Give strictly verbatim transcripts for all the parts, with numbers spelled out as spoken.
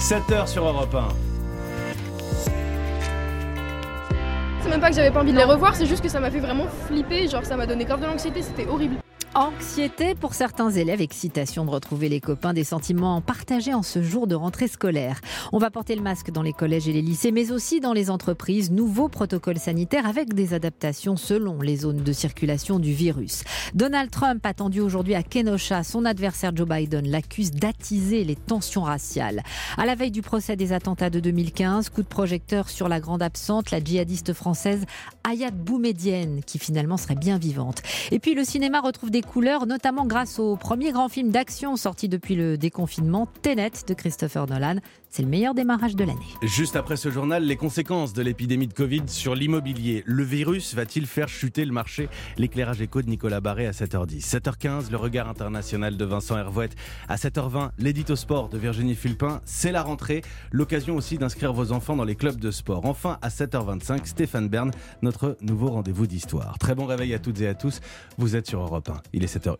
sept heures sur Europe un. C'est même pas que j'avais pas envie de les revoir, c'est juste que ça m'a fait vraiment flipper, genre ça m'a donné grave de l'anxiété, c'était horrible. Anxiété pour certains élèves, excitation de retrouver les copains, des sentiments partagés en ce jour de rentrée scolaire. On va porter le masque dans les collèges et les lycées, mais aussi dans les entreprises. Nouveaux protocoles sanitaires avec des adaptations selon les zones de circulation du virus. Donald Trump, attendu aujourd'hui à Kenosha, son adversaire Joe Biden l'accuse d'attiser les tensions raciales. À la veille du procès des attentats de deux mille quinze, coup de projecteur sur la grande absente, la djihadiste française Ayad Boumedienne, qui finalement serait bien vivante. Et puis le cinéma retrouve des couleurs, notamment grâce au premier grand film d'action sorti depuis le déconfinement, Tenet de Christopher Nolan. C'est le meilleur démarrage de l'année. Juste après ce journal, les conséquences de l'épidémie de Covid sur l'immobilier. Le virus va-t-il faire chuter le marché ? L'éclairage éco de Nicolas Barré à sept heures dix. sept heures quinze, le regard international de Vincent Hervouette. À sept heures vingt, l'édito sport de Virginie Fulpin. C'est la rentrée, l'occasion aussi d'inscrire vos enfants dans les clubs de sport. Enfin, à sept heures vingt-cinq, Stéphane Bern, notre nouveau rendez-vous d'histoire. Très bon réveil à toutes et à tous. Vous êtes sur Europe un. Il est sept heures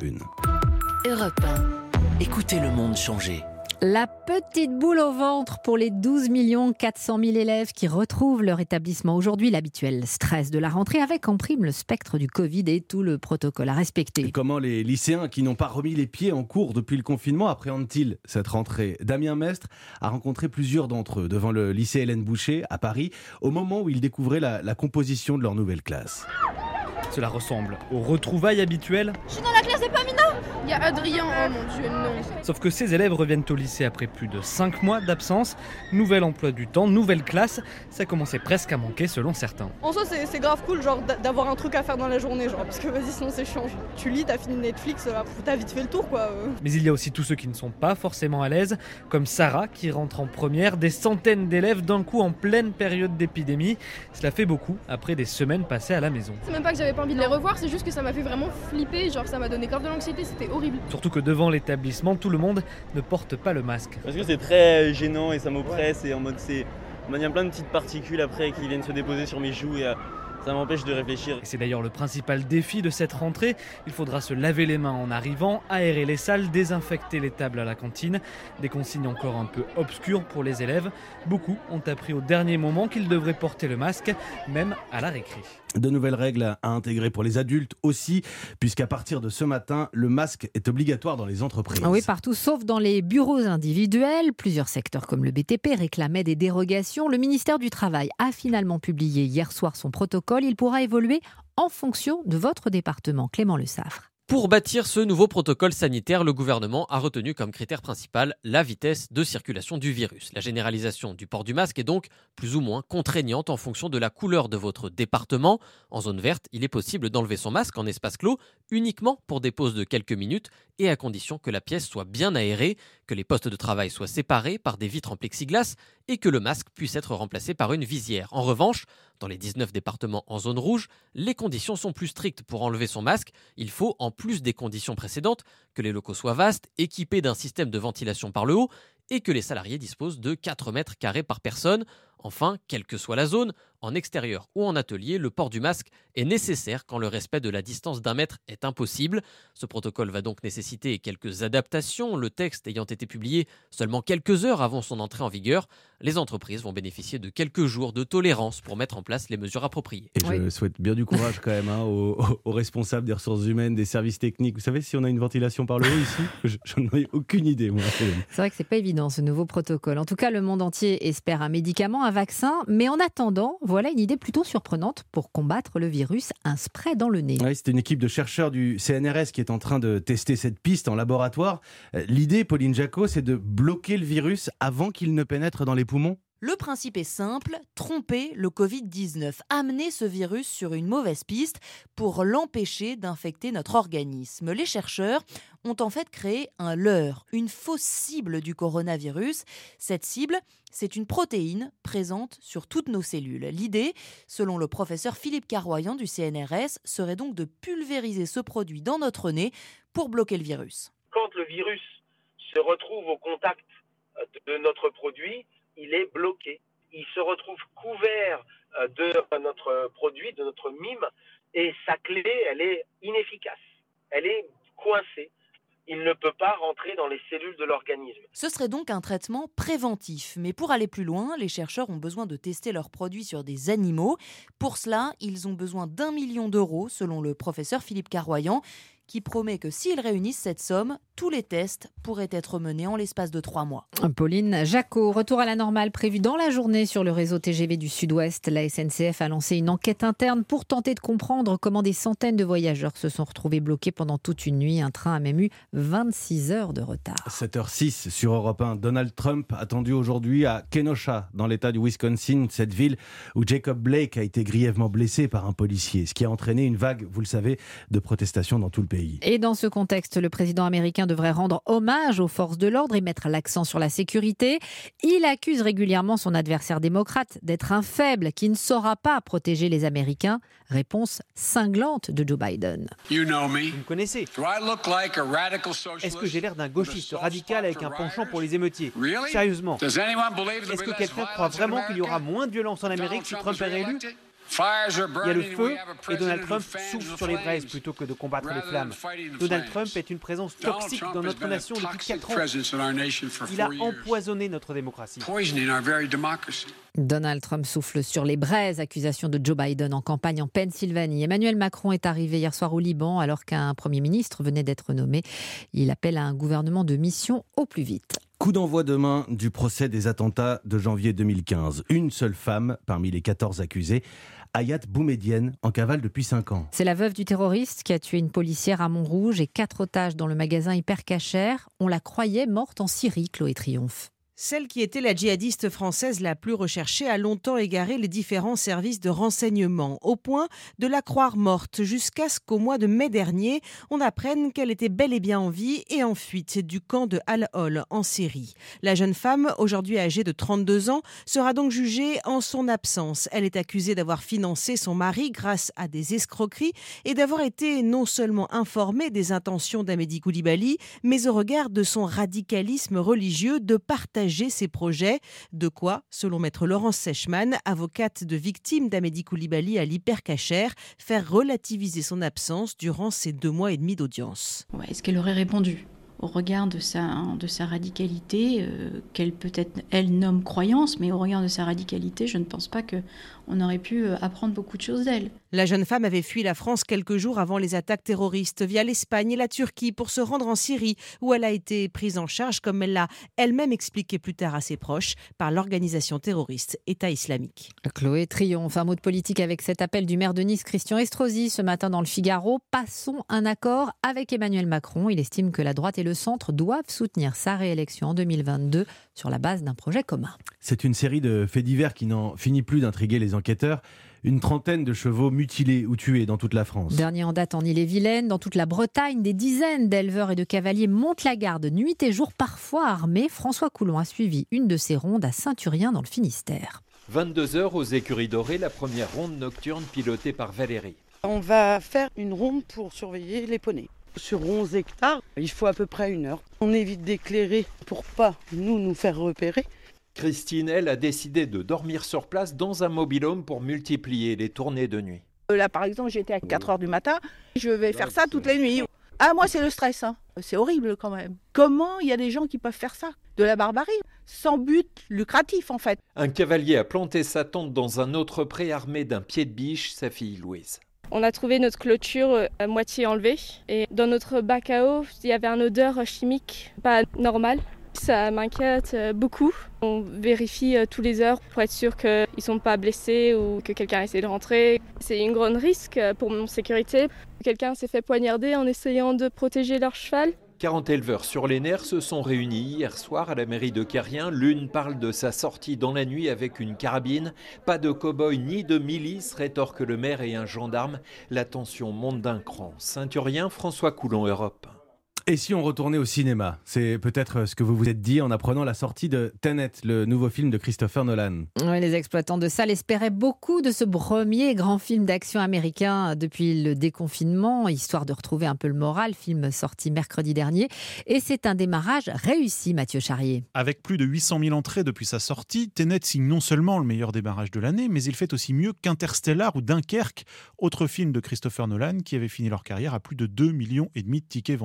un. Europe un. Écoutez le monde changer. La petite boule au ventre pour les douze millions quatre cent mille élèves qui retrouvent leur établissement aujourd'hui. L'habituel stress de la rentrée avec en prime le spectre du Covid et tout le protocole à respecter. Et comment les lycéens qui n'ont pas remis les pieds en cours depuis le confinement appréhendent-ils cette rentrée ? Damien Mestre a rencontré plusieurs d'entre eux devant le lycée Hélène Boucher à Paris au moment où ils découvraient la, la composition de leur nouvelle classe. Cela ressemble aux retrouvailles habituelles. Je suis dans la classe de Pamina. Il y a Adrien, oh mon Dieu, non. Sauf que ces élèves reviennent au lycée après plus de cinq mois d'absence. Nouvel emploi du temps, nouvelle classe. Ça commençait presque à manquer selon certains. En soi, c'est, c'est grave cool genre d'avoir un truc à faire dans la journée, genre, parce que vas-y, sinon c'est chiant. Tu lis, t'as fini Netflix, t'as vite fait le tour, quoi. Mais il y a aussi tous ceux qui ne sont pas forcément à l'aise, comme Sarah qui rentre en première, des centaines d'élèves d'un coup en pleine période d'épidémie. Cela fait beaucoup après des semaines passées à la maison. C'est même pas que j'avais pas envie de les revoir, c'est juste que ça m'a fait vraiment flipper, genre ça m'a donné grave de l'anxiété, c'était horrible. Surtout que devant l'établissement, tout le monde ne porte pas le masque. Parce que c'est très gênant et ça m'oppresse et en mode c'est... Il y a plein de petites particules après qui viennent se déposer sur mes joues et euh, ça m'empêche de réfléchir. Et c'est d'ailleurs le principal défi de cette rentrée. Il faudra se laver les mains en arrivant, aérer les salles, désinfecter les tables à la cantine. Des consignes encore un peu obscures pour les élèves. Beaucoup ont appris au dernier moment qu'ils devraient porter le masque, même à la récré. De nouvelles règles à intégrer pour les adultes aussi, puisqu'à partir de ce matin, le masque est obligatoire dans les entreprises. Ah oui, partout, sauf dans les bureaux individuels. Plusieurs secteurs comme le B T P réclamaient des dérogations. Le ministère du Travail a finalement publié hier soir son protocole. Il pourra évoluer en fonction de votre département. Clément Le Saffre. Pour bâtir ce nouveau protocole sanitaire, le gouvernement a retenu comme critère principal la vitesse de circulation du virus. La généralisation du port du masque est donc plus ou moins contraignante en fonction de la couleur de votre département. En zone verte, il est possible d'enlever son masque en espace clos uniquement pour des pauses de quelques minutes et à condition que la pièce soit bien aérée, que les postes de travail soient séparés par des vitres en plexiglas et que le masque puisse être remplacé par une visière. En revanche, dans les dix-neuf départements en zone rouge, les conditions sont plus strictes. Pour enlever son masque, il faut, en plus des conditions précédentes, que les locaux soient vastes, équipés d'un système de ventilation par le haut et que les salariés disposent de quatre mètres carrés par personne. Enfin, quelle que soit la zone, en extérieur ou en atelier, le port du masque est nécessaire quand le respect de la distance d'un mètre est impossible. Ce protocole va donc nécessiter quelques adaptations, le texte ayant été publié seulement quelques heures avant son entrée en vigueur. Les entreprises vont bénéficier de quelques jours de tolérance pour mettre en place les mesures appropriées. Et je oui. souhaite bien du courage quand même hein, aux, aux responsables des ressources humaines, des services techniques. Vous savez si on a une ventilation par le haut ici ? Je n'en ai aucune idée, moi. C'est vrai que c'est pas évident ce nouveau protocole. En tout cas, le monde entier espère un médicament, un vaccin, mais en attendant, voilà une idée plutôt surprenante pour combattre le virus, un spray dans le nez. Oui, c'est une équipe de chercheurs du C N R S qui est en train de tester cette piste en laboratoire. L'idée, Pauline Jacot, c'est de bloquer le virus avant qu'il ne pénètre dans les poumons. Le principe est simple, tromper le covid dix-neuf, amener ce virus sur une mauvaise piste pour l'empêcher d'infecter notre organisme. Les chercheurs ont en fait créé un leurre, une fausse cible du coronavirus. Cette cible, c'est une protéine présente sur toutes nos cellules. L'idée, selon le professeur Philippe Carroyan du C N R S, serait donc de pulvériser ce produit dans notre nez pour bloquer le virus. Quand le virus se retrouve au contact de notre produit, il est bloqué. Il se retrouve couvert de notre produit, de notre mime, et sa clé, elle est inefficace. Elle est coincée. il ne peut pas rentrer dans les cellules de l'organisme. Ce serait donc un traitement préventif. Mais pour aller plus loin, les chercheurs ont besoin de tester leurs produits sur des animaux. Pour cela, ils ont besoin d'un million d'euros, selon le professeur Philippe Carroyan, qui promet que s'ils réunissent cette somme, tous les tests pourraient être menés en l'espace de trois mois. Pauline Jacot, retour à la normale prévu dans la journée sur le réseau T G V du Sud-Ouest. La S N C F a lancé une enquête interne pour tenter de comprendre comment des centaines de voyageurs se sont retrouvés bloqués pendant toute une nuit. Un train a même eu vingt-six heures de retard. sept heures six sur Europe un. Donald Trump attendu aujourd'hui à Kenosha, dans l'état du Wisconsin, cette ville où Jacob Blake a été grièvement blessé par un policier, ce qui a entraîné une vague, vous le savez, de protestations dans tout le pays. Et dans ce contexte, le président américain devrait rendre hommage aux forces de l'ordre et mettre l'accent sur la sécurité. Il accuse régulièrement son adversaire démocrate d'être un faible qui ne saura pas protéger les Américains. Réponse cinglante de Joe Biden. You know me. Vous me connaissez. Do I look like a radical socialist? Est-ce que j'ai l'air d'un gauchiste radical avec un penchant pour les émeutiers? Really? Sérieusement. Does anyone believe there'll Est-ce be que less quelqu'un violence croit in vraiment qu'il y aura America? moins de violence en Amérique si Trump est réélu? Fires are Il y a le burning, feu we have a et Donald president Trump who fans souffle the sur les flames braises plutôt que de combattre les rather than flammes. fighting the Donald flames. Trump est une présence Donald toxique Trump dans has notre been a nation depuis toxic quatre ans. presence in our nation for Il a four years, empoisonné notre démocratie. poisoning our very democracy. Donald Trump souffle sur les braises, accusation de Joe Biden en campagne en Pennsylvanie. Emmanuel Macron est arrivé hier soir au Liban alors qu'un Premier ministre venait d'être nommé. Il appelle à un gouvernement de mission au plus vite. Coup d'envoi demain du procès des attentats de janvier deux mille quinze. Une seule femme parmi les quatorze accusés, Hayat Boumedienne, en cavale depuis cinq ans. C'est la veuve du terroriste qui a tué une policière à Montrouge et quatre otages dans le magasin Hyper Cacher. On la croyait morte en Syrie, Chloé Triomphe. Celle qui était la djihadiste française la plus recherchée a longtemps égaré les différents services de renseignement, au point de la croire morte, jusqu'à ce qu'au mois de mai dernier, on apprenne qu'elle était bel et bien en vie et en fuite du camp de Al-Hol en Syrie. La jeune femme, aujourd'hui âgée de trente-deux ans, sera donc jugée en son absence. Elle est accusée d'avoir financé son mari grâce à des escroqueries et d'avoir été non seulement informée des intentions d'Ahmedi Koulibaly, mais au regard de son radicalisme religieux, de partager ses projets. De quoi, selon maître Laurence Seichmann, avocate de victime d'Ahmedi Koulibaly à l'Hyper Cacher, faire relativiser son absence durant ces deux mois et demi d'audience. Ouais, est-ce qu'elle aurait répondu au regard de sa, de sa radicalité, euh, qu'elle peut-être, elle, nomme croyance, mais au regard de sa radicalité, je ne pense pas qu'on aurait pu apprendre beaucoup de choses d'elle. La jeune femme avait fui la France quelques jours avant les attaques terroristes via l'Espagne et la Turquie pour se rendre en Syrie, où elle a été prise en charge, comme elle l'a elle-même expliqué plus tard à ses proches, par l'organisation terroriste État islamique. Chloé Triomphe, un mot de politique avec cet appel du maire de Nice, Christian Estrosi, ce matin dans le Figaro. Passons un accord avec Emmanuel Macron. Il estime que la droite et le centre doivent soutenir sa réélection en deux mille vingt-deux sur la base d'un projet commun. C'est une série de faits divers qui n'en finit plus d'intriguer les enquêteurs. Une trentaine de chevaux mutilés ou tués dans toute la France. Dernier en date en Ille-et-Vilaine, dans toute la Bretagne, des dizaines d'éleveurs et de cavaliers montent la garde nuit et jour, parfois armés. François Coulon a suivi une de ces rondes à Saint-Urien dans le Finistère. vingt-deux heures aux Écuries Dorées, la première ronde nocturne pilotée par Valérie. On va faire une ronde pour surveiller les poneys. Sur onze hectares, il faut à peu près une heure. On évite d'éclairer pour pas nous nous faire repérer. Christine, elle, a décidé de dormir sur place dans un mobil-home pour multiplier les tournées de nuit. Là, par exemple, j'étais à quatre heures du matin. Je vais faire ça toutes les nuits. Ah, moi, c'est le stress. Hein. C'est horrible quand même. Comment il y a des gens qui peuvent faire ça? De la barbarie, sans but lucratif en fait. Un cavalier a planté sa tente dans un autre pré armé d'un pied de biche, sa fille Louise. On a trouvé notre clôture à moitié enlevée. Et dans notre bac à eau, il y avait une odeur chimique pas normale. Ça m'inquiète beaucoup. On vérifie tous les heures pour être sûr qu'ils ne sont pas blessés ou que quelqu'un essaie de rentrer. C'est un grand risque pour mon sécurité. Quelqu'un s'est fait poignarder en essayant de protéger leur cheval. quarante éleveurs sur les nerfs se sont réunis hier soir à la mairie de Quérien. L'une parle de sa sortie dans la nuit avec une carabine. Pas de cow-boy ni de milice, rétorque le maire et un gendarme. La tension monte d'un cran. Saint-Urien, François Coulon, Europe. Et si on retournait au cinéma? C'est peut-être ce que vous vous êtes dit en apprenant la sortie de Tenet, le nouveau film de Christopher Nolan. Oui, les exploitants de salles espéraient beaucoup de ce premier grand film d'action américain depuis le déconfinement, histoire de retrouver un peu le moral, film sorti mercredi dernier. Et c'est un démarrage réussi, Mathieu Charrier. Avec plus de huit cent mille entrées depuis sa sortie, Tenet signe non seulement le meilleur démarrage de l'année, mais il fait aussi mieux qu'Interstellar ou Dunkerque, autre film de Christopher Nolan qui avait fini leur carrière à plus de deux millions et demi de tickets vendus.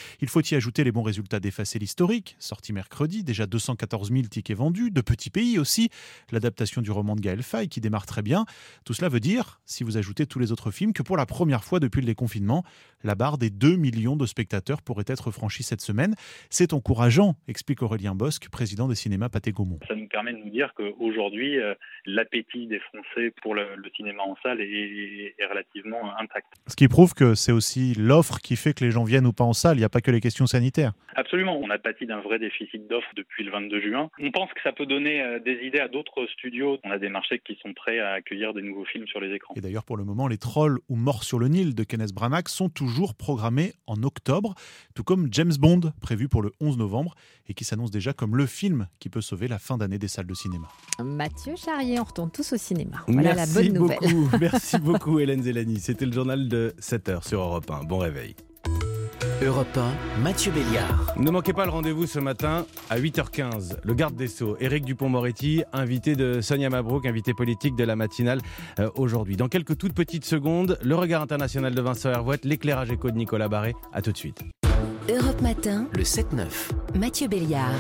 Il faut y ajouter les bons résultats d'Effacer l'historique, sorti mercredi, déjà deux cent quatorze mille tickets vendus, de Petit Pays aussi, l'adaptation du roman de Gaël Faye qui démarre très bien. Tout cela veut dire, si vous ajoutez tous les autres films, que pour la première fois depuis le déconfinement, la barre des deux millions de spectateurs pourrait être franchie cette semaine. C'est encourageant, explique Aurélien Bosque, président des cinémas Pathé Gaumont. Ça nous permet de nous dire qu'aujourd'hui, euh, l'appétit des Français pour le, le cinéma en salle est, est relativement intact. Ce qui prouve que c'est aussi l'offre qui fait que les gens viennent ou pas en salle, il n'y a pas que les questions sanitaires. Absolument, on a pâti d'un vrai déficit d'offres depuis le vingt-deux juin. On pense que ça peut donner euh, des idées à d'autres studios. On a des marchés qui sont prêts à accueillir des nouveaux films sur les écrans. Et d'ailleurs, pour le moment, les Trolls ou Morts sur le Nil de Kenneth Branagh sont toujours programmés en octobre, tout comme James Bond, prévu pour le onze novembre, et qui s'annonce déjà comme le film qui peut sauver la fin d'année des salles de cinéma. Mathieu Charrier, on retourne tous au cinéma. Voilà Merci la bonne nouvelle. Beaucoup, merci beaucoup Hélène Zélani. C'était le journal de sept heures sur Europe un. Bon réveil. Europe un, Mathieu Béliard. Ne manquez pas le rendez-vous ce matin à huit heures quinze. Le garde des Sceaux, Éric Dupond-Moretti, invité de Sonia Mabrouk, invité politique de la matinale euh, aujourd'hui. Dans quelques toutes petites secondes, le regard international de Vincent Hervouette, l'éclairage éco de Nicolas Barré. À tout de suite. Europe Matin, le sept neuf. Mathieu Béliard.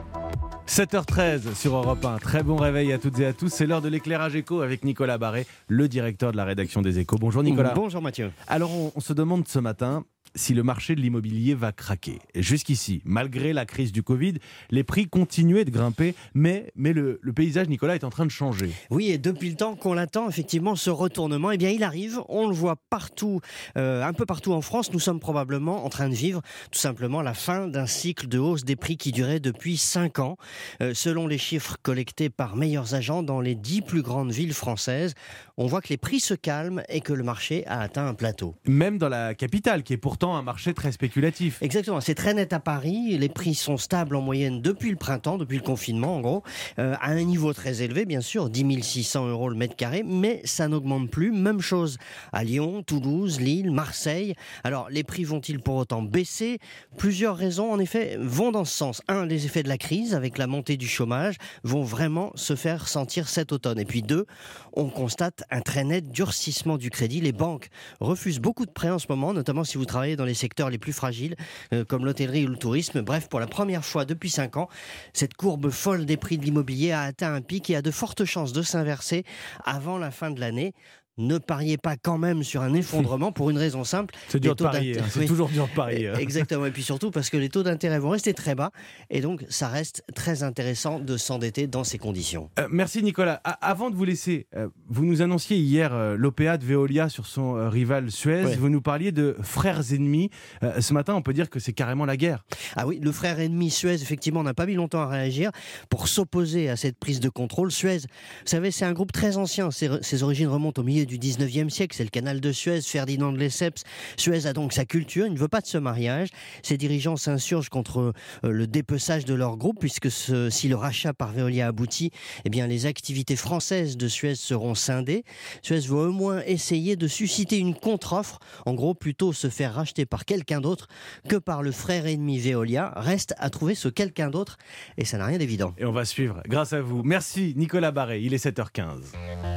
sept heures treize sur Europe un. Très bon réveil à toutes et à tous. C'est l'heure de l'éclairage éco avec Nicolas Barré, le directeur de la rédaction des Échos. Bonjour Nicolas. Bonjour Mathieu. Alors on, on se demande ce matin si le marché de l'immobilier va craquer. Et jusqu'ici, malgré la crise du Covid, les prix continuaient de grimper, mais, mais le, le paysage, Nicolas, est en train de changer. Oui, et depuis le temps qu'on l'attend, effectivement, ce retournement, eh bien, il arrive. On le voit partout, euh, un peu partout en France. Nous sommes probablement en train de vivre tout simplement la fin d'un cycle de hausse des prix qui durait depuis cinq ans. Euh, selon les chiffres collectés par Meilleurs Agents dans les dix plus grandes villes françaises, on voit que les prix se calment et que le marché a atteint un plateau. Même dans la capitale, qui est pourtant un marché très spéculatif. Exactement, c'est très net à Paris. Les prix sont stables en moyenne depuis le printemps, depuis le confinement en gros, euh, à un niveau très élevé bien sûr, dix mille six cents euros le mètre carré, mais ça n'augmente plus. Même chose à Lyon, Toulouse, Lille, Marseille. Alors les prix vont-ils pour autant baisser ? Plusieurs raisons en effet vont dans ce sens. Un, les effets de la crise avec la montée du chômage vont vraiment se faire sentir cet automne. Et puis deux, on constate un très net durcissement du crédit. Les banques refusent beaucoup de prêts en ce moment, notamment si vous travaillez dans les secteurs les plus fragiles, euh, comme l'hôtellerie ou le tourisme. Bref, pour la première fois depuis cinq ans, cette courbe folle des prix de l'immobilier a atteint un pic et a de fortes chances de s'inverser avant la fin de l'année. Ne pariez pas quand même sur un effondrement pour une raison simple. C'est dur de parier, hein, c'est oui. toujours dur de parier. Exactement, et puis surtout parce que les taux d'intérêt vont rester très bas et donc ça reste très intéressant de s'endetter dans ces conditions. Euh, merci Nicolas. A- avant de vous laisser, euh, vous nous annonciez hier euh, l'O P A de Veolia sur son euh, rival Suez. Ouais. Vous nous parliez de frères ennemis. Euh, ce matin, on peut dire que c'est carrément la guerre. Ah oui, le frère ennemi Suez, effectivement, n'a pas mis longtemps à réagir pour s'opposer à cette prise de contrôle. Suez, vous savez, c'est un groupe très ancien. Ses, ses origines remontent au milieu du dix-neuvième siècle, c'est le canal de Suez, Ferdinand de Lesseps. Suez a donc sa culture, il ne veut pas de ce mariage. Ses dirigeants s'insurgent contre euh, le dépeçage de leur groupe, puisque ce, si le rachat par Veolia aboutit, eh bien les activités françaises de Suez seront scindées. Suez veut au moins essayer de susciter une contre-offre, en gros plutôt se faire racheter par quelqu'un d'autre que par le frère ennemi Veolia. Reste à trouver ce quelqu'un d'autre, et ça n'a rien d'évident. Et on va suivre, grâce à vous. Merci Nicolas Barré, il est sept heures quinze.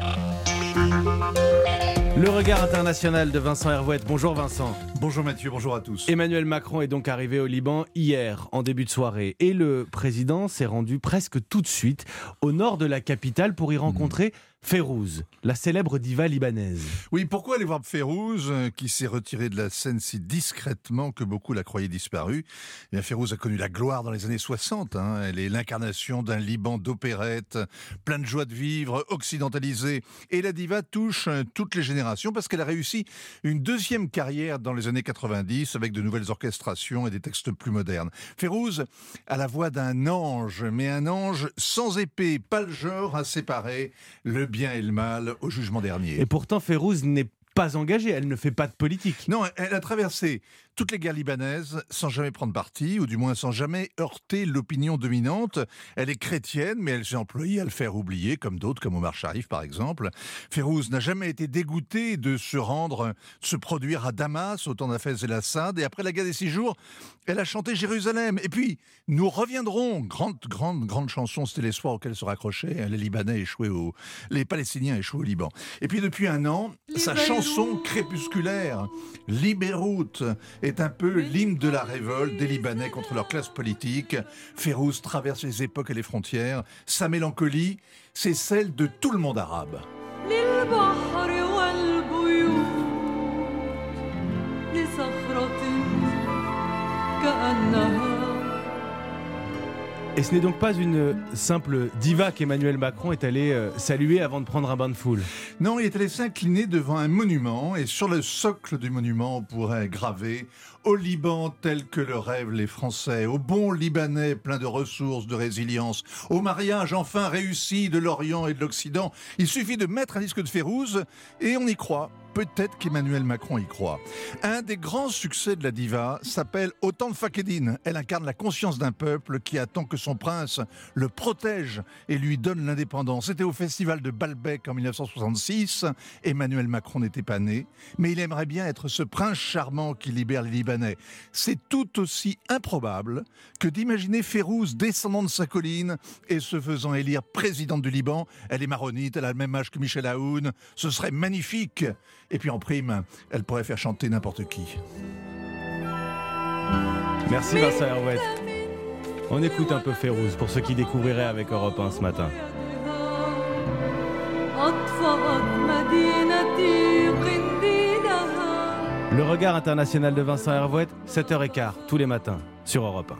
Le regard international de Vincent Hervouette. Bonjour Vincent. Bonjour Mathieu, bonjour à tous. Emmanuel Macron est donc arrivé au Liban hier, en début de soirée. Et le président s'est rendu presque tout de suite au nord de la capitale pour y rencontrer mmh. Fayrouz, la célèbre diva libanaise. Oui, pourquoi aller voir Fayrouz, qui s'est retirée de la scène si discrètement que beaucoup la croyaient disparue ? Eh bien, Fayrouz a connu la gloire dans les années soixante. Hein. Elle est l'incarnation d'un Liban d'opérette, plein de joie de vivre, occidentalisé. Et la diva touche toutes les générations parce qu'elle a réussi une deuxième carrière dans les années quatre-vingt-dix avec de nouvelles orchestrations et des textes plus modernes. Fayrouz a la voix d'un ange, mais un ange sans épée, pas le genre à séparer le bien et le mal au jugement dernier. Et pourtant, Fayrouz n'est pas engagée, elle ne fait pas de politique. Non, elle a traversé toutes les guerres libanaises sans jamais prendre parti, ou du moins sans jamais heurter l'opinion dominante. Elle est chrétienne, mais elle s'est employée à le faire oublier, comme d'autres, comme Omar Sharif par exemple. Fayrouz n'a jamais été dégoûtée de se rendre, de se produire à Damas, au temps d'Hafez el-Assad, et après la guerre des six jours, elle a chanté Jérusalem. Et puis, nous reviendrons, grande, grande, grande chanson, c'était l'espoir auquel se raccrochaient les Libanais échoués au... les Palestiniens échoués au Liban. Et puis depuis un an, sa chanson crépusculaire, Libéroute, est un peu l'hymne de la révolte des Libanais contre leur classe politique. Férouz traverse les époques et les frontières. Sa mélancolie, c'est celle de tout le monde arabe. Et ce n'est donc pas une simple diva qu'Emmanuel Macron est allé euh, saluer avant de prendre un bain de foule. Non, il est allé s'incliner devant un monument et sur le socle du monument, on pourrait graver « Au Liban tel que le rêvent les Français, au bon Libanais plein de ressources, de résilience, au mariage enfin réussi de l'Orient et de l'Occident ». Il suffit de mettre un disque de Férouz et on y croit. Peut-être qu'Emmanuel Macron y croit. Un des grands succès de la diva s'appelle « Autant de Fakedine ». Elle incarne la conscience d'un peuple qui attend que son prince le protège et lui donne l'indépendance. C'était au festival de Baalbek en dix-neuf cent soixante-six. Emmanuel Macron n'était pas né, mais il aimerait bien être ce prince charmant qui libère les Libanais. C'est tout aussi improbable que d'imaginer Férouz descendant de sa colline et se faisant élire présidente du Liban. Elle est maronite, elle a le même âge que Michel Aoun. Ce serait magnifique. Et puis en prime, elle pourrait faire chanter n'importe qui. Merci Vincent Hervouet. On écoute un peu Férouz pour ceux qui découvriraient avec Europe un ce matin. Le regard international de Vincent Hervouet, sept heures quinze tous les matins sur Europe un.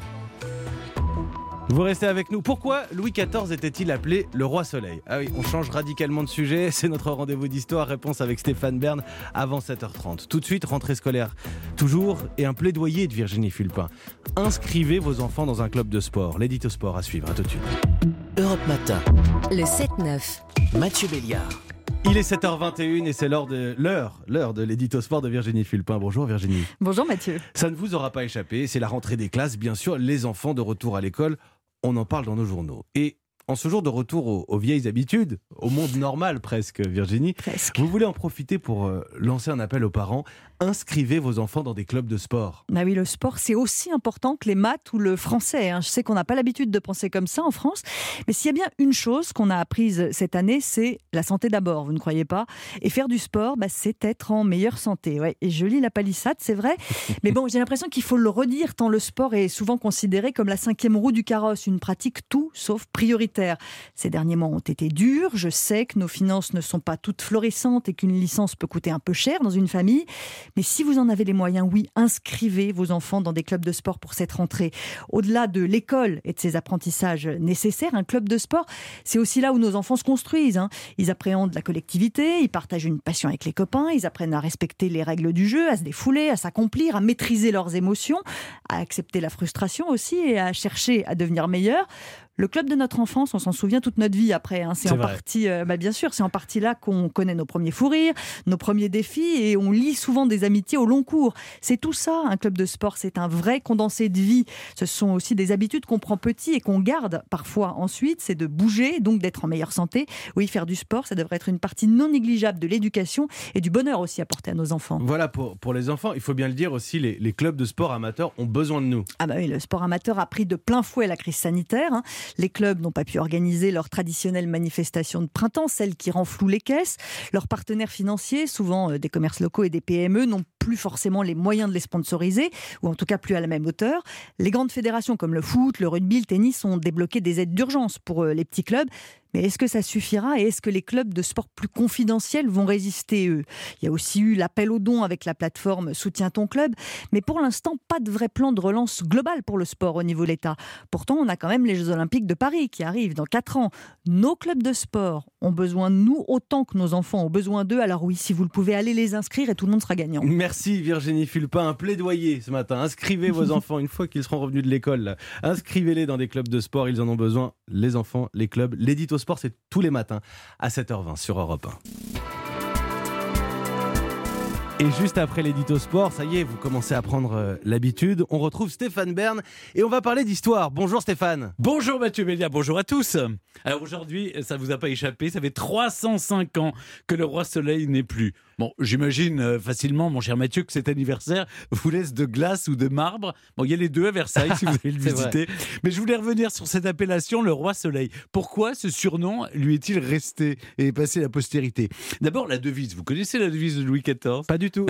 Vous restez avec nous. Pourquoi Louis quatorze était-il appelé le roi soleil ? Ah oui, on change radicalement de sujet. C'est notre rendez-vous d'histoire. Réponse avec Stéphane Bern avant sept heures trente. Tout de suite, rentrée scolaire. Toujours, et un plaidoyer de Virginie Fulpin. Inscrivez vos enfants dans un club de sport. L'édito sport à suivre. À tout de suite. Europe Matin. Le sept neuf. Mathieu Béliard. Il est sept heures vingt et une et c'est l'heure de, l'heure, l'heure de l'édito sport de Virginie Fulpin. Bonjour Virginie. Bonjour Mathieu. Ça ne vous aura pas échappé, c'est la rentrée des classes, bien sûr, les enfants de retour à l'école. On en parle dans nos journaux. Et en ce jour de retour aux, aux vieilles habitudes, au monde normal presque, Virginie, presque. Vous voulez en profiter pour euh, lancer un appel aux parents. Inscrivez vos enfants dans des clubs de sport. Bah oui, le sport, c'est aussi important que les maths ou le français. Hein. Je sais qu'on n'a pas l'habitude de penser comme ça en France, mais s'il y a bien une chose qu'on a apprise cette année, c'est la santé d'abord, vous ne croyez pas ? Et faire du sport, bah, c'est être en meilleure santé. Ouais. Et je lis la palissade, c'est vrai, mais bon, j'ai l'impression qu'il faut le redire, tant le sport est souvent considéré comme la cinquième roue du carrosse, une pratique tout sauf prioritaire. Ces derniers mois ont été durs, je sais que nos finances ne sont pas toutes florissantes et qu'une licence peut coûter un peu cher dans une famille. Mais si vous en avez les moyens, oui, inscrivez vos enfants dans des clubs de sport pour cette rentrée. Au-delà de l'école et de ses apprentissages nécessaires, un club de sport, c'est aussi là où nos enfants se construisent. Hein. Ils appréhendent la collectivité, ils partagent une passion avec les copains, ils apprennent à respecter les règles du jeu, à se défouler, à s'accomplir, à maîtriser leurs émotions, à accepter la frustration aussi et à chercher à devenir meilleurs. Le club de notre enfance, on s'en souvient toute notre vie après. Hein. C'est, c'est en vrai. partie, euh, bah bien sûr, c'est en partie là qu'on connaît nos premiers fous rires, nos premiers défis et on lie souvent des amitiés au long cours. C'est tout ça, un club de sport, c'est un vrai condensé de vie. Ce sont aussi des habitudes qu'on prend petit et qu'on garde parfois ensuite. C'est de bouger, donc d'être en meilleure santé. Oui, faire du sport, ça devrait être une partie non négligeable de l'éducation et du bonheur aussi apporté à nos enfants. Voilà, pour, pour les enfants, il faut bien le dire aussi, les, les clubs de sport amateurs ont besoin de nous. Ah bah oui, le sport amateur a pris de plein fouet la crise sanitaire. Hein. Les clubs n'ont pas pu organiser leur traditionnelle manifestation de printemps, celle qui renfloue les caisses. Leurs partenaires financiers, souvent des commerces locaux et des P M E, n'ont plus forcément les moyens de les sponsoriser, ou en tout cas plus à la même hauteur. Les grandes fédérations comme le foot, le rugby, le tennis ont débloqué des aides d'urgence pour les petits clubs. Mais est-ce que ça suffira et est-ce que les clubs de sport plus confidentiels vont résister, eux ? Il y a aussi eu l'appel aux dons avec la plateforme Soutiens ton club, mais pour l'instant, pas de vrai plan de relance global pour le sport au niveau de l'État. Pourtant, on a quand même les Jeux Olympiques de Paris qui arrivent dans quatre ans. Nos clubs de sport ont besoin de nous autant que nos enfants ont besoin d'eux. Alors oui, si vous le pouvez, allez les inscrire et tout le monde sera gagnant. Merci Virginie Fulpin, un plaidoyer ce matin. Inscrivez vos enfants une fois qu'ils seront revenus de l'école. Là. Inscrivez-les dans des clubs de sport, ils en ont besoin. Les enfants, les clubs, l'édito sport, c'est tous les matins à sept heures vingt sur Europe un. Et juste après l'édito sport, ça y est, vous commencez à prendre euh, l'habitude. On retrouve Stéphane Bern et on va parler d'histoire. Bonjour Stéphane. Bonjour Mathieu Béliard, bonjour à tous. Alors aujourd'hui, ça ne vous a pas échappé, ça fait trois cent cinq ans que le roi Soleil n'est plus. Bon, j'imagine euh, facilement, mon cher Mathieu, que cet anniversaire vous laisse de glace ou de marbre. Bon, il y a les deux à Versailles, si vous allez le visiter. Mais je voulais revenir sur cette appellation, le Roi Soleil. Pourquoi ce surnom lui est-il resté et est passé à la postérité ? D'abord, la devise. Vous connaissez la devise de Louis quatorze ? Pas du tout.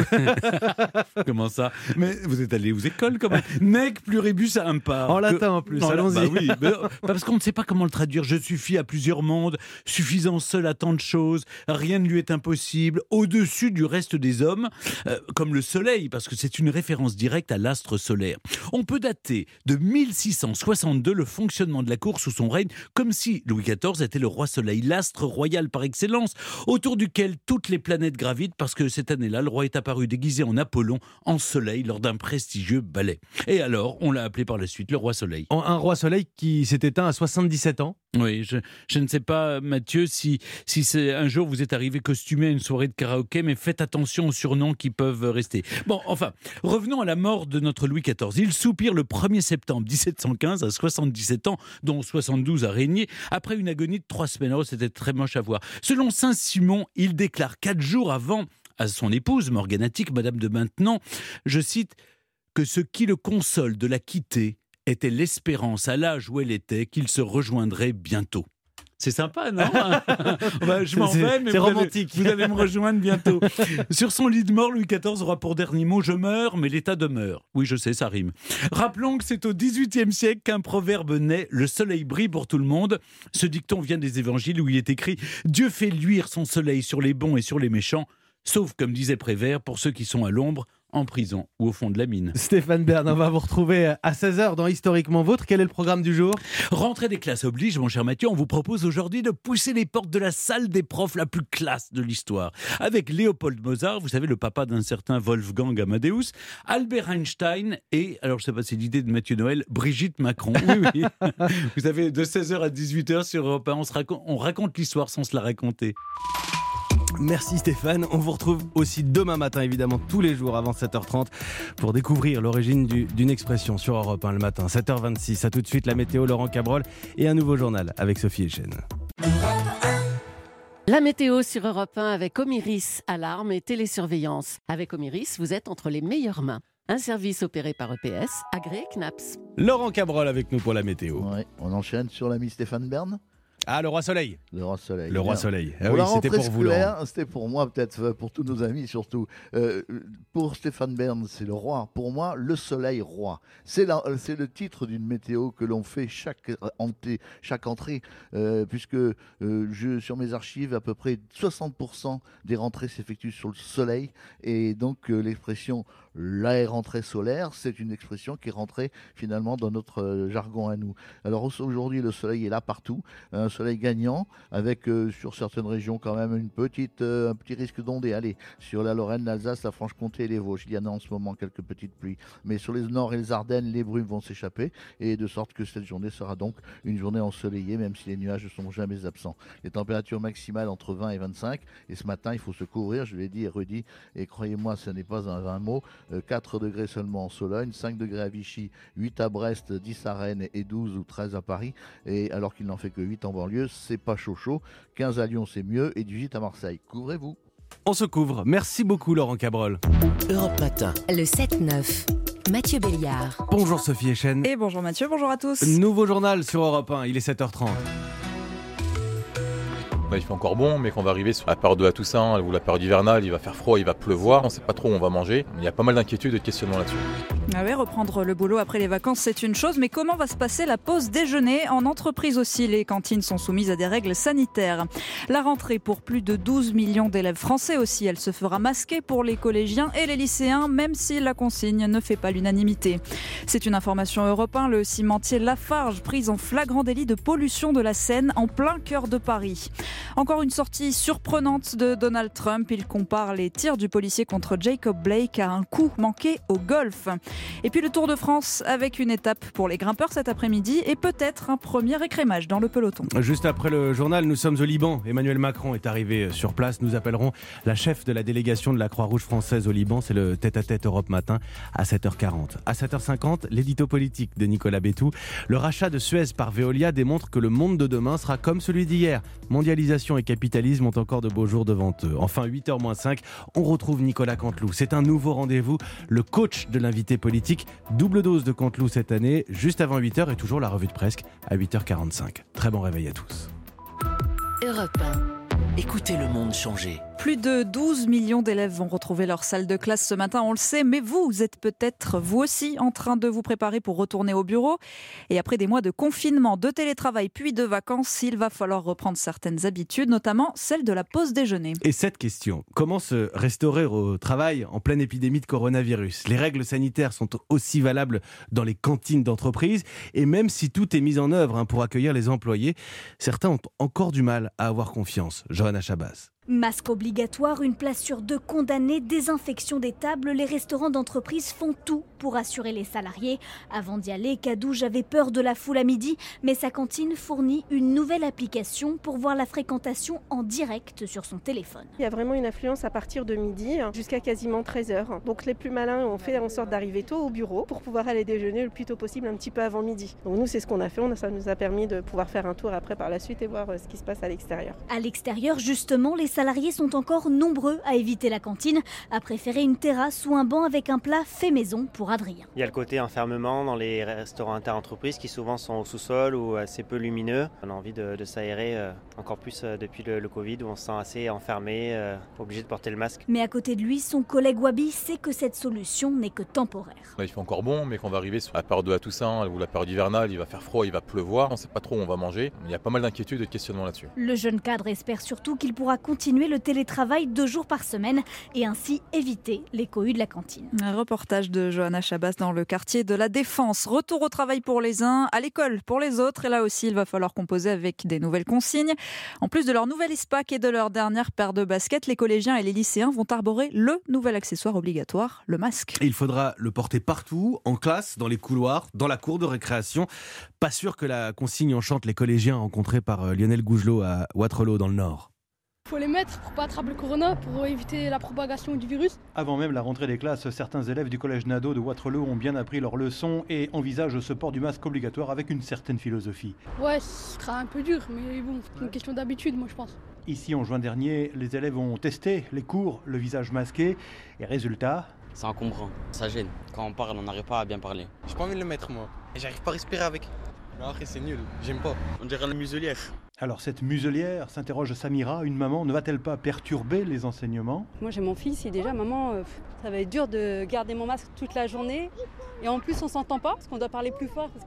Comment ça ? Mais vous êtes allé aux écoles, quand même. Nec pluribus impar. En latin, en plus. Non, Allons-y. Bah oui, mais, parce qu'on ne sait pas comment le traduire. Je suffis à plusieurs mondes, suffisant seul à tant de choses, rien ne lui est impossible, au-dessus du reste des hommes, euh, comme le soleil, parce que c'est une référence directe à l'astre solaire. On peut dater de mille six cent soixante-deux le fonctionnement de la cour sous son règne, comme si Louis quatorze était le roi soleil, l'astre royal par excellence, autour duquel toutes les planètes gravitent, parce que cette année-là, le roi est apparu déguisé en Apollon, en soleil, lors d'un prestigieux ballet. Et alors, on l'a appelé par la suite le roi soleil. Un roi soleil qui s'est éteint à soixante-dix-sept ans. Oui, je, je ne sais pas, Mathieu, si, si c'est un jour vous êtes arrivé costumé à une soirée de karaoké, mais faites attention aux surnoms qui peuvent rester. Bon, enfin, revenons à la mort de notre Louis quatorze. Il soupire le premier septembre dix-sept cent quinze à soixante-dix-sept ans, dont soixante-douze a régné, après une agonie de trois semaines. Oh, c'était très moche à voir. Selon Saint-Simon, il déclare quatre jours avant à son épouse, morganatique, Madame de Maintenon, je cite, que ce qui le console de la quitter était l'espérance à l'âge où elle était qu'il se rejoindrait bientôt. C'est sympa, non ? Bah, je m'en c'est, vais, mais c'est vous, romantique. Allez, vous allez me rejoindre bientôt. Sur son lit de mort, Louis quatorze aura pour dernier mot « Je meurs, mais l'État demeure ». Oui, je sais, ça rime. Rappelons que c'est au dix-huitième siècle qu'un proverbe naît « Le soleil brille pour tout le monde ». Ce dicton vient des évangiles où il est écrit « Dieu fait luire son soleil sur les bons et sur les méchants ». Sauf, comme disait Prévert, pour ceux qui sont à l'ombre, en prison ou au fond de la mine. Stéphane Bern, on va vous retrouver à seize heures dans Historiquement Vôtre. Quel est le programme du jour ? Rentrée des classes oblige, mon cher Mathieu, on vous propose aujourd'hui de pousser les portes de la salle des profs la plus classe de l'histoire. Avec Léopold Mozart, vous savez, le papa d'un certain Wolfgang Amadeus, Albert Einstein et, alors je ne sais pas si c'est l'idée de Mathieu Noël, Brigitte Macron. Oui, oui. Vous savez, de seize heures à dix-huit heures sur Europe un, on, se raconte, on raconte l'histoire sans se la raconter. Merci Stéphane, on vous retrouve aussi demain matin évidemment tous les jours avant sept heures trente pour découvrir l'origine du, d'une expression sur Europe un le matin, sept heures vingt-six. À tout de suite la météo, Laurent Cabrol et un nouveau journal avec Sophie Echen. La météo sur Europe un avec Omiris, alarme et télésurveillance. Avec Omiris, vous êtes entre les meilleures mains. Un service opéré par E P S, agréé C N A P S. Laurent Cabrol avec nous pour la météo. Ouais, on enchaîne sur l'ami Stéphane Bern. Ah, le Roi Soleil. Le Roi Soleil. Le Roi Soleil. Ah pour oui, la c'était pour vous, Laurent. C'était pour moi, peut-être pour tous nos amis surtout. Euh, pour Stéphane Bern, c'est le roi. Pour moi, le Soleil roi. C'est, la, c'est le titre d'une météo que l'on fait chaque, entrée, chaque entrée, euh, puisque euh, je, sur mes archives, à peu près soixante pour cent des rentrées s'effectuent sur le Soleil. Et donc, euh, l'expression la rentrée solaire, c'est une expression qui est rentrée finalement dans notre euh, jargon à nous. Alors aujourd'hui, le soleil est là partout, un soleil gagnant, avec euh, sur certaines régions quand même une petite, euh, un petit risque d'ondée. Allez, sur la Lorraine, l'Alsace, la Franche-Comté et les Vosges, il y en a en ce moment quelques petites pluies. Mais sur les Nord et les Ardennes, les brumes vont s'échapper, et de sorte que cette journée sera donc une journée ensoleillée, même si les nuages ne sont jamais absents. Les températures maximales entre vingt et vingt-cinq, et ce matin, il faut se couvrir, je l'ai dit et redit, et croyez-moi, ce n'est pas un vain mot. quatre degrés seulement en Sologne, cinq degrés à Vichy, huit à Brest, dix à Rennes et douze ou treize à Paris. Et alors qu'il n'en fait que huit en banlieue, c'est pas chaud chaud. quinze à Lyon, c'est mieux, et dix-huit à Marseille. Couvrez-vous. On se couvre. Merci beaucoup, Laurent Cabrol. Europe Matin. Le sept neuf. Mathieu Béliard. Bonjour Sophie Echen. Et bonjour Mathieu, bonjour à tous. Nouveau journal sur Europe un, il est sept heures trente. Bah, il fait encore bon, mais quand on va arriver sur la période de la Toussaint ou la période hivernale, il va faire froid, il va pleuvoir, on ne sait pas trop où on va manger. Il y a pas mal d'inquiétudes et de questionnements là-dessus. Ah ouais, reprendre le boulot après les vacances, c'est une chose, mais comment va se passer la pause déjeuner ? En entreprise aussi, les cantines sont soumises à des règles sanitaires. La rentrée pour plus de douze millions d'élèves français aussi, elle se fera masquer pour les collégiens et les lycéens, même si la consigne ne fait pas l'unanimité. C'est une information Europe un, le cimentier Lafarge, pris en flagrant délit de pollution de la Seine en plein cœur de Paris. Encore une sortie surprenante de Donald Trump. Il compare les tirs du policier contre Jacob Blake à un coup manqué au golf. Et puis le Tour de France avec une étape pour les grimpeurs cet après-midi et peut-être un premier écrémage dans le peloton. Juste après le journal, nous sommes au Liban. Emmanuel Macron est arrivé sur place. Nous appellerons la chef de la délégation de la Croix-Rouge française au Liban. C'est le tête-à-tête Europe Matin à sept heures quarante. À sept heures cinquante, l'édito politique de Nicolas Bétou. Le rachat de Suez par Veolia démontre que le monde de demain sera comme celui d'hier, mondialisé. Mondialisation et capitalisme ont encore de beaux jours devant eux. Enfin, huit heures moins cinq, on retrouve Nicolas Canteloup. C'est un nouveau rendez-vous, le coach de l'invité politique. Double dose de Canteloup cette année, juste avant huit heures et toujours la revue de presse à huit heures quarante-cinq. Très bon réveil à tous. Europe un. Écoutez le monde changer. Plus de douze millions d'élèves vont retrouver leur salle de classe ce matin, on le sait, mais vous êtes peut-être vous aussi en train de vous préparer pour retourner au bureau. Et après des mois de confinement, de télétravail puis de vacances, il va falloir reprendre certaines habitudes, notamment celle de la pause déjeuner. Et cette question, comment se restaurer au travail en pleine épidémie de coronavirus ? Les règles sanitaires sont aussi valables dans les cantines d'entreprise et même si tout est mis en œuvre hein, pour accueillir les employés, certains ont encore du mal à avoir confiance. Johanna Chabas. Masque obligatoire, une place sur deux condamnée, désinfection des tables, les restaurants d'entreprise font tout pour assurer les salariés. Avant d'y aller, Kadouj avait peur de la foule à midi, mais sa cantine fournit une nouvelle application pour voir la fréquentation en direct sur son téléphone. Il y a vraiment une affluence à partir de midi jusqu'à quasiment treize heures. Donc les plus malins ont fait en sorte d'arriver tôt au bureau pour pouvoir aller déjeuner le plus tôt possible, un petit peu avant midi. Donc nous, c'est ce qu'on a fait, ça nous a permis de pouvoir faire un tour après par la suite et voir ce qui se passe à l'extérieur. À l'extérieur, justement, les salariés sont encore nombreux à éviter la cantine, à préférer une terrasse ou un banc avec un plat fait maison pour Adrien. Il y a le côté enfermement dans les restaurants interentreprises qui souvent sont au sous-sol ou assez peu lumineux. On a envie de, de s'aérer euh, encore plus euh, depuis le, le Covid où on se sent assez enfermé, euh, obligé de porter le masque. Mais à côté de lui, son collègue Wabi sait que cette solution n'est que temporaire. Il fait encore bon, mais qu'on va arriver sur la période de la Toussaint ou la période hivernale, il va faire froid, il va pleuvoir, on ne sait pas trop où on va manger. Il y a pas mal d'inquiétudes et de questionnements là-dessus. Le jeune cadre espère surtout qu'il pourra continuer le télétravail deux jours par semaine et ainsi éviter les cohues de la cantine. Un reportage de Johanna Chabas dans le quartier de la Défense. Retour au travail pour les uns, à l'école pour les autres. Et là aussi, il va falloir composer avec des nouvelles consignes. En plus de leur nouvelle ISPAC et de leur dernière paire de baskets, les collégiens et les lycéens vont arborer le nouvel accessoire obligatoire, le masque. Et il faudra le porter partout, en classe, dans les couloirs, dans la cour de récréation. Pas sûr que la consigne enchante les collégiens rencontrés par Lionel Gougelot à Wattrelos dans le Nord. Il faut les mettre pour ne pas attraper le corona, pour éviter la propagation du virus. Avant même la rentrée des classes, certains élèves du collège Nadeau de Wattrelos ont bien appris leurs leçons et envisagent ce port du masque obligatoire avec une certaine philosophie. Ouais, ce sera un peu dur, mais bon, c'est une question d'habitude, moi je pense. Ici, en juin dernier, les élèves ont testé les cours, le visage masqué, et résultat... C'est encombrant, ça gêne. Quand on parle, on n'arrive pas à bien parler. J'ai pas envie de le mettre moi, et j'arrive pas à respirer avec. Non, après c'est nul, j'aime pas. On dirait une muselière. Alors cette muselière, s'interroge Samira, une maman, ne va-t-elle pas perturber les enseignements ? Moi j'ai mon fils et déjà maman, euh, ça va être dur de garder mon masque toute la journée. Et en plus on s'entend pas parce qu'on doit parler plus fort parce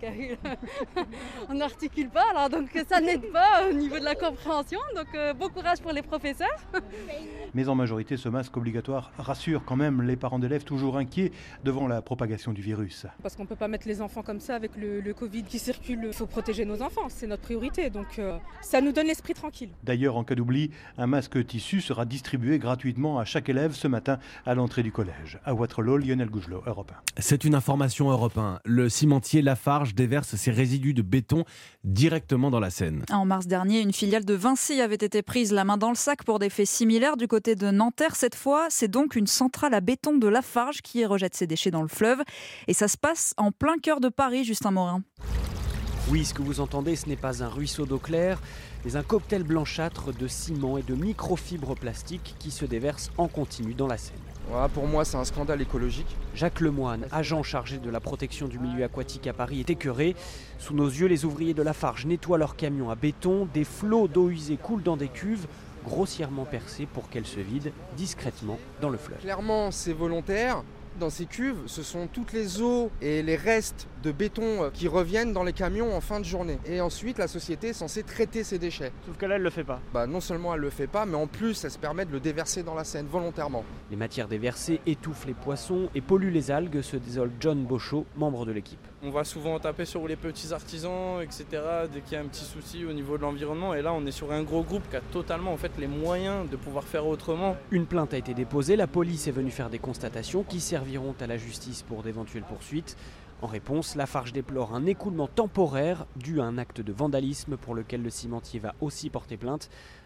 qu'on n'articule pas, alors donc ça n'aide pas au niveau de la compréhension. Donc euh, bon courage pour les professeurs. Mais en majorité, ce masque obligatoire rassure quand même les parents d'élèves toujours inquiets devant la propagation du virus. Parce qu'on ne peut pas mettre les enfants comme ça avec le, le Covid qui circule. Il faut protéger nos enfants, c'est notre priorité. Donc euh, ça nous donne l'esprit tranquille. D'ailleurs, en cas d'oubli, un masque tissu sera distribué gratuitement à chaque élève ce matin à l'entrée du collège. À Wattrelos, Lionel Gougelot, Europe un. C'est une information Europe un. Le cimentier Lafarge déverse ses résidus de béton directement dans la Seine. En mars dernier, une filiale de Vinci avait été prise la main dans le sac pour des faits similaires du côté de Nanterre. Cette fois, c'est donc une centrale à béton de Lafarge qui rejette ses déchets dans le fleuve. Et ça se passe en plein cœur de Paris, Justin Morin. Oui, ce que vous entendez, ce n'est pas un ruisseau d'eau claire, mais un cocktail blanchâtre de ciment et de microfibres plastiques qui se déverse en continu dans la Seine. Voilà, pour moi, c'est un scandale écologique. Jacques Lemoine, agent chargé de la protection du milieu aquatique à Paris, est écœuré. Sous nos yeux, les ouvriers de Lafarge nettoient leurs camions à béton. Des flots d'eau usée coulent dans des cuves grossièrement percées pour qu'elles se vident discrètement dans le fleuve. Clairement, c'est volontaire. Dans ces cuves, ce sont toutes les eaux et les restes de béton qui reviennent dans les camions en fin de journée. Et ensuite, la société est censée traiter ces déchets. Sauf que là, elle ne le fait pas. Bah, non seulement elle ne le fait pas, mais en plus, elle se permet de le déverser dans la Seine volontairement. Les matières déversées étouffent les poissons et polluent les algues, se désole John Bochot, membre de l'équipe. On va souvent taper sur les petits artisans, et cetera, dès qu'il y a un petit souci au niveau de l'environnement. Et là, on est sur un gros groupe qui a totalement en fait, les moyens de pouvoir faire autrement. Une plainte a été déposée, la police est venue faire des constatations qui serviront à la justice pour d'éventuelles poursuites. En réponse, Lafarge déplore un écoulement temporaire dû à un acte de vandalisme pour lequel le cimentier va aussi porter plainte.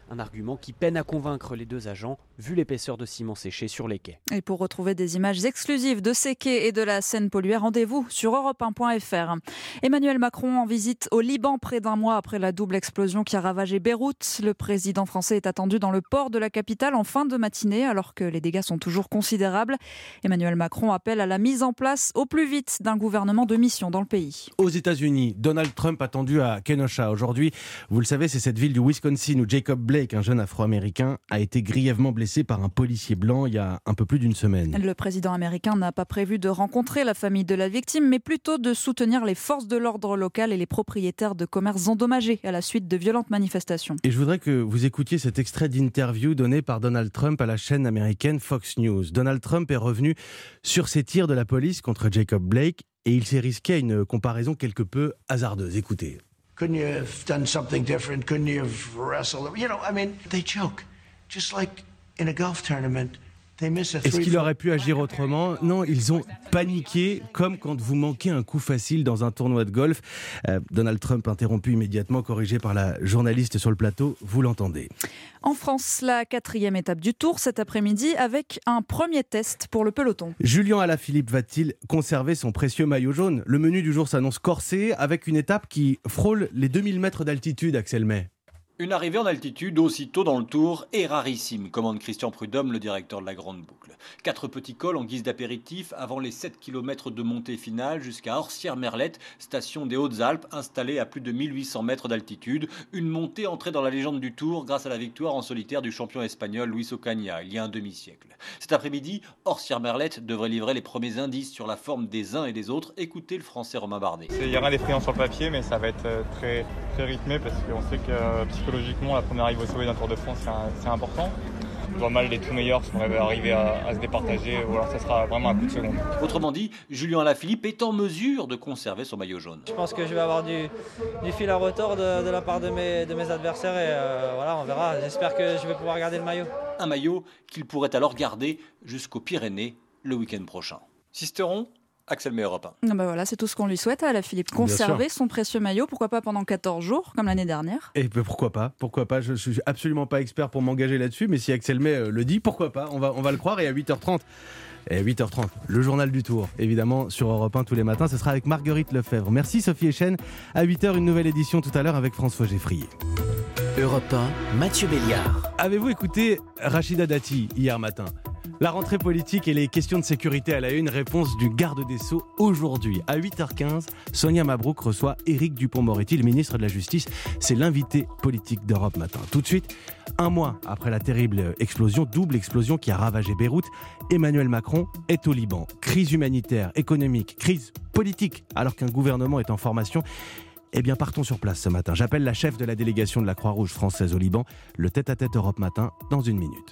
Un argument qui peine à convaincre les deux agents, vu l'épaisseur de ciment séché sur les quais. Et pour retrouver des images exclusives de ces quais et de la Seine polluée, rendez-vous sur europe un point f r. Emmanuel Macron en visite au Liban près d'un mois après la double explosion qui a ravagé Beyrouth. Le président français est attendu dans le port de la capitale en fin de matinée alors que les dégâts sont toujours considérables. Emmanuel Macron appelle à la mise en place au plus vite d'un gouvernement de mission dans le pays. Aux États-Unis, Donald Trump attendu à Kenosha. Aujourd'hui, vous le savez, c'est cette ville du Wisconsin où Jacob Blake, un jeune Afro-Américain, a été grièvement blessé par un policier blanc il y a un peu plus d'une semaine. Le président américain n'a pas prévu de rencontrer la famille de la victime, mais plutôt de soutenir les forces de l'ordre locales et les propriétaires de commerces endommagés à la suite de violentes manifestations. Et je voudrais que vous écoutiez cet extrait d'interview donné par Donald Trump à la chaîne américaine Fox News. Donald Trump est revenu sur ces tirs de la police contre Jacob Blake et il s'est risqué à une comparaison quelque peu hasardeuse. Écoutez. Couldn't you have done something different? Couldn't you have wrestled? You know, I mean, they joke. Just like in a golf tournament. Est-ce qu'il aurait pu agir autrement ? Non, ils ont paniqué, comme quand vous manquez un coup facile dans un tournoi de golf. Euh, Donald Trump interrompu immédiatement, corrigé par la journaliste sur le plateau, vous l'entendez. En France, la quatrième étape du Tour cet après-midi avec un premier test pour le peloton. Julien Alaphilippe va-t-il conserver son précieux maillot jaune ? Le menu du jour s'annonce corsé avec une étape qui frôle les deux mille mètres d'altitude, Axel May. Une arrivée en altitude aussitôt dans le Tour est rarissime, commande Christian Prudhomme, le directeur de la Grande Boucle. Quatre petits cols en guise d'apéritif avant les sept kilomètres de montée finale jusqu'à Orsières-Merlette, station des Hautes-Alpes installée à plus de mille huit cents mètres d'altitude. Une montée entrée dans la légende du Tour grâce à la victoire en solitaire du champion espagnol Luis Ocaña il y a un demi-siècle. Cet après-midi, Orsières-Merlette devrait livrer les premiers indices sur la forme des uns et des autres. Écoutez le français Romain Bardet. Il y aura des friands sur le papier, mais ça va être très, très rythmé parce qu'on sait que psychologiquement, la première arrivée au sommet d'un Tour de France, c'est, un, c'est important. Je vois mal les tout meilleurs si on va arriver à, à se départager, ou alors ça sera vraiment un coup de seconde. Autrement dit, Julien Alaphilippe est en mesure de conserver son maillot jaune. Je pense que je vais avoir du, du fil à retordre de, de la part de mes, de mes adversaires et euh, voilà, on verra. J'espère que je vais pouvoir garder le maillot. Un maillot qu'il pourrait alors garder jusqu'aux Pyrénées le week-end prochain. Sisteron, Axel May, Europe un. Ben voilà, c'est tout ce qu'on lui souhaite à Alaphilippe. Conserver son précieux maillot, pourquoi pas pendant quatorze jours, comme l'année dernière. Et ben pourquoi pas, pourquoi pas. Je ne suis absolument pas expert pour m'engager là-dessus, mais si Axel May le dit, pourquoi pas, on va, on va le croire. Et à huit heures trente, et à huit heures trente, le journal du Tour, évidemment, sur Europe un tous les matins, ce sera avec Marguerite Lefebvre. Merci Sophie Echen. À huit heures, une nouvelle édition tout à l'heure avec François Geffrier. Europe un, Mathieu Béliard. Avez-vous écouté Rachida Dati hier matin ? La rentrée politique et les questions de sécurité à la une, réponse du garde des Sceaux aujourd'hui. À huit heures quinze, Sonia Mabrouk reçoit Éric Dupond-Moretti, le ministre de la Justice. C'est l'invité politique d'Europe Matin. Tout de suite, un mois après la terrible explosion, double explosion qui a ravagé Beyrouth, Emmanuel Macron est au Liban. Crise humanitaire, économique, crise politique, alors qu'un gouvernement est en formation. Eh bien, partons sur place ce matin. J'appelle la chef de la délégation de la Croix-Rouge française au Liban. Le tête-à-tête Europe Matin dans une minute.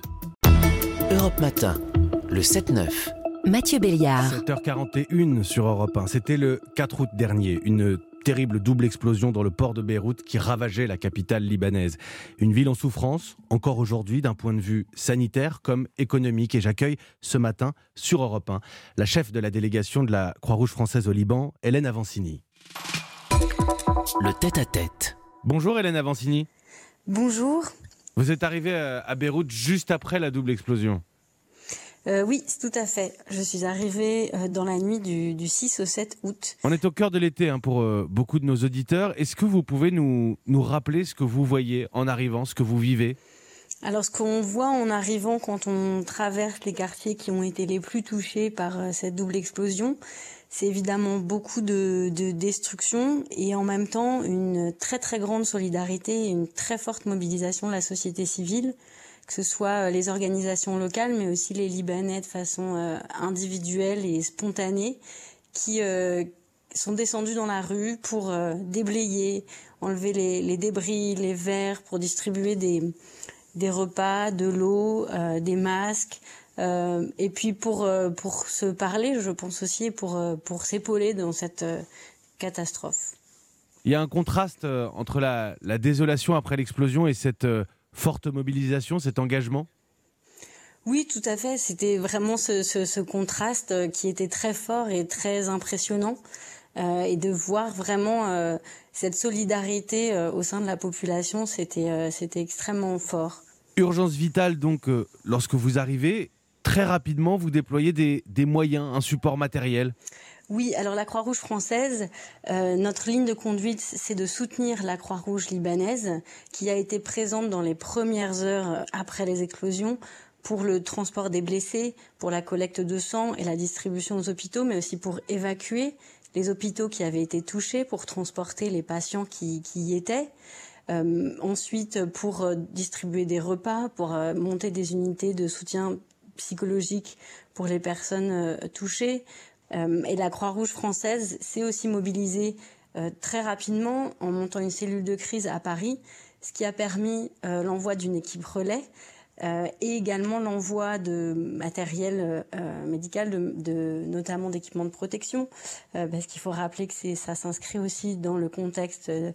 Europe Matin, le sept neuf. Mathieu Béliard. sept heures quarante et une sur Europe un. C'était le quatre août dernier. Une terrible double explosion dans le port de Beyrouth qui ravageait la capitale libanaise. Une ville en souffrance, encore aujourd'hui, d'un point de vue sanitaire comme économique. Et j'accueille ce matin sur Europe un la chef de la délégation de la Croix-Rouge française au Liban, Hélène Avancini. Le tête-à-tête. Bonjour Hélène Avancini. Bonjour. Vous êtes arrivée à Beyrouth juste après la double explosion. Euh, oui, tout à fait. Je suis arrivée dans la nuit du, du six au sept août. On est au cœur de l'été hein, pour euh, beaucoup de nos auditeurs. Est-ce que vous pouvez nous, nous rappeler ce que vous voyez en arrivant, ce que vous vivez ? Alors, ce qu'on voit en arrivant quand on traverse les quartiers qui ont été les plus touchés par euh, cette double explosion, c'est évidemment beaucoup de, de destruction et en même temps une très très grande solidarité et une très forte mobilisation de la société civile, que ce soit les organisations locales mais aussi les Libanais de façon euh, individuelle et spontanée qui euh, sont descendus dans la rue pour euh, déblayer, enlever les, les débris, les verres, pour distribuer des, des repas, de l'eau, euh, des masques. Euh, et puis pour euh, pour se parler, je pense aussi pour euh, pour s'épauler dans cette euh, catastrophe. Il y a un contraste euh, entre la, la désolation après l'explosion et cette euh, forte mobilisation, cet engagement. Oui, tout à fait. C'était vraiment ce, ce, ce contraste euh, qui était très fort et très impressionnant, euh, et de voir vraiment euh, cette solidarité euh, au sein de la population, c'était, euh, c'était extrêmement fort. Urgence vitale, donc, euh, lorsque vous arrivez, très rapidement, vous déployez des, des moyens, un support matériel. Oui, alors la Croix-Rouge française, euh, notre ligne de conduite, c'est de soutenir la Croix-Rouge libanaise, qui a été présente dans les premières heures après les explosions, pour le transport des blessés, pour la collecte de sang et la distribution aux hôpitaux, mais aussi pour évacuer les hôpitaux qui avaient été touchés, pour transporter les patients qui, qui y étaient. Euh, ensuite, pour euh, distribuer des repas, pour euh, monter des unités de soutien psychologique pour les personnes euh, touchées. Euh, et la Croix-Rouge française s'est aussi mobilisée euh, très rapidement en montant une cellule de crise à Paris, ce qui a permis euh, l'envoi d'une équipe relais. Euh, et également l'envoi de matériel euh, médical, de, de, notamment d'équipements de protection, euh, parce qu'il faut rappeler que c'est, ça s'inscrit aussi dans le contexte euh,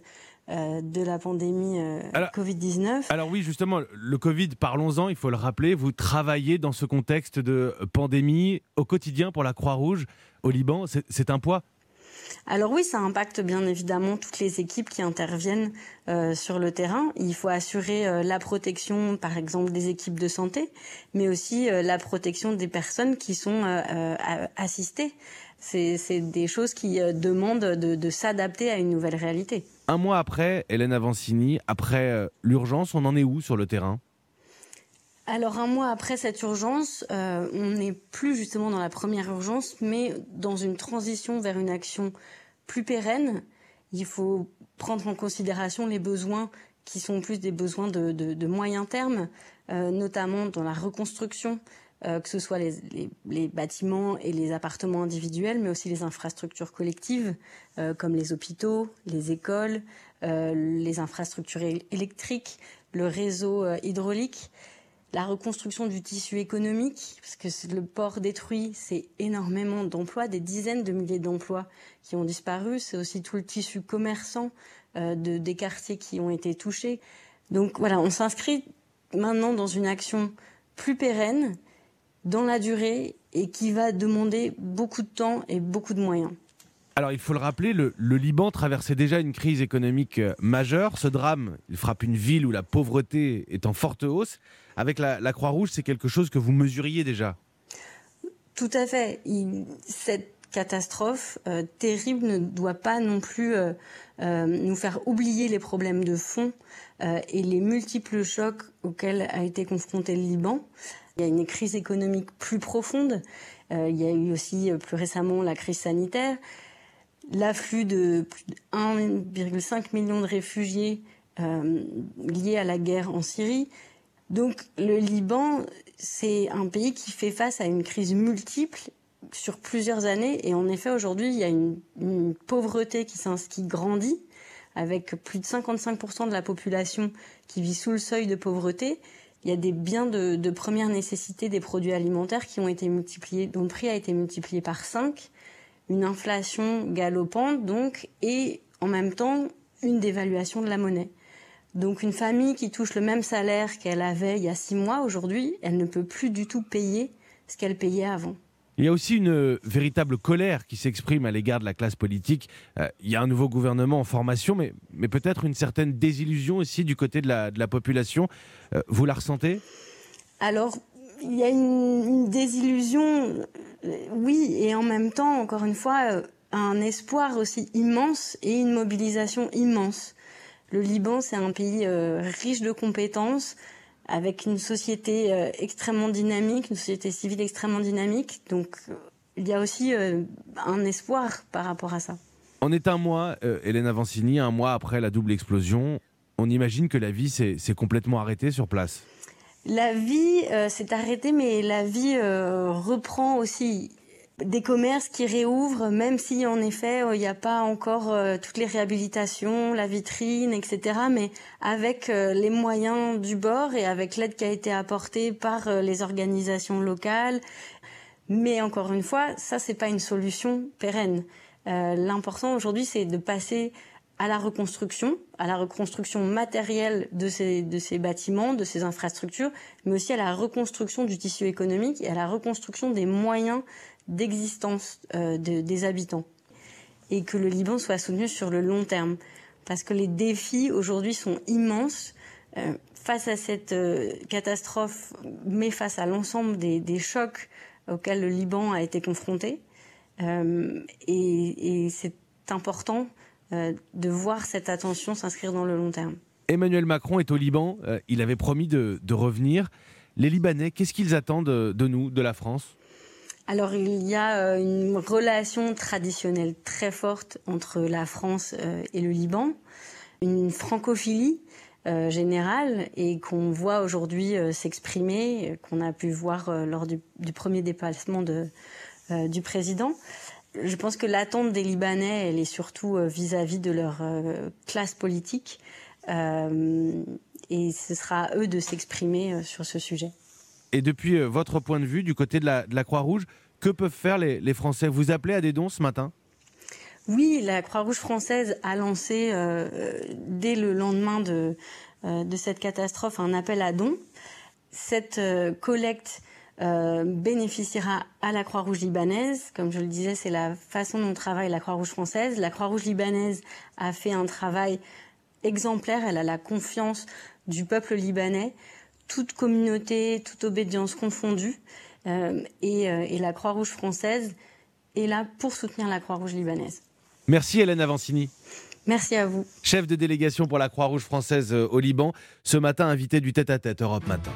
de la pandémie euh, alors, covid dix-neuf. Alors oui, justement, le Covid, parlons-en, il faut le rappeler, vous travaillez dans ce contexte de pandémie au quotidien pour la Croix-Rouge au Liban, c'est, c'est un poids ? Alors oui, ça impacte bien évidemment toutes les équipes qui interviennent euh, sur le terrain. Il faut assurer euh, la protection, par exemple, des équipes de santé, mais aussi euh, la protection des personnes qui sont euh, euh, assistées. C'est, c'est des choses qui euh, demandent de, de s'adapter à une nouvelle réalité. Un mois après, Hélène Avancini, après euh, l'urgence, on en est où sur le terrain ? Alors un mois après cette urgence, euh, on n'est plus justement dans la première urgence, mais dans une transition vers une action plus pérenne. Il faut prendre en considération les besoins qui sont plus des besoins de, de, de moyen terme, euh, notamment dans la reconstruction, euh, que ce soit les, les, les bâtiments et les appartements individuels, mais aussi les infrastructures collectives, euh, comme les hôpitaux, les écoles, euh, les infrastructures électriques, le réseau euh, hydraulique. La reconstruction du tissu économique, parce que le port détruit, c'est énormément d'emplois, des dizaines de milliers d'emplois qui ont disparu. C'est aussi tout le tissu commerçant euh, de, des quartiers qui ont été touchés. Donc voilà, on s'inscrit maintenant dans une action plus pérenne, dans la durée, et qui va demander beaucoup de temps et beaucoup de moyens. Alors il faut le rappeler, le, le Liban traversait déjà une crise économique majeure. Ce drame, il frappe une ville où la pauvreté est en forte hausse. Avec la, la Croix-Rouge, c'est quelque chose que vous mesuriez déjà ? Tout à fait. Il, cette catastrophe euh, terrible ne doit pas non plus euh, euh, nous faire oublier les problèmes de fond euh, et les multiples chocs auxquels a été confronté le Liban. Il y a une crise économique plus profonde. Euh, il y a eu aussi euh, plus récemment la crise sanitaire. L'afflux de plus de un virgule cinq million de réfugiés euh, liés à la guerre en Syrie. Donc le Liban, c'est un pays qui fait face à une crise multiple sur plusieurs années. Et en effet, aujourd'hui, il y a une, une pauvreté qui, qui grandit, avec plus de cinquante-cinq pour cent de la population qui vit sous le seuil de pauvreté. Il y a des biens de, de première nécessité, des produits alimentaires qui ont été multipliés, dont le prix a été multiplié par cinq. Une inflation galopante, donc, et en même temps, une dévaluation de la monnaie. Donc une famille qui touche le même salaire qu'elle avait il y a six mois, aujourd'hui, elle ne peut plus du tout payer ce qu'elle payait avant. Il y a aussi une véritable colère qui s'exprime à l'égard de la classe politique. Euh, il y a un nouveau gouvernement en formation, mais, mais peut-être une certaine désillusion aussi du côté de la, de la population. Euh, vous la ressentez ? Alors, il y a une, une désillusion, oui, et en même temps, encore une fois, un espoir aussi immense et une mobilisation immense. Le Liban, c'est un pays euh, riche de compétences, avec une société euh, extrêmement dynamique, une société civile extrêmement dynamique. Donc, euh, il y a aussi euh, un espoir par rapport à ça. On est un mois, euh, Hélène Avancini, un mois après la double explosion. On imagine que la vie s'est, s'est complètement arrêtée sur place. La vie euh, s'est arrêtée, mais la vie euh, reprend aussi. Des commerces qui réouvrent, même si en effet il n'y a pas encore euh, toutes les réhabilitations, la vitrine, et cetera. Mais avec euh, les moyens du bord et avec l'aide qui a été apportée par euh, les organisations locales. Mais encore une fois, ça c'est pas une solution pérenne. Euh, l'important aujourd'hui, c'est de passer à la reconstruction, à la reconstruction matérielle de ces, de ces bâtiments, de ces infrastructures, mais aussi à la reconstruction du tissu économique et à la reconstruction des moyens d'existence euh, de, des habitants. Et que le Liban soit soutenu sur le long terme. parce que les défis aujourd'hui sont immenses. Euh, face à cette euh, catastrophe, mais face à l'ensemble des, des chocs auxquels le Liban a été confronté. Euh, et, et c'est important euh, de voir cette attention s'inscrire dans le long terme. Emmanuel Macron est au Liban. Euh, il avait promis de, de revenir. Les Libanais, qu'est-ce qu'ils attendent de, de nous, de la France ? Alors, il y a une relation traditionnelle très forte entre la France et le Liban, une francophilie euh, générale et qu'on voit aujourd'hui euh, s'exprimer, qu'on a pu voir euh, lors du, du premier déplacement de, euh, du président. Je pense que l'attente des Libanais, elle est surtout euh, vis-à-vis de leur euh, classe politique euh, et ce sera à eux de s'exprimer euh, sur ce sujet. Et depuis euh, votre point de vue, du côté de la, de la Croix-Rouge, que peuvent faire les, les Français ? Vous appelez à des dons ce matin ? Oui, la Croix-Rouge française a lancé, euh, dès le lendemain de, euh, de cette catastrophe, un appel à dons. Cette euh, collecte euh, bénéficiera à la Croix-Rouge libanaise. Comme je le disais, c'est la façon dont travaille la Croix-Rouge française. La Croix-Rouge libanaise a fait un travail exemplaire. Elle a la confiance du peuple libanais. Toute communauté, toute obédience confondue. Euh, et, euh, et la Croix-Rouge française est là pour soutenir la Croix-Rouge libanaise. Merci Hélène Avancini. Merci à vous. Chef de délégation pour la Croix-Rouge française au Liban, ce matin invité du tête-à-tête Europe Matin.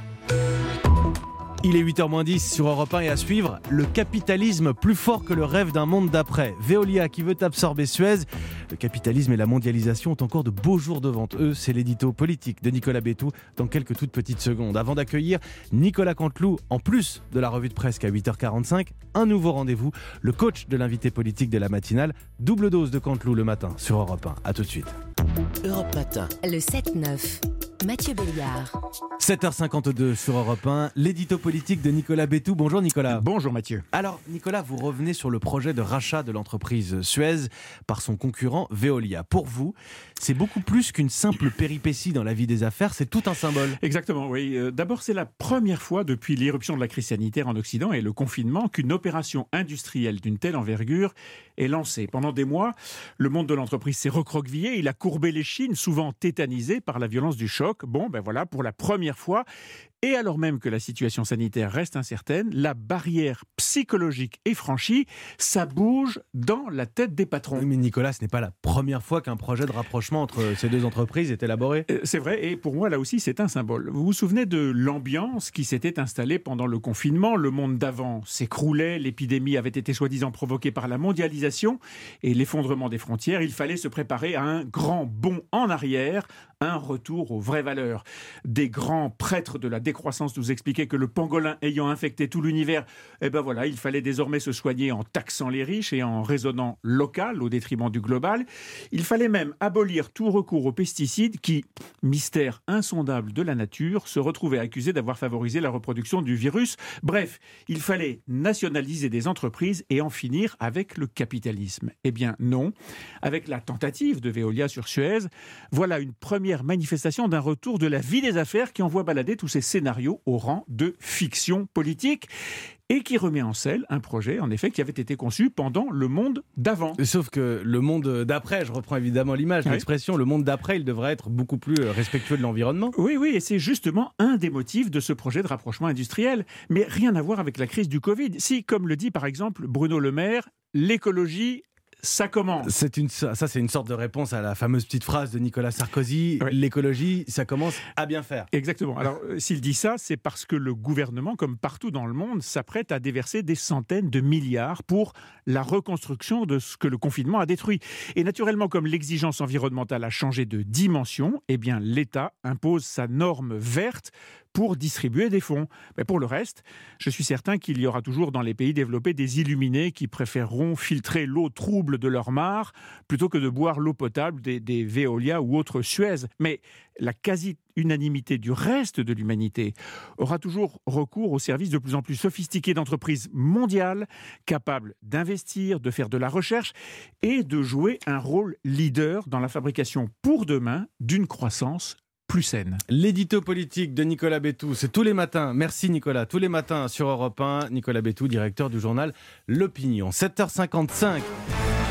Il est huit heures moins dix sur Europe un et à suivre, le capitalisme plus fort que le rêve d'un monde d'après. Veolia qui veut absorber Suez. Le capitalisme et la mondialisation ont encore de beaux jours devant eux. C'est l'édito politique de Nicolas Bétou dans quelques toutes petites secondes. Avant d'accueillir Nicolas Canteloup, en plus de la revue de presse à huit heures quarante-cinq, un nouveau rendez-vous, le coach de l'invité politique de la matinale. Double dose de Canteloup le matin sur Europe un. A tout de suite. Europe Matin. Le sept neuf. Mathieu Béliard. sept heures cinquante-deux sur Europe un, l'édito politique de Nicolas Bétou. Bonjour Nicolas. Bonjour Mathieu. Alors Nicolas, vous revenez sur le projet de rachat de l'entreprise Suez par son concurrent Veolia. Pour vous, c'est beaucoup plus qu'une simple péripétie dans la vie des affaires, c'est tout un symbole. Exactement, oui. D'abord, c'est la première fois depuis l'irruption de la crise sanitaire en Occident et le confinement qu'une opération industrielle d'une telle envergure est lancée. Pendant des mois, le monde de l'entreprise s'est recroquevillé, il a courbé l'échine, souvent tétanisé par la violence du choc. Bon, ben voilà, pour la première fois, et alors même que la situation sanitaire reste incertaine, la barrière psychologique est franchie, ça bouge dans la tête des patrons. Oui, mais Nicolas, ce n'est pas la première fois qu'un projet de rapprochement entre ces deux entreprises est élaboré. Euh, c'est vrai, et pour moi, là aussi, c'est un symbole. Vous vous souvenez de l'ambiance qui s'était installée pendant le confinement ? Le monde d'avant s'écroulait, l'épidémie avait été soi-disant provoquée par la mondialisation et l'effondrement des frontières. Il fallait se préparer à un grand bond en arrière, un retour aux vraies valeurs. Des grands prêtres de la décroissance nous expliquaient que le pangolin ayant infecté tout l'univers, eh ben voilà, il fallait désormais se soigner en taxant les riches et en raisonnant local au détriment du global. Il fallait même abolir tout recours aux pesticides qui, mystère insondable de la nature, se retrouvaient accusés d'avoir favorisé la reproduction du virus. Bref, il fallait nationaliser des entreprises et en finir avec le capitalisme. Eh bien non. Avec la tentative de Veolia sur Suez, voilà une première manifestation d'un retour de la vie des affaires qui envoie balader tous ces scénarios au rang de fiction politique et qui remet en selle un projet, en effet, qui avait été conçu pendant le monde d'avant. Sauf que le monde d'après, je reprends évidemment l'image, oui. l'expression, le monde d'après, il devrait être beaucoup plus respectueux de l'environnement. Oui, oui, et c'est justement un des motifs de ce projet de rapprochement industriel. Mais rien à voir avec la crise du Covid. Si, comme le dit par exemple Bruno Le Maire, l'écologie... ça commence. C'est une, ça, c'est une sorte de réponse à la fameuse petite phrase de Nicolas Sarkozy. Oui. L'écologie, ça commence à bien faire. Exactement. Alors, s'il dit ça, c'est parce que le gouvernement, comme partout dans le monde, s'apprête à déverser des centaines de milliards pour la reconstruction de ce que le confinement a détruit. Et naturellement, comme l'exigence environnementale a changé de dimension, eh bien, l'État impose sa norme verte pour distribuer des fonds. Mais pour le reste, je suis certain qu'il y aura toujours dans les pays développés des illuminés qui préféreront filtrer l'eau trouble de leur mare plutôt que de boire l'eau potable des, des Veolia ou autres Suez. Mais la quasi-unanimité du reste de l'humanité aura toujours recours aux services de plus en plus sophistiqués d'entreprises mondiales capables d'investir, de faire de la recherche et de jouer un rôle leader dans la fabrication pour demain d'une croissance plus saine. L'édito politique de Nicolas Bétou, c'est tous les matins. Merci Nicolas. Tous les matins sur Europe un. Nicolas Bétou, directeur du journal L'Opinion. sept heures cinquante-cinq.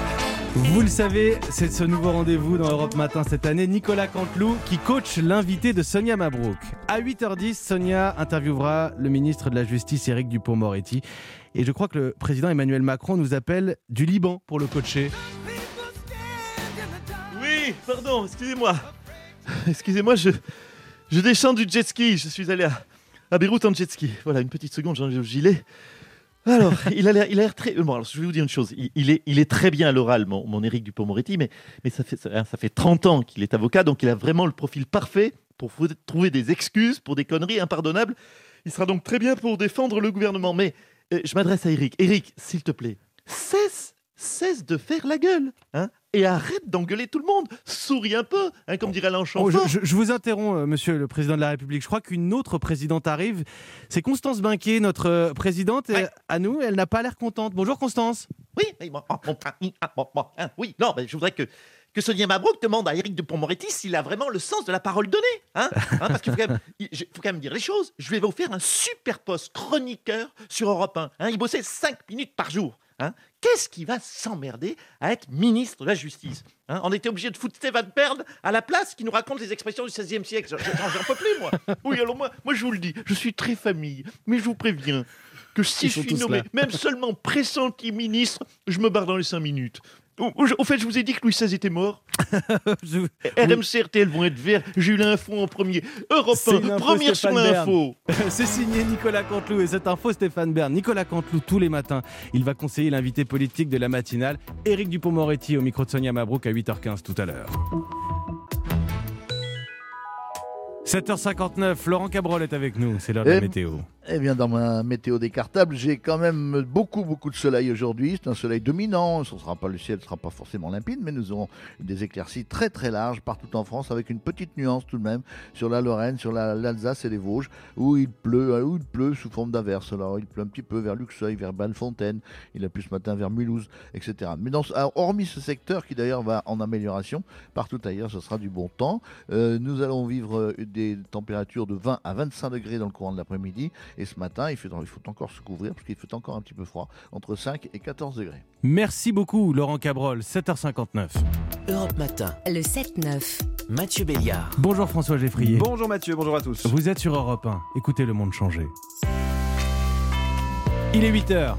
Vous le savez, c'est ce nouveau rendez-vous dans Europe Matin cette année. Nicolas Canteloup qui coach l'invité de Sonia Mabrouk. À huit heures dix, Sonia interviewera le ministre de la Justice, Éric Dupond-Moretti. Et je crois que le président Emmanuel Macron nous appelle du Liban pour le coacher. Oui, pardon, excusez-moi. Excusez-moi, je, je descends du jet ski. Je suis allé à, à Beyrouth en jet ski. Voilà, une petite seconde, j'ai le gilet. Alors, il a l'air, il a l'air très... Bon, alors, je vais vous dire une chose. Il, il, est, il est très bien à l'oral, mon, mon Éric Dupond-Moretti, mais, mais ça, fait, ça, ça fait trente ans qu'il est avocat, donc il a vraiment le profil parfait pour trouver des excuses pour des conneries impardonnables. Il sera donc très bien pour défendre le gouvernement. Mais euh, je m'adresse à Éric. Éric, s'il te plaît, cesse, cesse de faire la gueule, hein, et arrête d'engueuler tout le monde. Souris un peu, hein, comme dirait Alain Chamfort. Oh, je, je, je vous interromps, euh, monsieur le président de la République. Je crois qu'une autre présidente arrive. C'est Constance Binquet, notre euh, présidente. Ouais. Et à nous, elle n'a pas l'air contente. Bonjour Constance. Oui, oui, bon, bon, bon, bon, hein, oui. Non, mais je voudrais que, que Sonia Mabrouk demande à Éric Dupond-Moretti s'il a vraiment le sens de la parole donnée. Hein, hein, parce qu'il faut quand, même, il faut quand même dire les choses. Je vais vous faire un super poste chroniqueur sur Europe un. Hein, il bossait cinq minutes par jour. Hein. Qu'est-ce qui va s'emmerder à être ministre de la Justice, hein? On était obligé de foutre Stéphane Bern à la place qui nous raconte les expressions du seizième siècle. J'en, j'en peux plus, moi. Oui, alors moi, moi, je vous le dis, je suis très famille, mais je vous préviens que si je suis nommé, même seulement pressenti ministre, je me barre dans les cinq minutes. Au, au, au fait, je vous ai dit que Louis seize était mort. je... R M C, R T L vont être verts. J'ai eu l'info en premier. Europe un, première sur l'info. C'est signé Nicolas Canteloup et cette info, Stéphane Bern. Nicolas Canteloup, tous les matins, il va conseiller l'invité politique de la matinale, Éric Dupond-Moretti, au micro de Sonia Mabrouk à huit heures quinze tout à l'heure. sept heures cinquante-neuf, Laurent Cabrol est avec nous, c'est l'heure de la météo. Eh bien, dans ma météo décartable, j'ai quand même beaucoup, beaucoup de soleil aujourd'hui. C'est un soleil dominant. Ce sera pas, le ciel ne sera pas forcément limpide, mais nous aurons des éclaircies très, très larges partout en France, avec une petite nuance tout de même sur la Lorraine, sur la, l'Alsace et les Vosges, où il pleut, où il pleut sous forme d'averse. Alors, il pleut un petit peu vers Luxeuil, vers Bellefontaine. Il a plu ce matin vers Mulhouse, et cetera. Mais dans, alors, hormis ce secteur qui d'ailleurs va en amélioration, partout ailleurs, ce sera du bon temps. Euh, nous allons vivre des températures de vingt à vingt-cinq degrés dans le courant de l'après-midi. Et ce matin, il, fait, il faut encore se couvrir parce qu'il fait encore un petit peu froid, entre cinq et quatorze degrés. Merci beaucoup, Laurent Cabrol, sept heures cinquante-neuf. Europe Matin, le sept neuf. Mathieu Béliard. Bonjour François Geffrier. Bonjour Mathieu, bonjour à tous. Vous êtes sur Europe un. Écoutez le monde changer. Il est huit heures.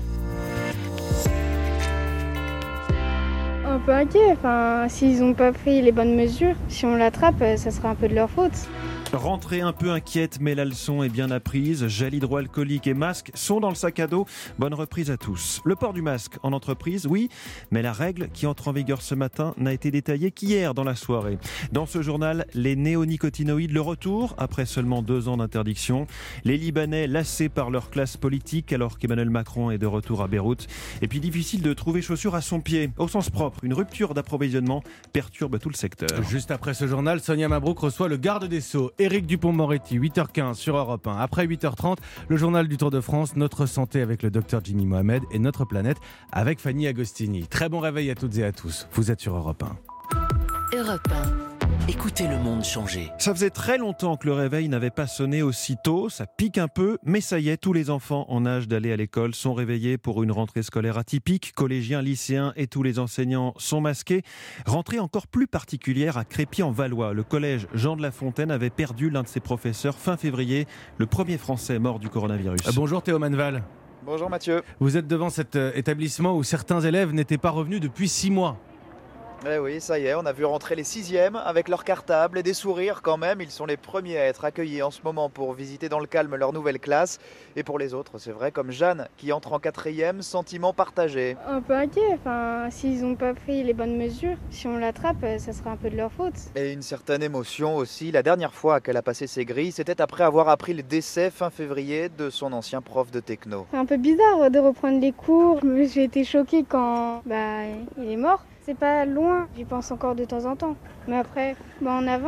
Un peu inquiet, enfin, s'ils n'ont pas pris les bonnes mesures, si on l'attrape, ça sera un peu de leur faute. Rentrée un peu inquiète, mais la leçon est bien apprise. Gel hydroalcoolique et masque sont dans le sac à dos. Bonne reprise à tous. Le port du masque en entreprise, oui, mais la règle qui entre en vigueur ce matin n'a été détaillée qu'hier dans la soirée. Dans ce journal, les néonicotinoïdes, le retour après seulement deux ans d'interdiction. Les Libanais lassés par leur classe politique alors qu'Emmanuel Macron est de retour à Beyrouth. Et puis difficile de trouver chaussures à son pied. Au sens propre, une rupture d'approvisionnement perturbe tout le secteur. Juste après ce journal, Sonia Mabrouk reçoit le garde des Sceaux, Éric Dupond-Moretti, huit heures quinze sur Europe un. Après huit heures trente, le journal du Tour de France, Notre santé avec le docteur Jimmy Mohamed et Notre planète avec Fanny Agostini. Très bon réveil à toutes et à tous. Vous êtes sur Europe un. Europe un. Écoutez le monde changer. Ça faisait très longtemps que le réveil n'avait pas sonné aussi tôt, ça pique un peu, mais ça y est, tous les enfants en âge d'aller à l'école sont réveillés pour une rentrée scolaire atypique. Collégiens, lycéens et tous les enseignants sont masqués. Rentrée encore plus particulière à Crépy-en-Valois. Le collège Jean de La Fontaine avait perdu l'un de ses professeurs fin février, le premier Français mort du coronavirus. Euh, bonjour Théo Manval. Bonjour Mathieu. Vous êtes devant cet euh, établissement où certains élèves n'étaient pas revenus depuis six mois. Eh oui, ça y est, on a vu rentrer les sixièmes avec leurs cartables et des sourires quand même. Ils sont les premiers à être accueillis en ce moment pour visiter dans le calme leur nouvelle classe. Et pour les autres, c'est vrai, comme Jeanne qui entre en quatrième, sentiment partagé. Un peu inquiet, enfin, s'ils n'ont pas pris les bonnes mesures, si on l'attrape, ça sera un peu de leur faute. Et une certaine émotion aussi. La dernière fois qu'elle a passé ses grilles, c'était après avoir appris le décès fin février de son ancien prof de techno. C'est un peu bizarre de reprendre les cours. J'ai été choquée quand bah, il est mort. C'est pas loin, j'y pense encore de temps en temps. Mais après, bah on avance.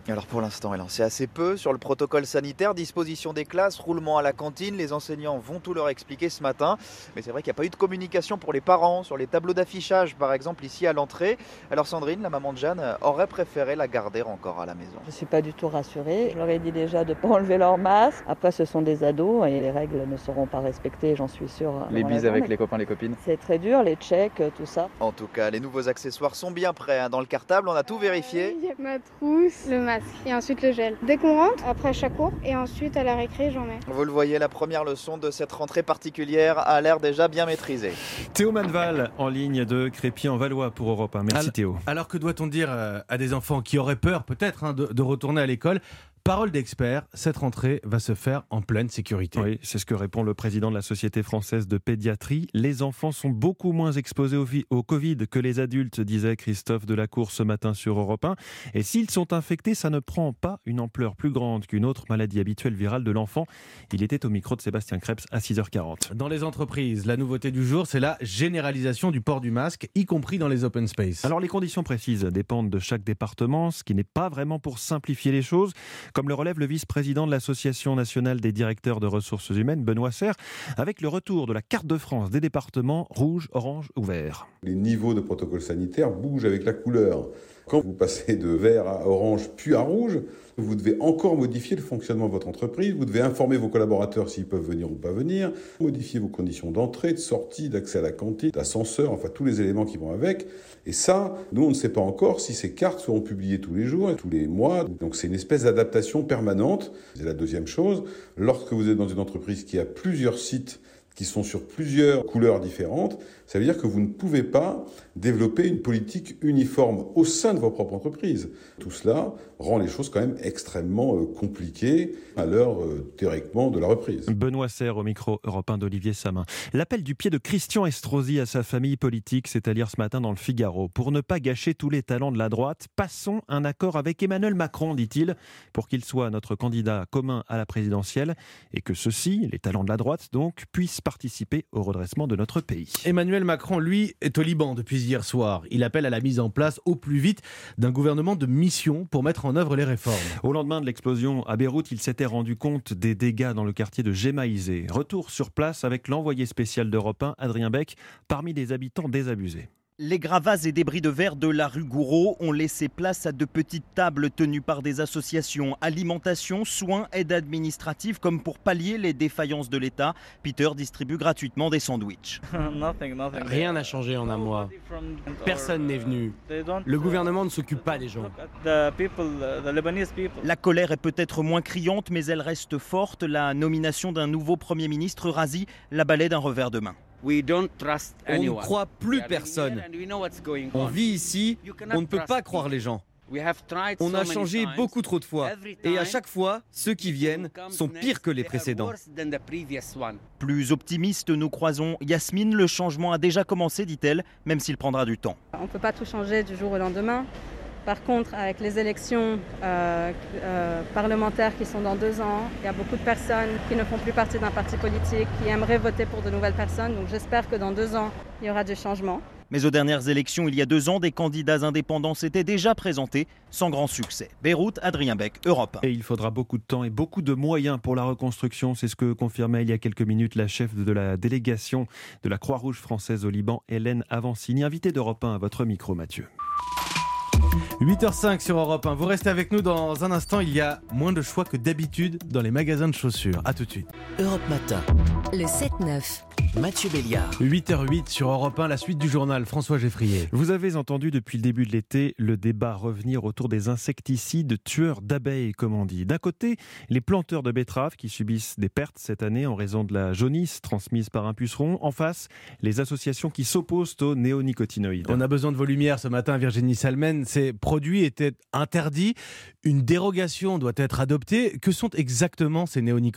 Alors pour l'instant, elle en sait assez peu sur le protocole sanitaire, disposition des classes, roulement à la cantine. Les enseignants vont tout leur expliquer ce matin. Mais c'est vrai qu'il n'y a pas eu de communication pour les parents sur les tableaux d'affichage, par exemple ici à l'entrée. Alors Sandrine, la maman de Jeanne, aurait préféré la garder encore à la maison. Je ne suis pas du tout rassurée. Je leur ai dit déjà de ne pas enlever leur masque. Après, ce sont des ados et les règles ne seront pas respectées, j'en suis sûre. Les bises avec les copains, les copines. C'est très dur, les checks, tout ça. En tout cas, les nouveaux accessoires sont bien prêts. Hein. Dans le cartable, on a tout vérifié. Il y a ma trousse, le masque et ensuite le gel. Dès qu'on rentre, après chaque cours, et ensuite à la récré, j'en mets. Vous le voyez, la première leçon de cette rentrée particulière a l'air déjà bien maîtrisée. Théo Manval en ligne de Crépy-en-Valois pour Europe un. Merci alors, Théo. Alors que doit-on dire à des enfants qui auraient peur peut-être hein, de, de retourner à l'école ? Parole d'expert, cette rentrée va se faire en pleine sécurité. Oui, c'est ce que répond le président de la Société française de pédiatrie. Les enfants sont beaucoup moins exposés au, au Covid que les adultes, disait Christophe Delacour ce matin sur Europe un. Et s'ils sont infectés, ça ne prend pas une ampleur plus grande qu'une autre maladie habituelle virale de l'enfant. Il était au micro de Sébastien Krebs à six heures quarante. Dans les entreprises, la nouveauté du jour, c'est la généralisation du port du masque, y compris dans les open space. Alors les conditions précises dépendent de chaque département, ce qui n'est pas vraiment pour simplifier les choses. Comme le relève le vice-président de l'Association nationale des directeurs de ressources humaines, Benoît Serre, avec le retour de la carte de France des départements rouge, orange ou vert. Les niveaux de protocole sanitaire bougent avec la couleur. Quand vous passez de vert à orange puis à rouge, vous devez encore modifier le fonctionnement de votre entreprise, vous devez informer vos collaborateurs s'ils peuvent venir ou pas venir, modifier vos conditions d'entrée, de sortie, d'accès à la cantine, d'ascenseur, enfin tous les éléments qui vont avec. Et ça, nous on ne sait pas encore si ces cartes seront publiées tous les jours et tous les mois. Donc c'est une espèce d'adaptation permanente. C'est la deuxième chose. Lorsque vous êtes dans une entreprise qui a plusieurs sites qui sont sur plusieurs couleurs différentes, ça veut dire que vous ne pouvez pas développer une politique uniforme au sein de votre propre entreprise. Tout cela rend les choses quand même extrêmement euh, compliquées à l'heure, euh, théoriquement, de la reprise. Benoît Serre au micro Europe un d'Olivier Samin. L'appel du pied de Christian Estrosi à sa famille politique, c'est à lire ce matin dans le Figaro. Pour ne pas gâcher tous les talents de la droite, passons un accord avec Emmanuel Macron, dit-il, pour qu'il soit notre candidat commun à la présidentielle et que ceux-ci, les talents de la droite donc, puissent participer au redressement de notre pays. Emmanuel Macron, lui, est au Liban depuis hier soir. Il appelle à la mise en place au plus vite d'un gouvernement de mission pour mettre en œuvre les réformes. Au lendemain de l'explosion à Beyrouth, il s'était rendu compte des dégâts dans le quartier de Gémaïsé. Retour sur place avec l'envoyé spécial d'Europe un, Adrien Beck, parmi les habitants désabusés. Les gravats et débris de verre de la rue Gouraud ont laissé place à de petites tables tenues par des associations. Alimentation, soins, aide administrative, comme pour pallier les défaillances de l'État. Peter distribue gratuitement des sandwichs. Rien n'a changé en un mois. Personne n'est venu. Le gouvernement ne s'occupe pas des gens. La colère est peut-être moins criante, mais elle reste forte. La nomination d'un nouveau Premier ministre, Razi, la balaie d'un revers de main. On ne croit plus personne. On vit ici, on ne peut pas croire les gens. On a changé beaucoup trop de fois. Et à chaque fois, ceux qui viennent sont pires que les précédents. Plus optimiste, nous croisons Yasmine. Le changement a déjà commencé, dit-elle, même s'il prendra du temps. On ne peut pas tout changer du jour au lendemain. Par contre, avec les élections euh, euh, parlementaires qui sont dans deux ans, il y a beaucoup de personnes qui ne font plus partie d'un parti politique, qui aimeraient voter pour de nouvelles personnes. Donc j'espère que dans deux ans, il y aura du changement. Mais aux dernières élections, il y a deux ans, des candidats indépendants s'étaient déjà présentés, sans grand succès. Beyrouth, Adrien Beck, Europe un. Et il faudra beaucoup de temps et beaucoup de moyens pour la reconstruction. C'est ce que confirmait il y a quelques minutes la chef de la délégation de la Croix-Rouge française au Liban, Hélène Avancini, invitée d'Europe un à votre micro, Mathieu. huit heures cinq sur Europe un. Vous restez avec nous dans un instant. Il y a moins de choix que d'habitude dans les magasins de chaussures. A tout de suite. Europe Matin. Le sept neuf. Mathieu Béliard. huit heures huit sur Europe un, la suite du journal. François Geffrier. Vous avez entendu depuis le début de l'été le débat revenir autour des insecticides tueurs d'abeilles, comme on dit. D'un côté, les planteurs de betteraves qui subissent des pertes cette année en raison de la jaunisse transmise par un puceron. En face, les associations qui s'opposent aux néonicotinoïdes. On a besoin de vos lumières ce matin, Virginie Salmen. Ces produits étaient interdits. Une dérogation doit être adoptée. Que sont exactement ces néonicotinoïdes ?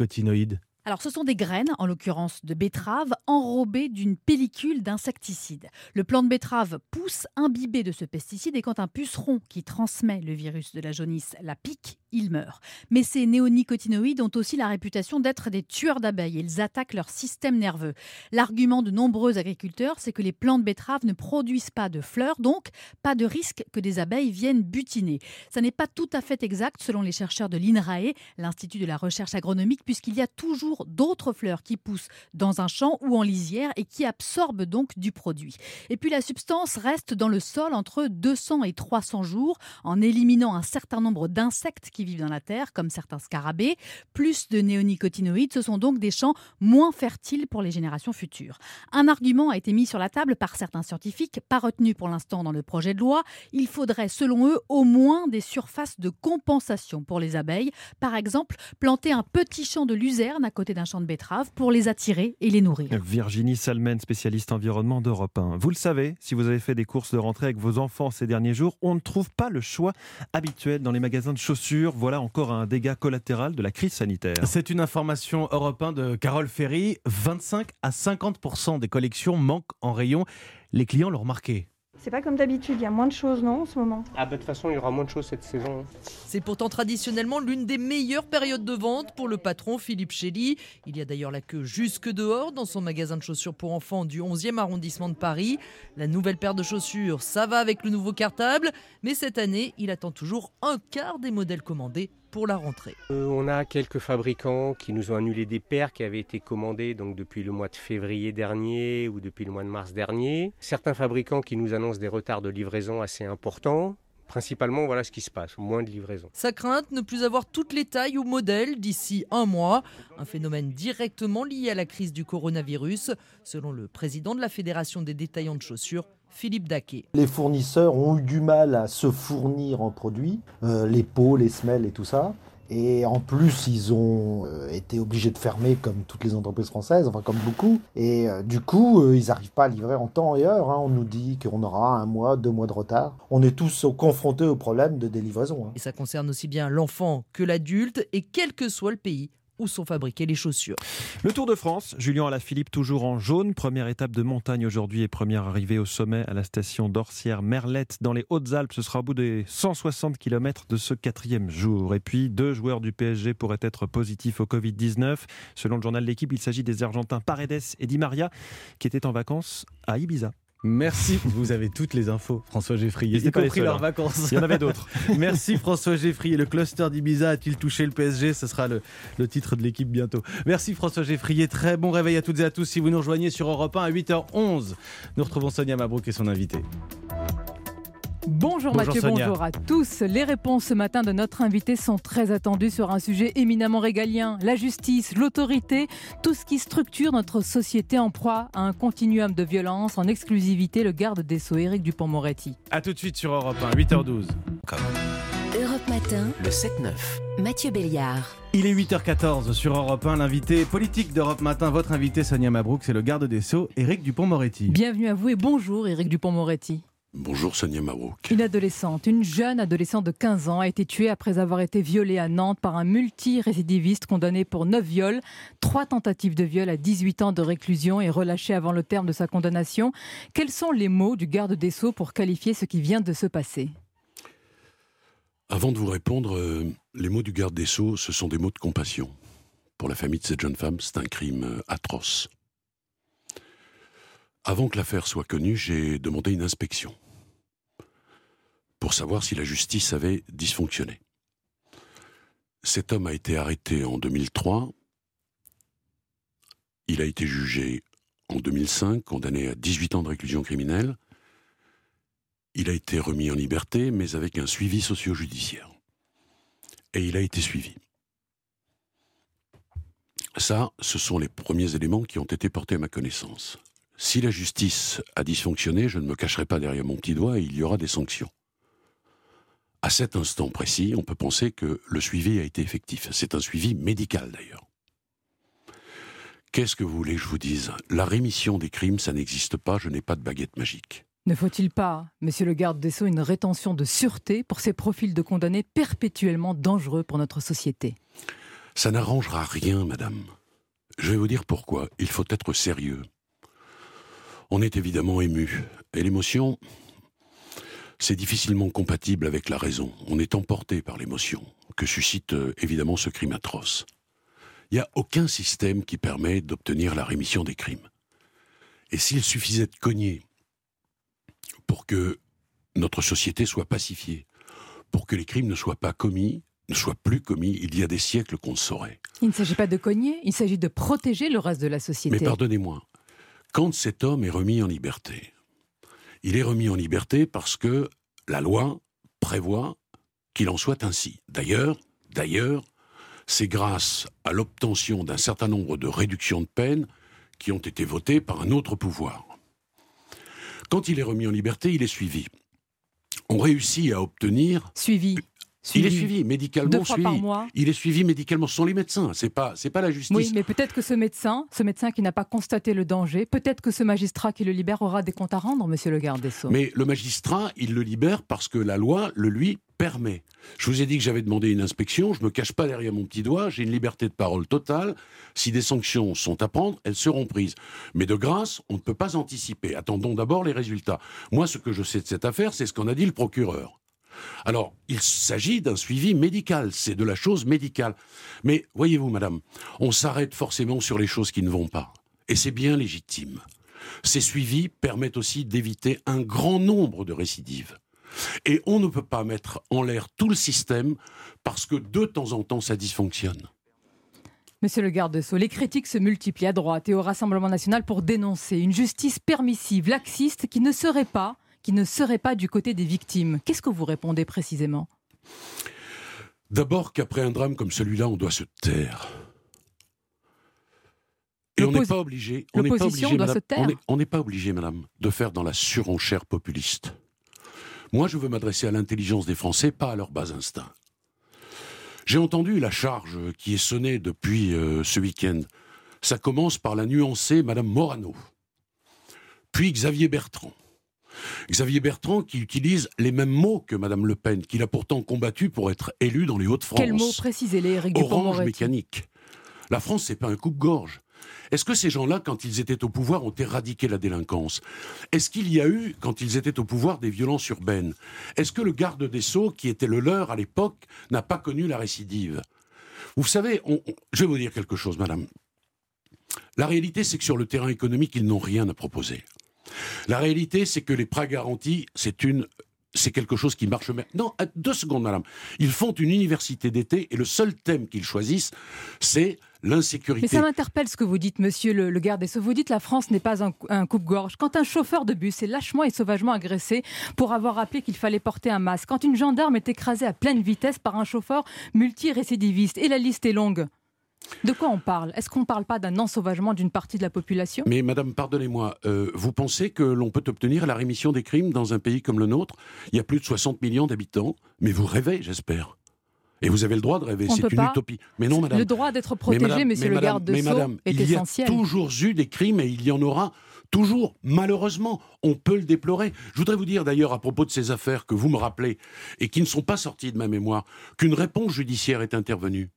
Alors, ce sont des graines, en l'occurrence de betterave, enrobées d'une pellicule d'insecticide. Le plant de betterave pousse imbibé de ce pesticide et quand un puceron qui transmet le virus de la jaunisse la pique, il meurt. Mais ces néonicotinoïdes ont aussi la réputation d'être des tueurs d'abeilles. Ils attaquent leur système nerveux. L'argument de nombreux agriculteurs, c'est que les plants de betterave ne produisent pas de fleurs, donc pas de risque que des abeilles viennent butiner. Ça n'est pas tout à fait exact selon les chercheurs de l'INRAE, l'Institut de la recherche agronomique, puisqu'il y a toujours d'autres fleurs qui poussent dans un champ ou en lisière et qui absorbent donc du produit. Et puis la substance reste dans le sol entre deux cents et trois cents jours en éliminant un certain nombre d'insectes qui vivent dans la terre, comme certains scarabées. Plus de néonicotinoïdes, ce sont donc des champs moins fertiles pour les générations futures. Un argument a été mis sur la table par certains scientifiques, pas retenu pour l'instant dans le projet de loi. Il faudrait, selon eux, au moins des surfaces de compensation pour les abeilles. Par exemple, planter un petit champ de luzerne à côté d'un champ de betterave pour les attirer et les nourrir. Virginie Salmen, spécialiste environnement d'Europe un. Vous le savez, si vous avez fait des courses de rentrée avec vos enfants ces derniers jours, on ne trouve pas le choix habituel dans les magasins de chaussures. Voilà encore un dégât collatéral de la crise sanitaire. C'est une information Europe un de Carole Ferry. vingt-cinq à cinquante pour cent des collections manquent en rayon. Les clients l'ont remarqué. C'est pas comme d'habitude, il y a moins de choses, non, en ce moment? Ah bah de toute façon, il y aura moins de choses cette saison. C'est pourtant traditionnellement l'une des meilleures périodes de vente pour le patron Philippe Chély. Il y a d'ailleurs la queue jusque dehors dans son magasin de chaussures pour enfants du onzième arrondissement de Paris. La nouvelle paire de chaussures, ça va avec le nouveau cartable, mais cette année, il attend toujours un quart des modèles commandés pour la rentrée. Euh, on a quelques fabricants qui nous ont annulé des paires qui avaient été commandées donc depuis le mois de février dernier ou depuis le mois de mars dernier. Certains fabricants qui nous annoncent des retards de livraison assez importants. Principalement, voilà ce qui se passe, moins de livraison. Sa crainte, ne plus avoir toutes les tailles ou modèles d'ici un mois. Un phénomène directement lié à la crise du coronavirus, selon le président de la Fédération des détaillants de chaussures, Philippe Daquet. Les fournisseurs ont eu du mal à se fournir en produits, euh, les pots, les semelles et tout ça. Et en plus, ils ont euh, été obligés de fermer comme toutes les entreprises françaises, enfin comme beaucoup. Et euh, du coup, euh, ils n'arrivent pas à livrer en temps et heure. Hein. On nous dit qu'on aura un mois, deux mois de retard. On est tous confrontés au problème de délivraison. Hein. Et ça concerne aussi bien l'enfant que l'adulte, et quel que soit le pays où sont fabriquées les chaussures. Le Tour de France, Julien Alaphilippe toujours en jaune. Première étape de montagne aujourd'hui et première arrivée au sommet à la station d'Orsières-Merlette dans les Hautes-Alpes. Ce sera au bout des cent soixante kilomètres de ce quatrième jour. Et puis, deux joueurs du P S G pourraient être positifs au covid dix-neuf. Selon le journal de l'équipe, il s'agit des Argentins Paredes et Di Maria qui étaient en vacances à Ibiza. Merci, vous avez toutes les infos, François Geffrier, y compris leurs vacances. Il y en avait d'autres. Merci François Geffrier. Le cluster d'Ibiza a-t-il touché le P S G? Ce sera le, le titre de l'équipe bientôt. Merci François Geffrier, très bon réveil à toutes et à tous. Si vous nous rejoignez sur Europe un à huit heures onze, nous retrouvons Sonia Mabrouk et son invité. Bonjour, bonjour Mathieu, Sonia. Bonjour à tous. Les réponses ce matin de notre invité sont très attendues sur un sujet éminemment régalien, la justice, l'autorité, tout ce qui structure notre société en proie à un continuum de violence, en exclusivité le garde des Sceaux, Éric Dupond-Moretti. A tout de suite sur Europe un, huit heures douze. Europe Matin, le sept neuf. Mathieu Béliard. Il est huit heures quatorze sur Europe un, l'invité politique d'Europe Matin, votre invité Sonia Mabrouk, c'est le garde des Sceaux, Éric Dupond-Moretti. Bienvenue à vous et bonjour Éric Dupond-Moretti. Bonjour Sonia Mabrouk. Une adolescente, une jeune adolescente de quinze ans a été tuée après avoir été violée à Nantes par un multirécidiviste condamné pour neuf viols, trois tentatives de viol à dix-huit ans de réclusion et relâché avant le terme de sa condamnation. Quels sont les mots du garde des Sceaux pour qualifier ce qui vient de se passer ? Avant de vous répondre, euh, les mots du garde des Sceaux, ce sont des mots de compassion. Pour la famille de cette jeune femme, c'est un crime euh, atroce. Avant que l'affaire soit connue, j'ai demandé une inspection pour savoir si la justice avait dysfonctionné. Cet homme a été arrêté en deux mille trois. Il a été jugé en deux mille cinq, condamné à dix-huit ans de réclusion criminelle. Il a été remis en liberté, mais avec un suivi socio-judiciaire. Et il a été suivi. Ça, ce sont les premiers éléments qui ont été portés à ma connaissance. Si la justice a dysfonctionné, je ne me cacherai pas derrière mon petit doigt et il y aura des sanctions. À cet instant précis, on peut penser que le suivi a été effectif. C'est un suivi médical d'ailleurs. Qu'est-ce que vous voulez que je vous dise ? La rémission des crimes, ça n'existe pas, je n'ai pas de baguette magique. Ne faut-il pas, monsieur le garde des Sceaux, une rétention de sûreté pour ces profils de condamnés perpétuellement dangereux pour notre société ? Ça n'arrangera rien, madame. Je vais vous dire pourquoi. Il faut être sérieux. On est évidemment ému. Et l'émotion, c'est difficilement compatible avec la raison. On est emporté par l'émotion que suscite euh, évidemment ce crime atroce. Il n'y a aucun système qui permet d'obtenir la rémission des crimes. Et s'il suffisait de cogner pour que notre société soit pacifiée, pour que les crimes ne soient pas commis, ne soient plus commis, il y a des siècles qu'on le saurait. Il ne s'agit pas de cogner, il s'agit de protéger le reste de la société. Mais pardonnez-moi, quand cet homme est remis en liberté, il est remis en liberté parce que la loi prévoit qu'il en soit ainsi. D'ailleurs, d'ailleurs, c'est grâce à l'obtention d'un certain nombre de réductions de peine qui ont été votées par un autre pouvoir. Quand il est remis en liberté, il est suivi. On réussit à obtenir... Suivi. Il est suivi, médicalement Deux fois suivi. par mois. Il est suivi médicalement. Ce sont les médecins, c'est pas, c'est pas la justice. Oui, mais peut-être que ce médecin, ce médecin qui n'a pas constaté le danger, peut-être que ce magistrat qui le libère aura des comptes à rendre, monsieur le garde des Sceaux. Mais le magistrat, il le libère parce que la loi le lui permet. Je vous ai dit que j'avais demandé une inspection, je me cache pas derrière mon petit doigt, j'ai une liberté de parole totale. Si des sanctions sont à prendre, elles seront prises. Mais de grâce, on ne peut pas anticiper. Attendons d'abord les résultats. Moi, ce que je sais de cette affaire, c'est ce qu'en a dit le procureur. Alors, il s'agit d'un suivi médical, c'est de la chose médicale. Mais, voyez-vous, madame, on s'arrête forcément sur les choses qui ne vont pas. Et c'est bien légitime. Ces suivis permettent aussi d'éviter un grand nombre de récidives. Et on ne peut pas mettre en l'air tout le système parce que de temps en temps, ça dysfonctionne. Monsieur le garde des Sceaux, les critiques se multiplient à droite et au Rassemblement national pour dénoncer une justice permissive, laxiste, qui ne serait pas... qui ne serait pas du côté des victimes. Qu'est-ce que vous répondez précisément ? D'abord qu'après un drame comme celui-là, on doit se taire. Et on n'est pas obligé, on n'est pas obligé, doit madame, se taire. on est- on n'est pas obligé, madame, de faire dans la surenchère populiste. Moi, je veux m'adresser à l'intelligence des Français, pas à leur bas instinct. J'ai entendu la charge qui est sonnée depuis euh, ce week-end. Ça commence par la nuancée madame Morano, puis Xavier Bertrand. Xavier Bertrand qui utilise les mêmes mots que madame Le Pen, qu'il a pourtant combattu pour être élu dans les Hauts-de-France. Quels mots précisez-les, Éric Orange Dupond-Moretti ? mécanique. La France, c'est pas un coupe-gorge. Est-ce que ces gens-là, quand ils étaient au pouvoir, ont éradiqué la délinquance ? Est-ce qu'il y a eu, quand ils étaient au pouvoir, des violences urbaines ? Est-ce que le garde des Sceaux, qui était le leur à l'époque, n'a pas connu la récidive ? Vous savez, on, on- je vais vous dire quelque chose, madame. La réalité, c'est que sur le terrain économique, ils n'ont rien à proposer. La réalité, c'est que les prêts garantis, c'est une... c'est quelque chose qui marche... Non, deux secondes, madame. Ils font une université d'été et le seul thème qu'ils choisissent, c'est l'insécurité. Mais ça m'interpelle ce que vous dites, monsieur le, le garde des Sceaux. Vous dites la France n'est pas un, un coupe-gorge. Quand un chauffeur de bus est lâchement et sauvagement agressé pour avoir rappelé qu'il fallait porter un masque, quand une gendarme est écrasée à pleine vitesse par un chauffeur multirécidiviste, et la liste est longue, de quoi on parle ? Est-ce qu'on ne parle pas d'un ensauvagement d'une partie de la population ? Mais madame, pardonnez-moi, euh, vous pensez que l'on peut obtenir la rémission des crimes dans un pays comme le nôtre ? Il y a plus de soixante millions d'habitants, mais vous rêvez, j'espère. Et vous avez le droit de rêver, On c'est peut une pas. utopie. Mais non, madame. Le droit d'être protégé, Mais madame, monsieur mais le madame, garde des mais Sceaux, madame, est il y a essentiel. toujours eu des crimes et il y en aura toujours, malheureusement. On peut le déplorer. Je voudrais vous dire d'ailleurs, à propos de ces affaires que vous me rappelez et qui ne sont pas sorties de ma mémoire, qu'une réponse judiciaire est intervenue.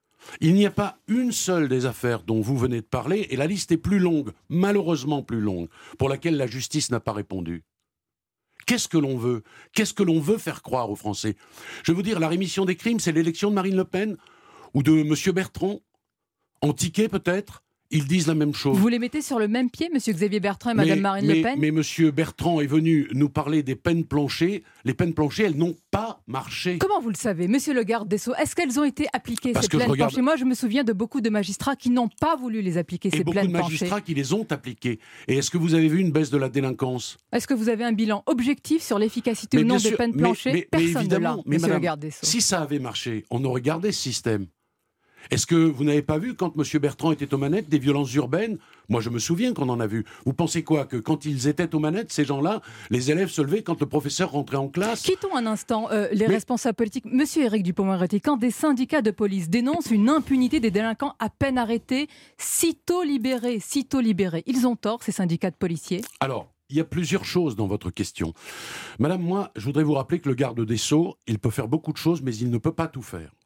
Il n'y a pas une seule des affaires dont vous venez de parler, et la liste est plus longue, malheureusement plus longue, pour laquelle la justice n'a pas répondu. Qu'est-ce que l'on veut ? Qu'est-ce que l'on veut faire croire aux Français ? Je vais vous dire, la rémission des crimes, c'est l'élection de Marine Le Pen ou de M. Bertrand ? En ticket peut-être ? Ils disent la même chose. Vous les mettez sur le même pied, monsieur Xavier Bertrand et Mais- madame Marine mais, Le Pen ? Mais M. Bertrand est venu nous parler des peines planchées. Les peines planchées, elles n'ont pas marché. Comment vous le savez, monsieur le garde des Sceaux ? Est-ce qu'elles ont été appliquées, Parce ces que je plaines regarde- planchées ? Moi, je me souviens de beaucoup de magistrats qui n'ont pas voulu les appliquer, Et ces beaucoup de plaines planchées. magistrats qui les ont appliquées. Et est-ce que vous avez vu une baisse de la délinquance ? Est-ce que vous avez un bilan objectif sur l'efficacité ou Mais non bien des sûr, peines mais- planchées ? mais- mais Personne ne l'a, évidemment, mais monsieur le madame, garde des Sceaux. Si ça avait marché, on aurait gardé ce système. Est-ce que vous n'avez pas vu, quand M. Bertrand était aux manettes, des violences urbaines ? Moi, je me souviens qu'on en a vu. Vous pensez quoi ? Que quand ils étaient aux manettes, ces gens-là, les élèves se levaient quand le professeur rentrait en classe ? Quittons un instant euh, les Mais- responsables politiques. Monsieur Éric Dupond-Moretti, quand des syndicats de police dénoncent une impunité des délinquants à peine arrêtés, sitôt libérés, sitôt libérés, ils ont tort, ces syndicats de policiers ? Alors, il y a plusieurs choses dans votre question. Madame, moi, je voudrais vous rappeler que le garde des Sceaux, il peut faire beaucoup de choses, mais il ne peut pas tout faire.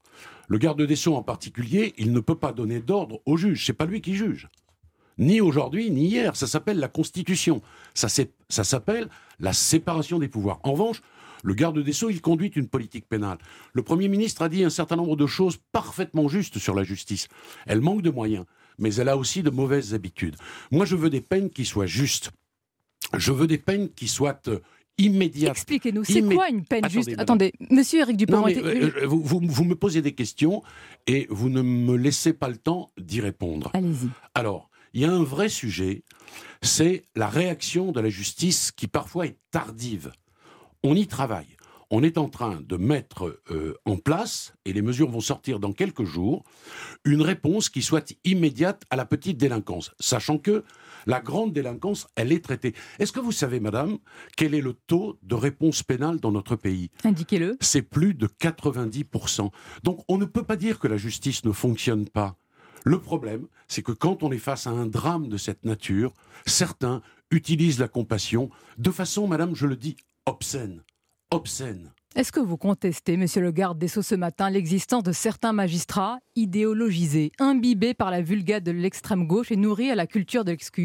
Le garde des Sceaux en particulier, il ne peut pas donner d'ordre au juge. C'est pas lui qui juge. Ni aujourd'hui, ni hier. Ça s'appelle la Constitution. Ça, ça s'appelle la séparation des pouvoirs. En revanche, le garde des Sceaux, il conduit une politique pénale. Le Premier ministre a dit un certain nombre de choses parfaitement justes sur la justice. Elle manque de moyens, mais elle a aussi de mauvaises habitudes. Moi, je veux des peines qui soient justes. Je veux des peines qui soient euh, immédiates. Expliquez-nous, c'est Immé... quoi une peine Attendez, juste madame. Attendez, monsieur Éric Dupond-Moretti... Euh, vous, vous, vous me posez des questions et vous ne me laissez pas le temps d'y répondre. Allez-y. Alors, il y a un vrai sujet, c'est la réaction de la justice qui parfois est tardive. On y travaille. On est en train de mettre euh, en place, et les mesures vont sortir dans quelques jours, une réponse qui soit immédiate à la petite délinquance, sachant que la grande délinquance, elle est traitée. Est-ce que vous savez, madame, quel est le taux de réponse pénale dans notre pays ? Indiquez-le. C'est plus de quatre-vingt-dix pour cent. Donc on ne peut pas dire que la justice ne fonctionne pas. Le problème, c'est que quand on est face à un drame de cette nature, certains utilisent la compassion de façon, madame, je le dis, obscène. Obscène. Est-ce que vous contestez, monsieur le garde des Sceaux, ce matin, l'existence de certains magistrats idéologisés, imbibés par la vulgate de l'extrême gauche et nourris à la culture de l'excuse ?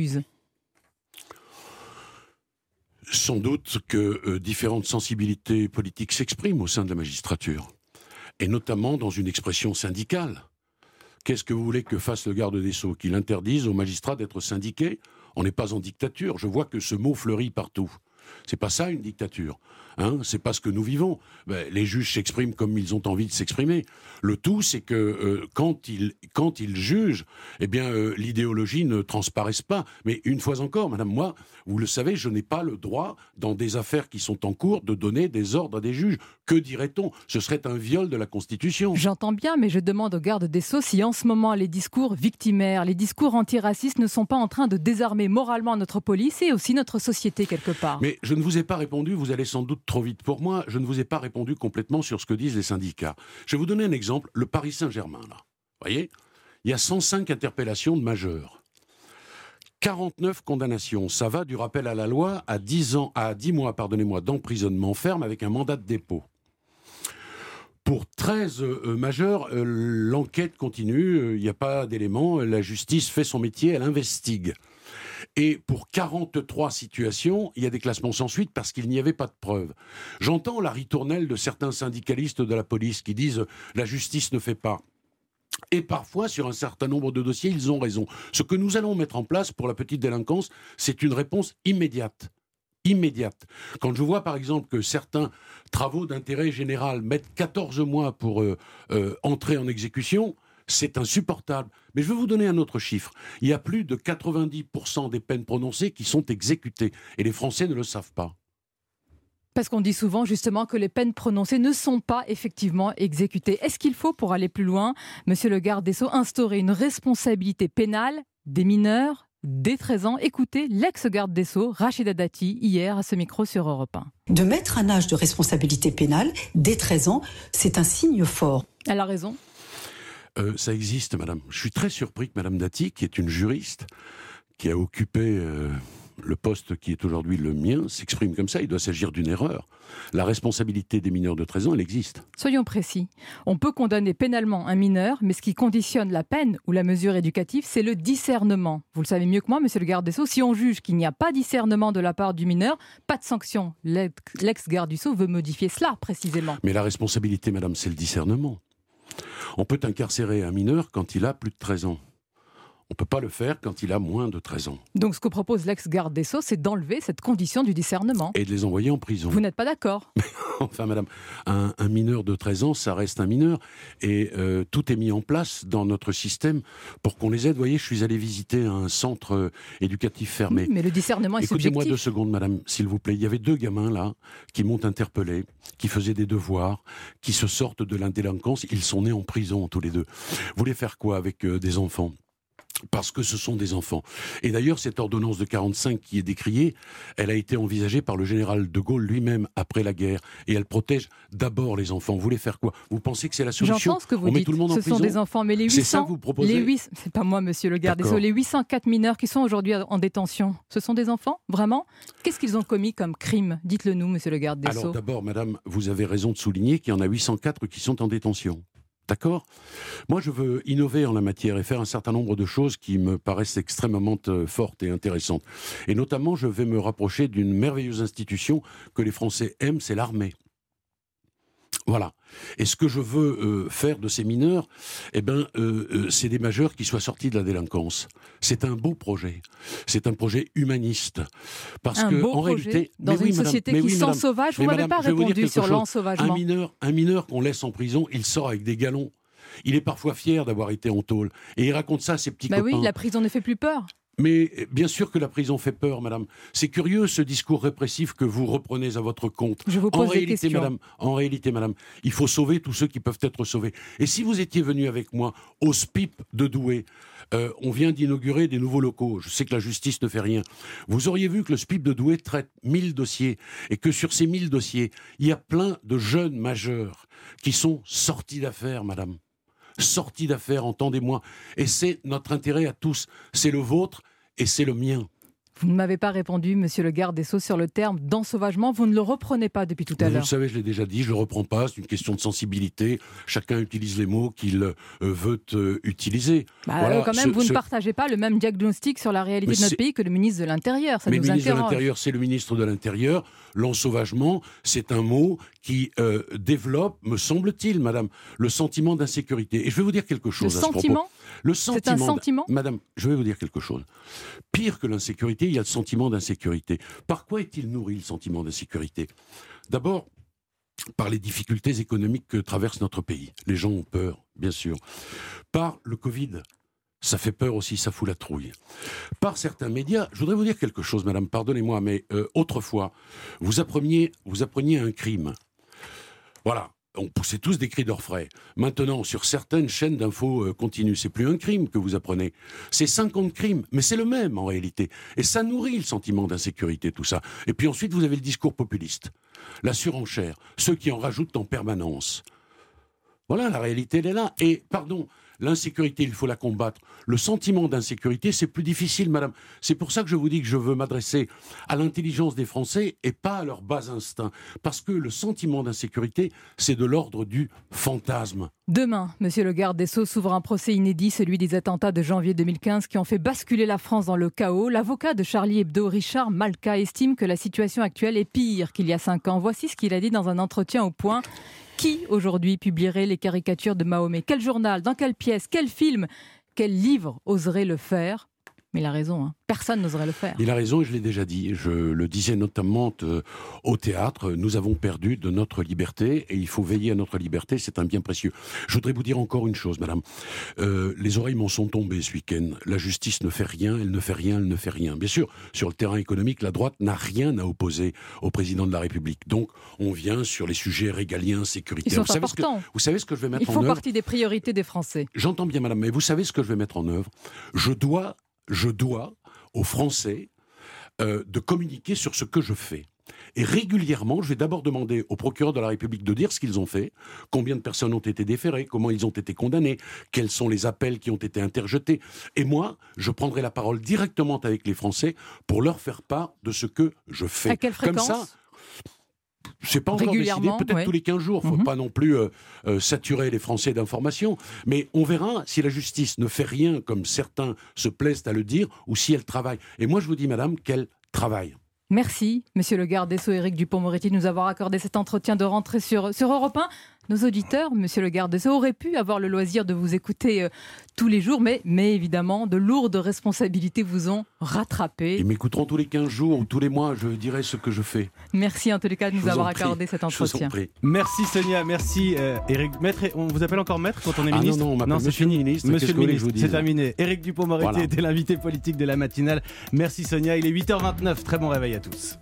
Sans doute que euh, différentes sensibilités politiques s'expriment au sein de la magistrature, et notamment dans une expression syndicale. Qu'est-ce que vous voulez que fasse le garde des Sceaux ? Qu'il interdise aux magistrats d'être syndiqués ? On n'est pas en dictature. Je vois que ce mot fleurit partout. C'est pas ça une dictature, hein, c'est pas ce que nous vivons. Ben, les juges s'expriment comme ils ont envie de s'exprimer. Le tout, c'est que euh, quand ils quand ils jugent, eh bien euh, l'idéologie ne transparaisse pas. Mais une fois encore, madame, moi, vous le savez, je n'ai pas le droit, dans des affaires qui sont en cours, de donner des ordres à des juges. Que dirait-on ? Ce serait un viol de la Constitution. J'entends bien, mais je demande au garde des Sceaux si en ce moment les discours victimaires, les discours antiracistes ne sont pas en train de désarmer moralement notre police et aussi notre société quelque part. Mais je ne vous ai pas répondu, vous allez sans doute trop vite pour moi, je ne vous ai pas répondu complètement sur ce que disent les syndicats. Je vais vous donner un exemple, le Paris Saint-Germain, là. Vous voyez ? Il y a cent cinq interpellations de majeurs. quarante-neuf condamnations. Ça va du rappel à la loi à dix ans, à dix mois, pardonnez-moi, d'emprisonnement ferme avec un mandat de dépôt. Pour treize euh, majeurs, euh, l'enquête continue, il n'y a pas d'éléments, la justice fait son métier, elle investigue. Et pour quarante-trois situations, il y a des classements sans suite parce qu'il n'y avait pas de preuves. J'entends la ritournelle de certains syndicalistes de la police qui disent « la justice ne fait pas ». Et parfois, sur un certain nombre de dossiers, ils ont raison. Ce que nous allons mettre en place pour la petite délinquance, c'est une réponse immédiate. Immédiate. Quand je vois par exemple que certains travaux d'intérêt général mettent quatorze mois pour euh, euh, entrer en exécution, c'est insupportable. Mais je vais vous donner un autre chiffre. Il y a plus de quatre-vingt-dix pour cent des peines prononcées qui sont exécutées. Et les Français ne le savent pas. Parce qu'on dit souvent justement que les peines prononcées ne sont pas effectivement exécutées. Est-ce qu'il faut, pour aller plus loin, monsieur le garde des Sceaux, instaurer une responsabilité pénale des mineurs dès treize ans? Écoutez l'ex-garde des Sceaux, Rachida Dati, hier à ce micro sur Europe un. De mettre un âge de responsabilité pénale dès treize ans, c'est un signe fort. Elle a raison. Euh, ça existe, madame. Je suis très surpris que madame Dati, qui est une juriste, qui a occupé euh, le poste qui est aujourd'hui le mien, s'exprime comme ça. Il doit s'agir d'une erreur. La responsabilité des mineurs de treize ans, elle existe. Soyons précis. On peut condamner pénalement un mineur, mais ce qui conditionne la peine ou la mesure éducative, c'est le discernement. Vous le savez mieux que moi, monsieur le garde des Sceaux, si on juge qu'il n'y a pas discernement de la part du mineur, pas de sanction. L'ex-garde des Sceaux veut modifier cela, précisément. Mais la responsabilité, madame, c'est le discernement. On peut incarcérer un mineur quand il a plus de treize ans. On ne peut pas le faire quand il a moins de treize ans. Donc ce que propose l'ex-garde des Sceaux, c'est d'enlever cette condition du discernement. Et de les envoyer en prison. Vous n'êtes pas d'accord? Enfin, madame, un, un mineur de treize ans, ça reste un mineur. Et euh, tout est mis en place dans notre système pour qu'on les aide. Vous voyez, je suis allé visiter un centre euh, éducatif fermé. Oui, mais le discernement est subjectif. Écoutez-moi deux secondes, madame, s'il vous plaît. Il y avait deux gamins, là, qui m'ont interpellé, qui faisaient des devoirs, qui se sortent de la délinquance. Ils sont nés en prison, tous les deux. Vous voulez faire quoi avec euh, des enfants ? Parce que ce sont des enfants. Et d'ailleurs, cette ordonnance de quarante-cinq qui est décriée, elle a été envisagée par le général de Gaulle lui-même après la guerre. Et elle protège d'abord les enfants. Vous voulez faire quoi? Vous pensez que c'est la solution? J'entends ce que vous On met dites. tout le monde en ce prison? sont des enfants. Mais les huit cents, c'est ça que vous proposez? les huit, c'est pas moi, monsieur le garde des Sceaux. Les huit cent quatre mineurs qui sont aujourd'hui en détention, ce sont des enfants? Vraiment? Qu'est-ce qu'ils ont commis comme crime? Dites-le nous, monsieur le garde des Sceaux. Alors d'abord, madame, vous avez raison de souligner qu'il y en a huit cent quatre qui sont en détention. D'accord ? Moi, je veux innover en la matière et faire un certain nombre de choses qui me paraissent extrêmement euh, fortes et intéressantes. Et notamment, je vais me rapprocher d'une merveilleuse institution que les Français aiment, c'est l'armée. Voilà. Et ce que je veux euh, faire de ces mineurs, eh ben, euh, euh, c'est des majeurs qui soient sortis de la délinquance. C'est un beau projet. C'est un projet humaniste. Parce un que, beau en projet réalité, dans mais une oui, société madame, qui oui, s'ensauvage. Vous mais m'avez madame, pas je vais vous dire répondu quelque sur chose. l'ensauvagement. Un mineur, un mineur qu'on laisse en prison, il sort avec des galons. Il est parfois fier d'avoir été en tôle. Et il raconte ça à ses petits bah copains. Oui, la prison ne fait plus peur. Mais bien sûr que la prison fait peur, madame. C'est curieux ce discours répressif que vous reprenez à votre compte. Je vous pose en des réalité, questions. madame, en réalité, madame, il faut sauver tous ceux qui peuvent être sauvés. Et si vous étiez venu avec moi au S P I P de Douai, euh, on vient d'inaugurer des nouveaux locaux. Je sais que la justice ne fait rien. Vous auriez vu que le S P I P de Douai traite mille dossiers et que sur ces mille dossiers, il y a plein de jeunes majeurs qui sont sortis d'affaires, madame. Sortis d'affaires, entendez-moi. Et c'est notre intérêt à tous. C'est le vôtre et c'est le mien. Vous ne m'avez pas répondu, monsieur le garde des Sceaux, sur le terme d'ensauvagement. Vous ne le reprenez pas depuis tout à Vous l'heure. le savez, je l'ai déjà dit, je ne le reprends pas. C'est une question de sensibilité. Chacun utilise les mots qu'il euh, veut euh, utiliser. Bah, voilà, euh, quand même, ce, vous ce... ne partagez pas le même diagnostic sur la réalité Mais de notre c'est... pays que le ministre de l'Intérieur. Ça Mais nous le ministre interroge. de l'Intérieur, c'est le ministre de l'Intérieur. L'ensauvagement, c'est un mot qui euh, développe, me semble-t-il, madame, le sentiment d'insécurité. Et je vais vous dire quelque chose le à ce propos. sentiment Le sentiment. C'est un sentiment Madame, je vais vous dire quelque chose. Pire que l'insécurité, il y a le sentiment d'insécurité. Par quoi est-il nourri, le sentiment d'insécurité ? D'abord, par les difficultés économiques que traverse notre pays. Les gens ont peur, bien sûr. Par le Covid. Ça fait peur aussi, ça fout la trouille. Par certains médias, je voudrais vous dire quelque chose, madame, pardonnez-moi, mais euh, autrefois, vous appreniez, vous appreniez un crime. Voilà. On poussait tous des cris d'orfraie. Maintenant, sur certaines chaînes d'infos euh, continues, c'est plus un crime que vous apprenez. C'est cinquante crimes, mais c'est le même en réalité. Et ça nourrit le sentiment d'insécurité, tout ça. Et puis ensuite, vous avez le discours populiste. La surenchère. Ceux qui en rajoutent en permanence. Voilà, la réalité, elle est là. Et, pardon, l'insécurité, il faut la combattre. Le sentiment d'insécurité, c'est plus difficile, madame. C'est pour ça que je vous dis que je veux m'adresser à l'intelligence des Français et pas à leur bas instinct. Parce que le sentiment d'insécurité, c'est de l'ordre du fantasme. Demain, monsieur le garde des Sceaux, s'ouvre un procès inédit, celui des attentats de janvier deux mille quinze qui ont fait basculer la France dans le chaos. L'avocat de Charlie Hebdo, Richard Malka, estime que la situation actuelle est pire qu'il y a cinq ans. Voici ce qu'il a dit dans un entretien au Point. Qui, aujourd'hui, publierait les caricatures de Mahomet ? Quel journal ? Dans quelle pièce ? Quel film ? Quel livre oserait le faire ? Mais il a raison, hein. Personne n'oserait le faire. Il a raison et je l'ai déjà dit. Je le disais notamment euh, au théâtre. Nous avons perdu de notre liberté et il faut veiller à notre liberté. C'est un bien précieux. Je voudrais vous dire encore une chose, madame. Euh, les oreilles m'en sont tombées ce week-end. La justice ne fait rien, elle ne fait rien, elle ne fait rien. Bien sûr, sur le terrain économique, la droite n'a rien à opposer au président de la République. Donc, on vient sur les sujets régaliens, sécuritaires. Ils sont vous savez importants. Ce que, vous savez ce que je vais mettre Ils en font œuvre ? partie des priorités des Français. J'entends bien, madame, mais vous savez ce que je vais mettre en œuvre ? Je dois, je dois aux Français euh, de communiquer sur ce que je fais. Et régulièrement, je vais d'abord demander au procureur de la République de dire ce qu'ils ont fait, combien de personnes ont été déférées, comment ils ont été condamnés, quels sont les appels qui ont été interjetés. Et moi, je prendrai la parole directement avec les Français pour leur faire part de ce que je fais. À quelle fréquence ? Comme ça, c'est pas encore décidé, peut-être ouais. tous les quinze jours. Il ne faut mm-hmm. pas non plus euh, euh, saturer les Français d'informations. Mais on verra si la justice ne fait rien, comme certains se plaisent à le dire, ou si elle travaille. Et moi, je vous dis, madame, qu'elle travaille. Merci, monsieur le garde des Sceaux, Éric Dupond-Moretti, de nous avoir accordé cet entretien de rentrée sur, sur Europe un. Nos auditeurs, monsieur le garde des Sceaux, auraient pu avoir le loisir de vous écouter euh, tous les jours, mais, mais évidemment, de lourdes responsabilités vous ont rattrapé. Ils m'écouteront tous les quinze jours ou tous les mois, je dirai ce que je fais. Merci en tous les cas de nous avoir accordé cet entretien. Merci Sonia, merci euh, Éric. Maître, on vous appelle encore maître quand on est ah ministre ? Non, non, on non c'est monsieur fini. Ministre, monsieur le ministre, je c'est terminé. Éric Dupond-Moretti voilà. était l'invité politique de la matinale. Merci Sonia, il est huit heures vingt-neuf. Très bon réveil à tous.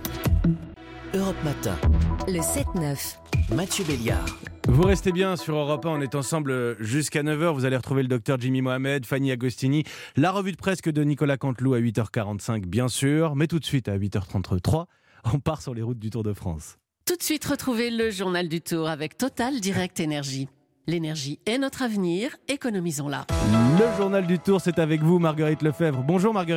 Europe Matin. Le sept neuf. Mathieu Béliard. Vous restez bien sur Europe un, on est ensemble jusqu'à neuf heures. Vous allez retrouver le docteur Jimmy Mohamed, Fanny Agostini, la revue de presse de Nicolas Canteloup à huit heures quarante-cinq, bien sûr. Mais tout de suite, à huit heures trente-trois, on part sur les routes du Tour de France. Tout de suite, retrouvez le journal du Tour avec Total Direct Énergie. L'énergie est notre avenir, économisons-la. Le journal du Tour, c'est avec vous, Marguerite Lefebvre. Bonjour Marguerite.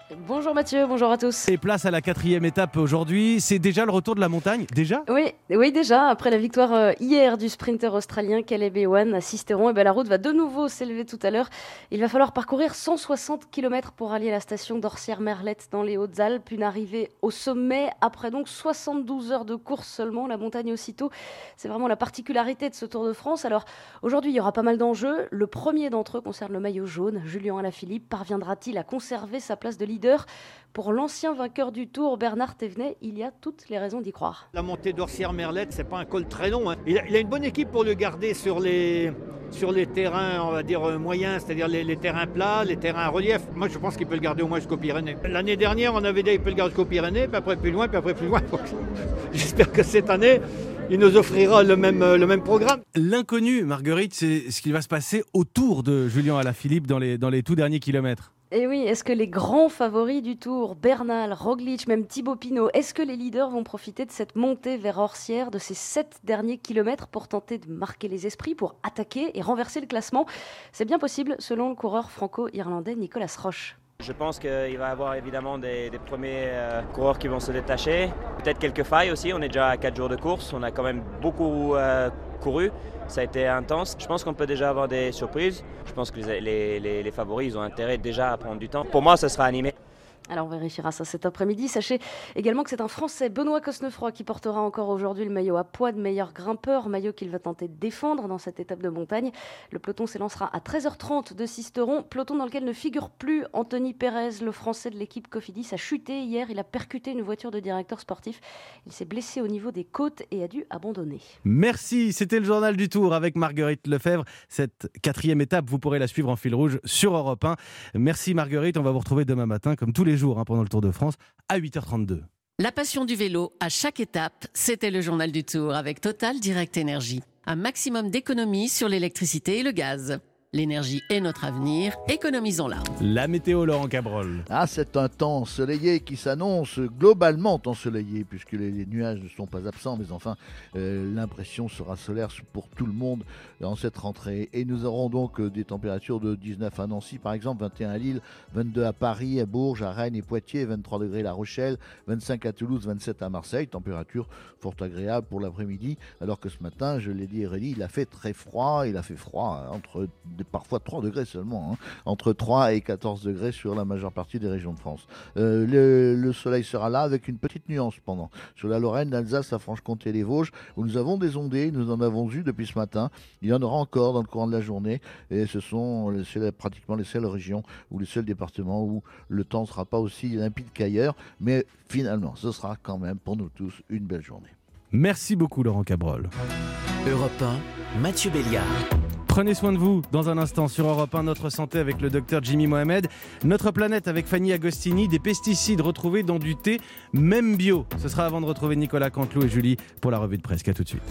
Bonjour Mathieu, bonjour à tous. Et place à la quatrième étape aujourd'hui. C'est déjà le retour de la montagne, déjà ? Oui, oui déjà. Après la victoire hier du sprinter australien Caleb Ewan à Sisteron, et ben la route va de nouveau s'élever tout à l'heure. Il va falloir parcourir cent soixante kilomètres pour allier la station d'Orsières-Merlette dans les Hautes-Alpes. Une arrivée au sommet après donc soixante-douze heures de course seulement. La montagne aussitôt, c'est vraiment la particularité de ce Tour de France. Alors aujourd'hui, il y aura pas mal d'enjeux. Le premier d'entre eux concerne le maillot jaune. Julien Alaphilippe parviendra-t-il à conserver sa place de leader ? Pour l'ancien vainqueur du Tour, Bernard Thévenet, il y a toutes les raisons d'y croire. La montée d'Orsières-Merlette, c'est pas un col très long. Hein. Il, a, il a une bonne équipe pour le garder sur les, sur les terrains, on va dire, moyens, c'est-à-dire les, les terrains plats, les terrains à relief. Moi, je pense qu'il peut le garder au moins jusqu'aux Pyrénées. L'année dernière, on avait dit qu'il peut le garder jusqu'aux Pyrénées, puis après plus loin, puis après plus loin. J'espère que cette année, il nous offrira le même, le même programme. L'inconnu, Marguerite, c'est ce qui va se passer autour de Julien Alaphilippe dans les, dans les tout derniers kilomètres. Et oui, est-ce que les grands favoris du Tour, Bernal, Roglic, même Thibaut Pinot, est-ce que les leaders vont profiter de cette montée vers Orsières, de ces sept derniers kilomètres pour tenter de marquer les esprits, pour attaquer et renverser le classement ? C'est bien possible selon le coureur franco-irlandais Nicolas Roche. Je pense qu'il va y avoir évidemment des, des premiers euh, coureurs qui vont se détacher. Peut-être quelques failles aussi, on est déjà à quatre jours de course, on a quand même beaucoup euh, couru. Ça a été intense. Je pense qu'on peut déjà avoir des surprises. Je pense que les, les, les, les favoris ils ont intérêt déjà à prendre du temps. Pour moi, ce sera animé. Alors on vérifiera ça cet après-midi. Sachez également que c'est un Français, Benoît Cosnefroy, qui portera encore aujourd'hui le maillot à poids de meilleur grimpeur, maillot qu'il va tenter de défendre dans cette étape de montagne. Le peloton s'élancera à treize heures trente de Sisteron, peloton dans lequel ne figure plus Anthony Pérez, le Français de l'équipe Cofidis, a chuté hier. Il a percuté une voiture de directeur sportif. Il s'est blessé au niveau des côtes et a dû abandonner. Merci, c'était le journal du Tour avec Marguerite Lefebvre. Cette quatrième étape, vous pourrez la suivre en fil rouge sur Europe un. Merci Marguerite, on va vous retrouver demain matin comme tous les jours hein, pendant le Tour de France à huit heures trente-deux. La passion du vélo à chaque étape, c'était le journal du Tour avec Total Direct Énergie. Un maximum d'économies sur l'électricité et le gaz. L'énergie est notre avenir, économisons-la. La météo, Laurent Cabrol. Ah, c'est un temps ensoleillé qui s'annonce globalement ensoleillé, puisque les, les nuages ne sont pas absents, mais enfin, euh, l'impression sera solaire pour tout le monde en cette rentrée. Et nous aurons donc euh, des températures de dix-neuf à Nancy, par exemple, vingt et un à Lille, vingt-deux à Paris, à Bourges, à Rennes et Poitiers, vingt-trois degrés à La Rochelle, vingt-cinq à Toulouse, vingt-sept à Marseille. Température fort agréable pour l'après-midi, alors que ce matin, je l'ai dit et redit, il a fait très froid, il a fait froid entre parfois trois degrés seulement, hein, entre trois et quatorze degrés sur la majeure partie des régions de France. Euh, le, le soleil sera là avec une petite nuance cependant. Sur la Lorraine, l'Alsace, la Franche-Comté et les Vosges, où nous avons des ondées, nous en avons eu depuis ce matin. Il y en aura encore dans le courant de la journée et ce sont les seules, pratiquement les seules régions ou les seuls départements où le temps ne sera pas aussi limpide qu'ailleurs. Mais finalement, ce sera quand même pour nous tous une belle journée. Merci beaucoup Laurent Cabrol. Europe un, Mathieu Béliard. Prenez soin de vous. Dans un instant sur Europe un, notre santé avec le docteur Jimmy Mohamed. Notre planète avec Fanny Agostini. Des pesticides retrouvés dans du thé, même bio. Ce sera avant de retrouver Nicolas Canteloup et Julie pour la revue de presse. À tout de suite.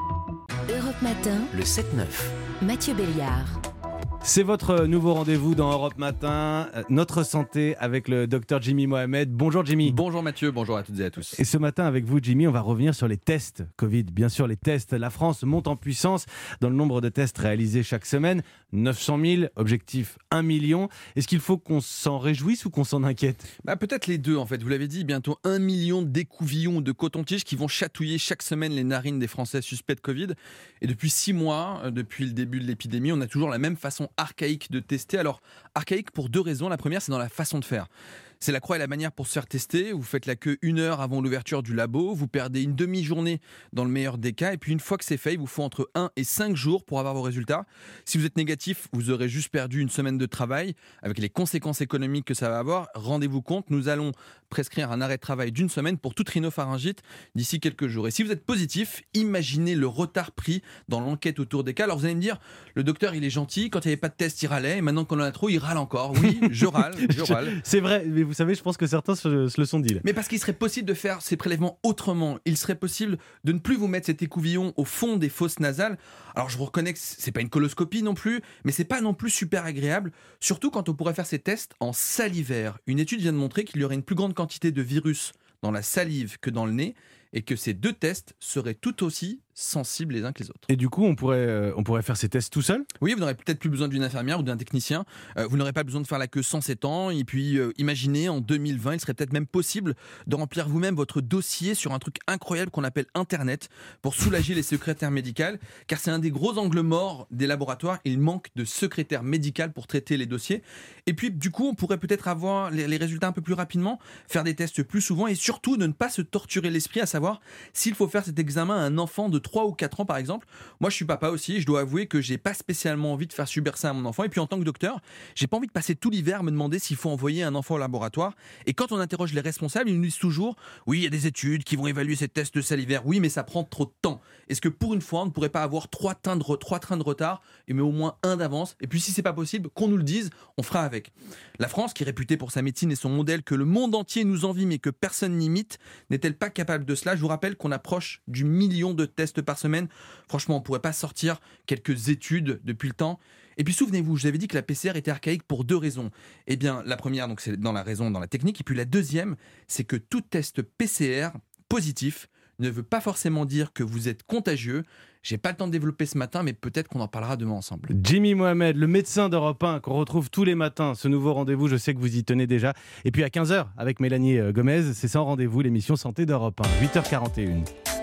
Europe Matin, le sept neuf. Mathieu Béliard. C'est votre nouveau rendez-vous dans Europe Matin, notre santé avec le docteur Jimmy Mohamed. Bonjour Jimmy. Bonjour Mathieu, bonjour à toutes et à tous. Et ce matin avec vous Jimmy, on va revenir sur les tests Covid. Bien sûr les tests, la France monte en puissance dans le nombre de tests réalisés chaque semaine. neuf cent mille, objectif un million. Est-ce qu'il faut qu'on s'en réjouisse ou qu'on s'en inquiète ? Bah, peut-être les deux en fait, vous l'avez dit, bientôt un million d'écouvillons de coton-tige qui vont chatouiller chaque semaine les narines des Français suspects de Covid. Et depuis six mois, depuis le début de l'épidémie, on a toujours la même façon archaïque de tester. Alors, archaïque pour deux raisons. La première, c'est dans la façon de faire. C'est la croix et la manière pour se faire tester. Vous faites la queue une heure avant l'ouverture du labo. Vous perdez une demi-journée dans le meilleur des cas. Et puis une fois que c'est fait, il vous faut entre un et cinq jours pour avoir vos résultats. Si vous êtes négatif, vous aurez juste perdu une semaine de travail avec les conséquences économiques que ça va avoir. Rendez-vous compte, nous allons prescrire un arrêt de travail d'une semaine pour toute rhinopharyngite d'ici quelques jours. Et si vous êtes positif, imaginez le retard pris dans l'enquête autour des cas. Alors vous allez me dire, le docteur il est gentil, quand il n'y avait pas de test il râlait, et maintenant qu'on en a trop il râle encore. Oui, je râle, je râle. C'est vrai, mais vous savez, je pense que certains se, se le sont dit là. Mais parce qu'il serait possible de faire ces prélèvements autrement. Il serait possible de ne plus vous mettre cet écouvillon au fond des fosses nasales. Alors je vous reconnais que c'est pas une coloscopie non plus, mais c'est pas non plus super agréable, surtout quand on pourrait faire ces tests en salivaire. Une étude vient de montrer qu'il y aurait une plus grande quantité de virus dans la salive que dans le nez, et que ces deux tests seraient tout aussi sensibles les uns que les autres. Et du coup, on pourrait, euh, on pourrait faire ces tests tout seul ? Oui, vous n'aurez peut-être plus besoin d'une infirmière ou d'un technicien. Euh, vous n'aurez pas besoin de faire la queue cent sept ans. Et puis, euh, imaginez, en deux mille vingt, il serait peut-être même possible de remplir vous-même votre dossier sur un truc incroyable qu'on appelle Internet pour soulager les secrétaires médicales. Car c'est un des gros angles morts des laboratoires. Il manque de secrétaire médical pour traiter les dossiers. Et puis, du coup, on pourrait peut-être avoir les, les résultats un peu plus rapidement, faire des tests plus souvent et surtout de ne pas se torturer l'esprit à savoir s'il faut faire cet examen à un enfant de trois ou quatre ans, par exemple. Moi, je suis papa aussi. Je dois avouer que j'ai pas spécialement envie de faire subir ça à mon enfant. Et puis, en tant que docteur, j'ai pas envie de passer tout l'hiver à me demander s'il faut envoyer un enfant au laboratoire. Et quand on interroge les responsables, ils nous disent toujours « Oui, il y a des études qui vont évaluer ces tests salivaires. Oui, mais ça prend trop de temps. Est-ce que pour une fois, on ne pourrait pas avoir trois trains de, trois trains de retard, mais au moins un d'avance ? Et puis, si c'est pas possible, qu'on nous le dise, on fera avec. » La France, qui est réputée pour sa médecine et son modèle que le monde entier nous envie, mais que personne n'imite, n'est-elle pas capable de cela ? Je vous rappelle qu'on approche du million de tests par semaine. Franchement, on ne pourrait pas sortir quelques études depuis le temps. Et puis souvenez-vous, je vous avais dit que la P C R était archaïque pour deux raisons. Eh bien, la première, donc, c'est dans la raison, dans la technique. Et puis la deuxième, c'est que tout test P C R positif ne veut pas forcément dire que vous êtes contagieux. J'ai pas le temps de développer ce matin, mais peut-être qu'on en parlera demain ensemble. Jimmy Mohamed, le médecin d'Europe un, qu'on retrouve tous les matins. Ce nouveau rendez-vous, je sais que vous y tenez déjà. Et puis à quinze heures, avec Mélanie Gomez, c'est sans rendez-vous, l'émission Santé d'Europe un, huit heures quarante et une.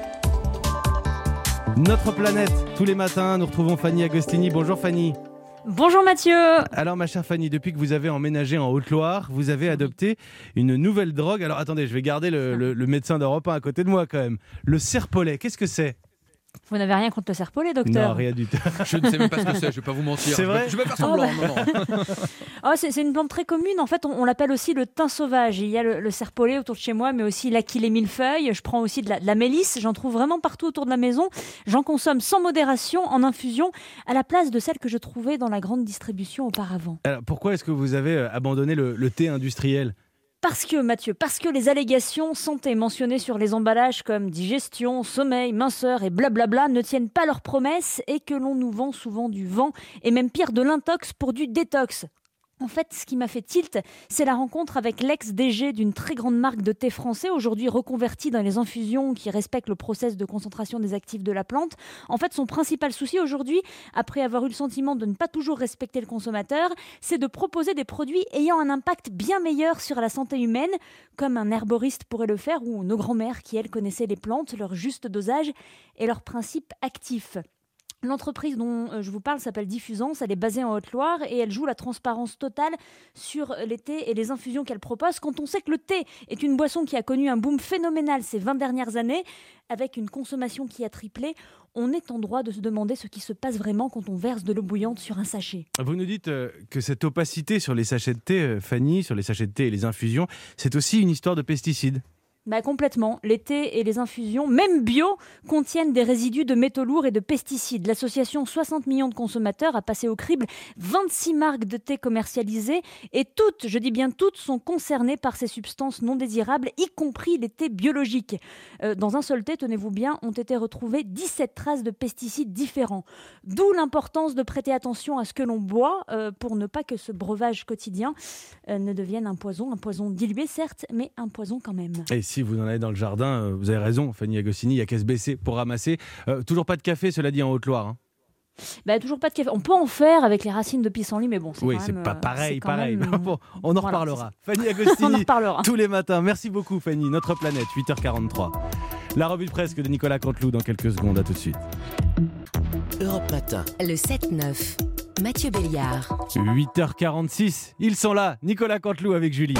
Notre planète, tous les matins, nous retrouvons Fanny Agostini. Bonjour Fanny. Bonjour Mathieu. Alors ma chère Fanny, depuis que vous avez emménagé en Haute-Loire, vous avez adopté une nouvelle drogue. Alors attendez, je vais garder le, le, le médecin d'Europe un à côté de moi quand même. Le serpolet, qu'est-ce que c'est ? Vous n'avez rien contre le serpolet, docteur ? Non, rien du tout. Je ne sais même pas ce que c'est, je ne vais pas vous mentir. C'est vrai ? Je vais pas faire semblant, oh, bah... non, non. oh, c'est, c'est une plante très commune. En fait, on, on l'appelle aussi le thym sauvage. Il y a le, le serpolet autour de chez moi, mais aussi l'aquilée millefeuille. Je prends aussi de la, de la mélisse. J'en trouve vraiment partout autour de la maison. J'en consomme sans modération, en infusion, à la place de celle que je trouvais dans la grande distribution auparavant. Alors, pourquoi est-ce que vous avez abandonné le, le thé industriel ? Parce que, Mathieu, parce que les allégations santé mentionnées sur les emballages comme digestion, sommeil, minceur et blablabla ne tiennent pas leurs promesses et que l'on nous vend souvent du vent et même pire de l'intox pour du détox. En fait, ce qui m'a fait tilt, c'est la rencontre avec l'ex-D G d'une très grande marque de thé français, aujourd'hui reconverti dans les infusions qui respectent le process de concentration des actifs de la plante. En fait, son principal souci aujourd'hui, après avoir eu le sentiment de ne pas toujours respecter le consommateur, c'est de proposer des produits ayant un impact bien meilleur sur la santé humaine, comme un herboriste pourrait le faire, ou nos grands-mères qui, elles, connaissaient les plantes, leur juste dosage et leurs principes actifs. L'entreprise dont je vous parle s'appelle Diffusance, elle est basée en Haute-Loire et elle joue la transparence totale sur les thés et les infusions qu'elle propose. Quand on sait que le thé est une boisson qui a connu un boom phénoménal ces vingt dernières années, avec une consommation qui a triplé, on est en droit de se demander ce qui se passe vraiment quand on verse de l'eau bouillante sur un sachet. Vous nous dites euh, que cette opacité sur les sachets de thé, euh, Fanny, sur les sachets de thé et les infusions, c'est aussi une histoire de pesticides. Bah complètement. Les thés et les infusions, même bio, contiennent des résidus de métaux lourds et de pesticides. L'association soixante millions de consommateurs a passé au crible vingt-six marques de thé commercialisées et toutes, je dis bien toutes, sont concernées par ces substances non désirables, y compris les thés biologiques. Euh, dans un seul thé, tenez-vous bien, ont été retrouvées dix-sept traces de pesticides différents. D'où l'importance de prêter attention à ce que l'on boit euh, pour ne pas que ce breuvage quotidien euh, ne devienne un poison, un poison dilué certes, mais un poison quand même. Et si vous en avez dans le jardin, vous avez raison, Fanny Agostini, il n'y a qu'à se baisser pour ramasser. Euh, toujours pas de café, cela dit, en Haute-Loire. Hein. Bah, toujours pas de café. On peut en faire avec les racines de pissenlit, mais bon, c'est oui, quand c'est même, pas pareil, c'est pareil. Même... Bon, on en voilà, reparlera. Fanny Agostini, on en reparlera. tous les matins. Merci beaucoup, Fanny. Notre planète, huit heures quarante-trois. La revue de presse de Nicolas Canteloup dans quelques secondes. À tout de suite. Europe Matin. Le sept neuf. Mathieu Béliard. huit heures quarante-six. Ils sont là. Nicolas Canteloup avec Julie.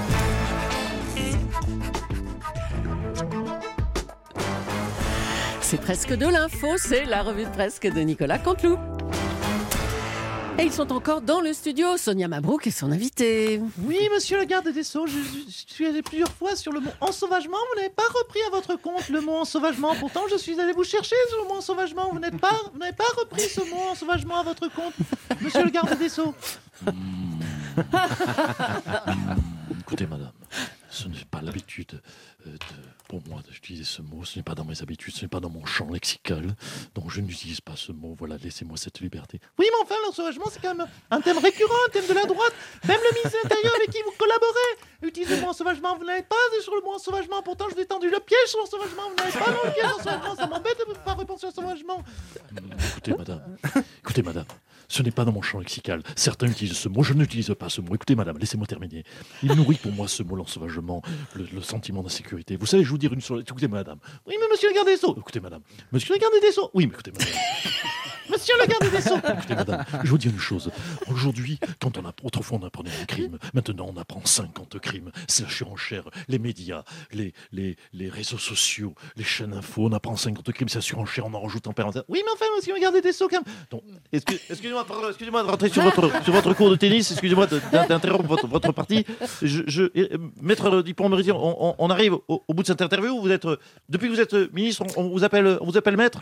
C'est presque de l'info, c'est la revue de presse de Nicolas Canteloup. Et ils sont encore dans le studio, Sonia Mabrouk et son invité. Oui, monsieur le garde des Sceaux, je, je, je suis allé plusieurs fois sur le mot ensauvagement. Vous n'avez pas repris à votre compte le mot ensauvagement. Pourtant, je suis allé vous chercher sur le mot ensauvagement. Vous n'êtes pas, vous n'avez pas repris ce mot ensauvagement à votre compte, monsieur le garde des Sceaux. Écoutez, madame, ce n'est pas l'habitude euh, de, pour moi d'utiliser ce mot, ce n'est pas dans mes habitudes, ce n'est pas dans mon champ lexical, donc je n'utilise pas ce mot, voilà, laissez-moi cette liberté. Oui, mais enfin, l'ensauvagement, c'est quand même un thème récurrent, un thème de la droite. Même le ministre de l'Intérieur avec qui vous collaborez utilise le mot ensauvagement. Vous n'avez pas sur le mot ensauvagement. Pourtant, je vous ai tendu le piège sur l'ensauvagement. Vous n'avez pas le piège ensauvagement. Ça m'embête de ne pas répondre sur l'ensauvagement. Écoutez, madame, écoutez, madame, ce n'est pas dans mon champ lexical. Certains utilisent ce mot, je n'utilise pas ce mot. Écoutez, madame, laissez-moi terminer. Il nourrit pour moi ce mot, l'ensauvagement, le, le sentiment d'insécurité. Vous savez, je vous dire une chose. Écoutez, madame. Oui, mais monsieur le garde des Sceaux. Écoutez, madame. Monsieur le garde des Sceaux. Oui, mais écoutez, madame. Monsieur le garde des Sceaux. Écoutez, madame, je vous dis une chose. Aujourd'hui, quand on a, autrefois on apprenait un crime, maintenant on apprend cinquante crimes. C'est la surenchère, les médias, les, les, les réseaux sociaux, les chaînes info, on apprend cinquante crimes, c'est la surenchère, on en rajoute en permanence. Oui, mais enfin, monsieur le garde des Sceaux, quand même. Donc, excuse, excusez-moi, pardon, excusez-moi de rentrer sur votre, sur votre cours de tennis, excusez-moi de- d'interrompre votre, votre partie. Je, je, euh, Maître Dupond-Moretti, on, on, on arrive au, au bout de cette interview. Vous êtes, euh, depuis que vous êtes euh, ministre, on, on vous appelle, on vous appelle maître.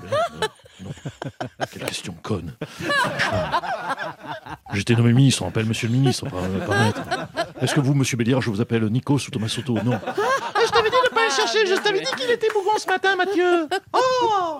Quelle question conne. Franchement. J'étais nommé ministre, on appelle monsieur le ministre, pas, pas maître. Est-ce que vous, monsieur Béliard, je vous appelle Nikos ou Thomas Soto? Non. Ah, je t'avais dit de ne pas le chercher. Je t'avais dit qu'il était mouvant ce matin, Mathieu. Oh.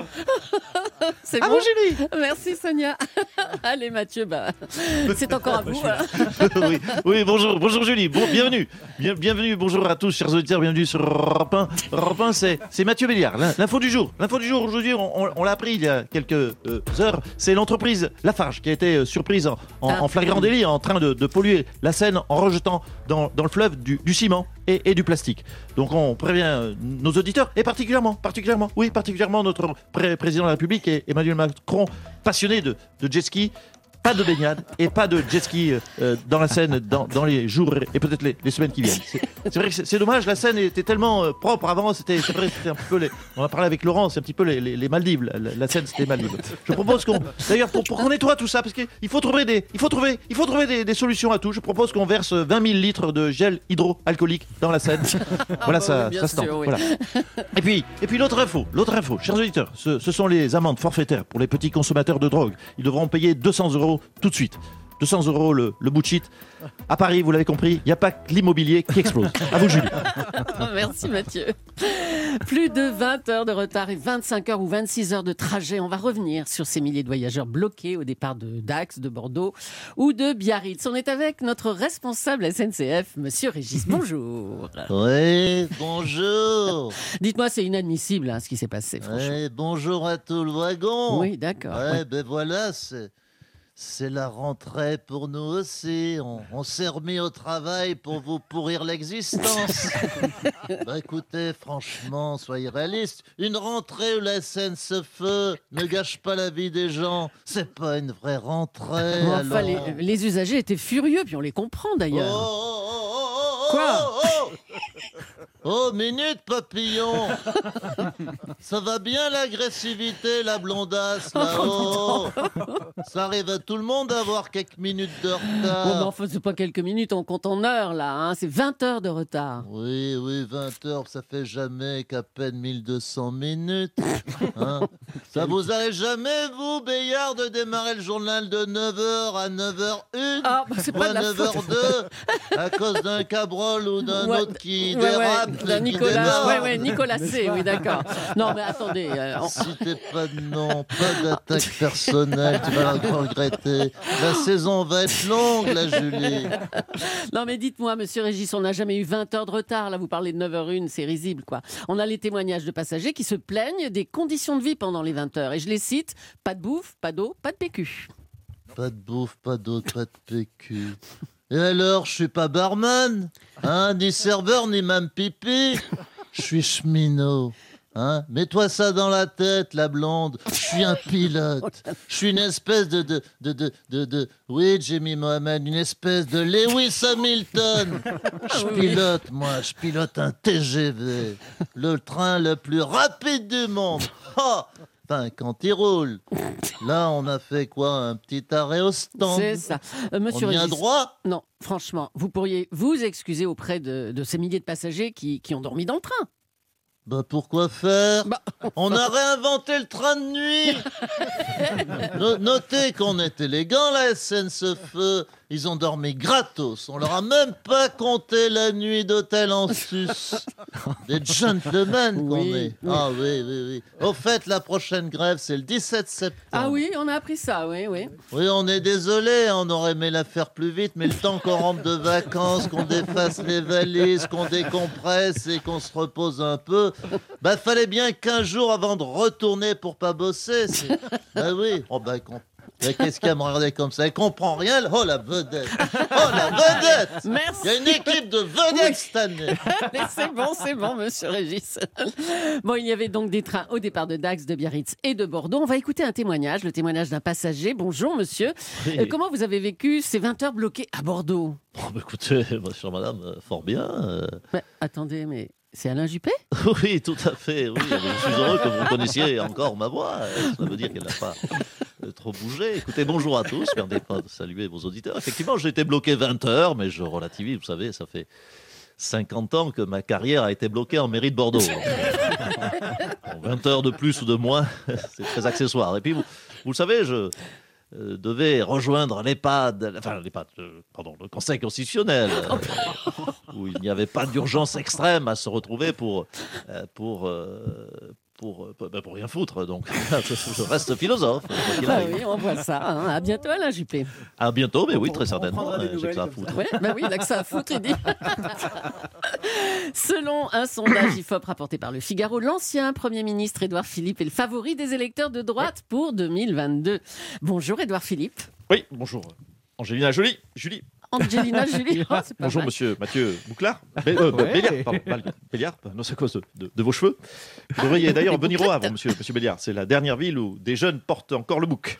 C'est À bon. vous, Julie. Merci Sonia. Allez Mathieu, bah, c'est encore à vous. hein. oui, oui, bonjour, bonjour Julie, bon, bienvenue. Bien, bienvenue, bonjour à tous, chers auditeurs, bienvenue sur Europe un. Europe un, c'est, c'est Mathieu Béliard, l'in- l'info du jour. L'info du jour, aujourd'hui, on, on- on l'a appris il y a quelques euh, heures, c'est l'entreprise Lafarge qui a été euh, surprise en, en- Ah. en flagrant délit, en train de, de polluer la Seine en rejetant dans, dans le fleuve du, du ciment et, et du plastique. Donc on prévient euh, nos auditeurs, et particulièrement, particulièrement, oui, particulièrement notre pré- président de la République et Emmanuel Macron, passionné de, de jet ski. Pas de baignade et pas de jet ski euh, dans la Seine dans, dans les jours et peut-être les, les semaines qui viennent. C'est, c'est vrai que c'est, c'est dommage, la Seine était tellement euh, propre avant, c'était, c'est vrai, c'était un peu les, on a parlé avec Laurent, c'est un petit peu les, les, les Maldives, la, la Seine c'était les Maldives. Je propose qu'on, d'ailleurs pour, pour qu'on nettoie tout ça, parce qu'il faut trouver des, il faut trouver, il faut trouver des, des solutions à tout, je propose qu'on verse vingt mille litres de gel hydroalcoolique dans la Seine. Voilà, bah ça, oui, bien ça se tente. sûr, oui. Voilà. Et puis, et puis l'autre info, l'autre info, chers auditeurs, ce, ce sont les amendes forfaitaires pour les petits consommateurs de drogue. Ils devront payer deux cents euros tout de suite. deux cents euros le, le bout de shit. À Paris, vous l'avez compris, il n'y a pas que l'immobilier qui explose. À vous, Julie. Merci Mathieu. Plus de vingt heures de retard et vingt-cinq heures ou vingt-six heures de trajet. On va revenir sur ces milliers de voyageurs bloqués au départ de Dax, de Bordeaux ou de Biarritz. On est avec notre responsable S N C F, Monsieur Régis. Bonjour. Oui, bonjour. Dites-moi, c'est inadmissible hein, ce qui s'est passé. Franchement. Ouais, bonjour à tout le wagon. Oui, d'accord. Ouais, Ouais. ben voilà, c'est, c'est la rentrée pour nous aussi. On, on s'est remis au travail pour vous pourrir l'existence. Bah écoutez, franchement, soyez réalistes. Une rentrée où la S N C F ne gâche pas la vie des gens, c'est pas une vraie rentrée. Bon, alors. enfin, les, les usagers étaient furieux, puis on les comprend d'ailleurs. Oh, Quoi oh, oh, oh, minute, papillon. Ça va bien l'agressivité, la blondasse, là-haut. Ça arrive à tout le monde d'avoir quelques minutes de retard. Bon, mais enfin, c'est pas quelques minutes, on compte en heures là, hein. C'est vingt heures de retard. Oui, oui, vingt heures, ça fait jamais qu'à peine mille deux cents minutes. Hein, ça vous arrive jamais, vous, Béliard, de démarrer le journal de neuf heures à neuf heures une Ah, bah, c'est ou pas à de la neuf heures faute. deux à cause d'un cabrol ou d'un Ouais, autre qui ouais, ouais, dérape, d'un qui Nicolas, déborde. ouais, ouais, Nicolas C, oui, d'accord. Non, mais attendez. euh, on- Citez pas de nom, pas d'attaque personnelle, tu vas le regretter. La saison va être longue, la Julie. Non, mais dites-moi, monsieur Régis, on n'a jamais eu vingt heures de retard. Là, vous parlez de neuf heures une, c'est risible, quoi. On a les témoignages de passagers qui se plaignent des conditions de vie pendant les vingt heures. Et je les cite, pas de bouffe, pas d'eau, pas de P Q. Pas de bouffe, pas d'eau, pas de P Q. Et alors, je suis pas barman, hein, ni serveur, ni même pipi. Je suis cheminot. Hein, mets-toi ça dans la tête, la blonde. Je suis un pilote. Je suis une espèce de, de, de, de, de, de... Oui, Jimmy Mohamed, une espèce de Lewis Hamilton. Je Oui. pilote, moi, je pilote un T G V. Le train le plus rapide du monde. Oh, enfin, quand il roule. Là, on a fait quoi? Un petit arrêt au stand. C'est ça. Euh, monsieur On y a Régis, droit? Non, franchement, vous pourriez vous excuser auprès de, de ces milliers de passagers qui, qui ont dormi dans le train. Bah pourquoi faire? On a réinventé le train de nuit. No- notez qu'on est élégant, la S N C F. Ils ont dormi gratos. On leur a même pas compté la nuit d'hôtel en sus. Des gentlemen qu'on Oui, est. oui. Ah oui, oui, oui. Au fait, la prochaine grève, c'est le dix-sept septembre. Ah oui, on a appris ça, oui, oui. Oui, on est désolé, on aurait aimé la faire plus vite, mais le temps qu'on rentre de vacances, qu'on défasse les valises, qu'on décompresse et qu'on se repose un peu, bah fallait bien quinze jours avant de retourner pour pas bosser. c'est- Bah oui. Oh bah con. Mais qu'est-ce qu'elle me regardait comme ça? Elle comprend rien. Oh la vedette. Oh la vedette. Merci. Il y a une équipe de vedettes cette année. Mais c'est bon, c'est bon, monsieur Régis. Bon, il y avait donc des trains au départ de Dax, de Biarritz et de Bordeaux. On va écouter un témoignage, le témoignage d'un passager. Bonjour, monsieur. Oui. Euh, comment vous avez vécu ces vingt heures bloquées à Bordeaux? Oh, bah, écoutez, moi, chère madame, euh, fort bien. euh. Mais, attendez, mais c'est Alain Juppé? Oui, tout à fait. Oui, je suis heureux que vous connaissiez encore ma voix. Euh, Ça veut dire qu'elle n'a pas euh, trop bougé. Écoutez, bonjour à tous. Perdez pas de saluer vos auditeurs. Effectivement, j'ai été bloqué vingt heures, mais je relativise. Vous savez, ça fait cinquante ans que ma carrière a été bloquée en mairie de Bordeaux. Bon, vingt heures de plus ou de moins, c'est très accessoire. Et puis, vous, vous le savez, je euh, devais rejoindre l'EHPAD, enfin l'EHPAD, euh, pardon, le Conseil constitutionnel, euh, où il n'y avait pas d'urgence extrême à se retrouver pour, euh, pour, euh, pour, euh, bah, pour rien foutre. Donc, je reste philosophe. quoi qu'il Ah arrive. oui, on voit ça. hein. À bientôt, Alain Juppé. À bientôt, mais oui, très certainement. euh, J'ai que ça à foutre. Ouais, bah oui, il a que ça à foutre, il dit. Selon un sondage I F O P rapporté par Le Figaro, l'ancien Premier ministre Édouard Philippe est le favori des électeurs de droite pour deux mille vingt-deux. Bonjour Édouard Philippe. Oui, bonjour. Angelina Jolie, Julie. Angelina Jolie. Oh, c'est pas Bonjour mal. monsieur Mathieu Bouclard. Bé- euh, Ouais. Béliard, pardon, Bal- Béliard, non c'est à cause de, de- de vos cheveux. Vous devriez d'ailleurs venir au Havre, monsieur, monsieur Béliard. C'est la dernière ville où des jeunes portent encore le bouc.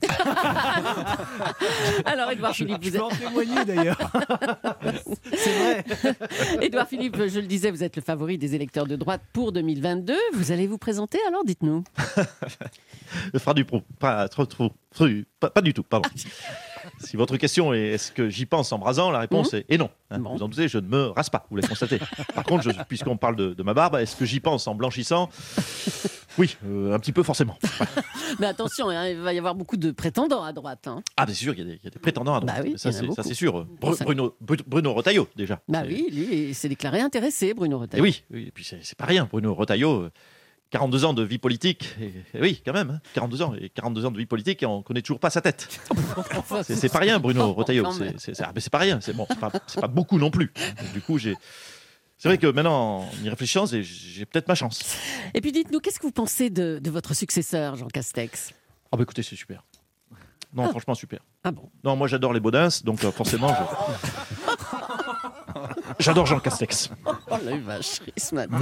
Alors Édouard Philippe, vous Je peux en êtes... témoigner d'ailleurs. C'est vrai. Édouard Philippe, je le disais, vous êtes le favori des électeurs de droite pour deux mille vingt-deux. Vous allez vous présenter alors, dites-nous. Fra du pro, pas, trop, trop, fru- pas, pas du tout, pardon. Si votre question est est-ce que j'y pense en me rasant, la réponse Mhm. est, est non. hein. Bon. Vous en doutez, je ne me rase pas, vous l'avez constaté. Par contre, je- puisqu'on parle de, de ma barbe, est-ce que j'y pense en blanchissant? Oui, euh, un petit peu forcément. Voilà. Mais attention, hein, il va y avoir beaucoup de prétendants à droite. hein. Ah, bien sûr, il y, a des- il y a des prétendants à droite. Bah oui, ça, il y en a c'est, ça, beaucoup. c'est sûr. Bon, Bru- ça- Bruno, Bru- Bruno Retailleau, déjà. Bah oui, lui, il s'est déclaré intéressé, Bruno Et Retailleau. oui, oui, et puis c'est, c'est pas rien, Bruno Retailleau. euh, quarante-deux ans de vie politique, et, et oui, quand même, hein, quarante-deux ans, et quarante-deux ans de vie politique, et on connaît toujours pas sa tête. C'est, c'est pas rien, Bruno Retailleau. Quand C'est, même. c'est, c'est- ah, mais c'est pas rien, c'est, bon, c'est, pas, c'est pas beaucoup non plus. Du coup, j'ai. C'est vrai que maintenant, en y réfléchissant, j'ai, j'ai peut-être ma chance. Et puis dites-nous, qu'est-ce que vous pensez de, de votre successeur, Jean Castex? Ah, bah écoutez, c'est super. Non, franchement, super. Ah bon? Non, moi j'adore les Baudins, donc euh, forcément, je- j'adore Jean Castex. Oh la vacherie ce matin.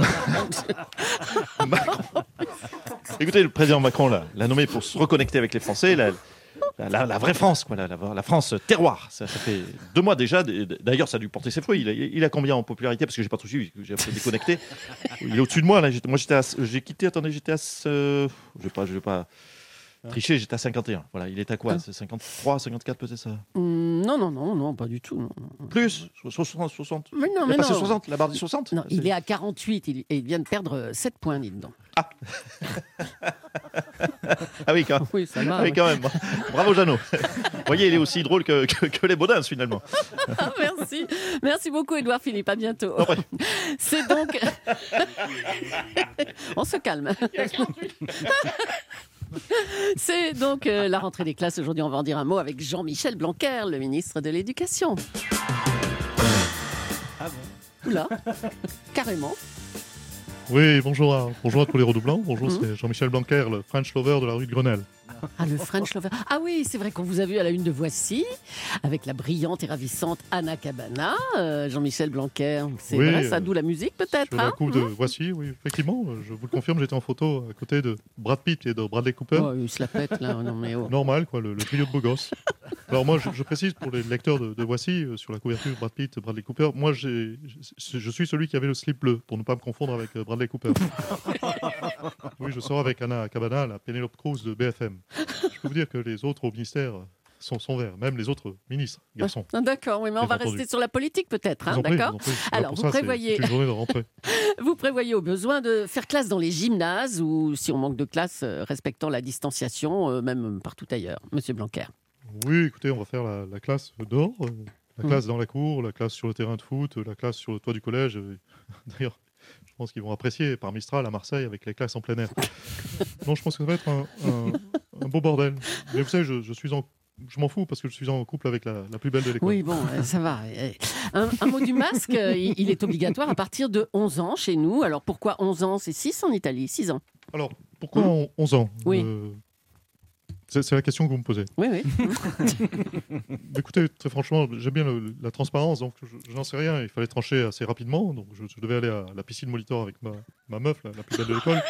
Écoutez, le président Macron l'a, l'a nommé pour se reconnecter avec les Français, la, la, la- la vraie France, quoi, la, la- la France terroir. Ça, ça fait deux mois déjà. D'ailleurs, ça a dû porter ses fruits. Il a, il a combien en popularité? Parce que j'ai pas tout suivi, j'ai un peu déconnecté. Il est au-dessus de moi là. J'étais- moi, j'étais, à- j'ai quitté. Attendez, j'étais à. euh, je vais pas, je vais pas tricher. J'étais à cinquante et un. Voilà, il est à quoi? C'est cinquante-trois, cinquante-quatre peut-être ça. Hum, non, non, non, non, pas du tout. Non, non. Plus soixante, soixante. Mais non, Il a mais passé non. soixante, la barre des soixante. Non, il est à quarante-huit il, et il vient de perdre euh, sept points, dites donc. Ah oui, quand, oui, ça va, ah oui, oui. quand même. Bravo, Jeannot. Vous voyez, il est aussi drôle que, que, que les Baudins, finalement. Ah, merci. Merci beaucoup, Édouard Philippe. À bientôt. C'est donc. On se calme. C'est donc euh, la rentrée des classes. Aujourd'hui, on va en dire un mot avec Jean-Michel Blanquer, le ministre de l'Éducation. Ah bon? Oula, carrément. Oui, bonjour à, bonjour à tous les redoublants. Bonjour, Mhm. c'est Jean-Michel Blanquer, le French Lover de la rue de Grenelle. Ah, le French Lover. Ah oui, c'est vrai qu'on vous a vu à la une de Voici, avec la brillante et ravissante Anna Cabana, euh, Jean-Michel Blanquer. C'est Oui, vrai, ça, euh, d'où la musique peut-être. Sur la hein coupe de Voici, oui, effectivement, euh, je vous le confirme, j'étais en photo à côté de Brad Pitt et de Bradley Cooper. Oh, il se la pète là, non mais oh. Normal, quoi, le, le trio de beaux gosses. Alors moi, je, je précise pour les lecteurs de, de Voici, euh, sur la couverture Brad Pitt, Bradley Cooper, moi, j'ai, je, je suis celui qui avait le slip bleu, pour ne pas me confondre avec euh, Bradley Cooper. Oui, je sors avec Anna Cabana, la Penelope Cruz de B F M. Je peux vous dire que les autres au ministère sont, sont verts, même les autres ministres, garçons. Ah, d'accord, oui, mais on Bien va entendu. rester sur la politique peut-être, Je hein, vous en prie, d'accord. je vous en prie. Alors, Pour vous ça, c'est- prévoyez, c'est une journée de rentrée. vous prévoyez au besoin de faire classe dans les gymnases ou si on manque de classe, euh, respectant la distanciation, euh, même partout ailleurs, Monsieur Blanquer. Oui, écoutez, on va faire la, la classe dehors, euh, la classe dans la cour, la classe sur le terrain de foot, la classe sur le toit du collège. euh, D'ailleurs, je pense qu'ils vont apprécier par Mistral à Marseille avec les classes en plein air. Non, je pense que ça va être un, un- un beau bordel. Mais vous savez, je, je suis en, je m'en fous parce que je suis en couple avec la, la plus belle de l'école. Oui, bon, euh, ça va. Euh, Un, un mot du masque, euh, il il est obligatoire à partir de onze ans chez nous. Alors pourquoi onze ans? C'est six en Italie, six ans. Alors, pourquoi en onze ans? Oui. Euh, c'est, c'est la question que vous me posez. Oui, oui. Écoutez, très franchement, j'aime bien le- la transparence, donc je, je n'en sais rien. Il fallait trancher assez rapidement, donc je, je devais aller à la piscine Molitor avec ma, ma meuf, la, la plus belle de l'école.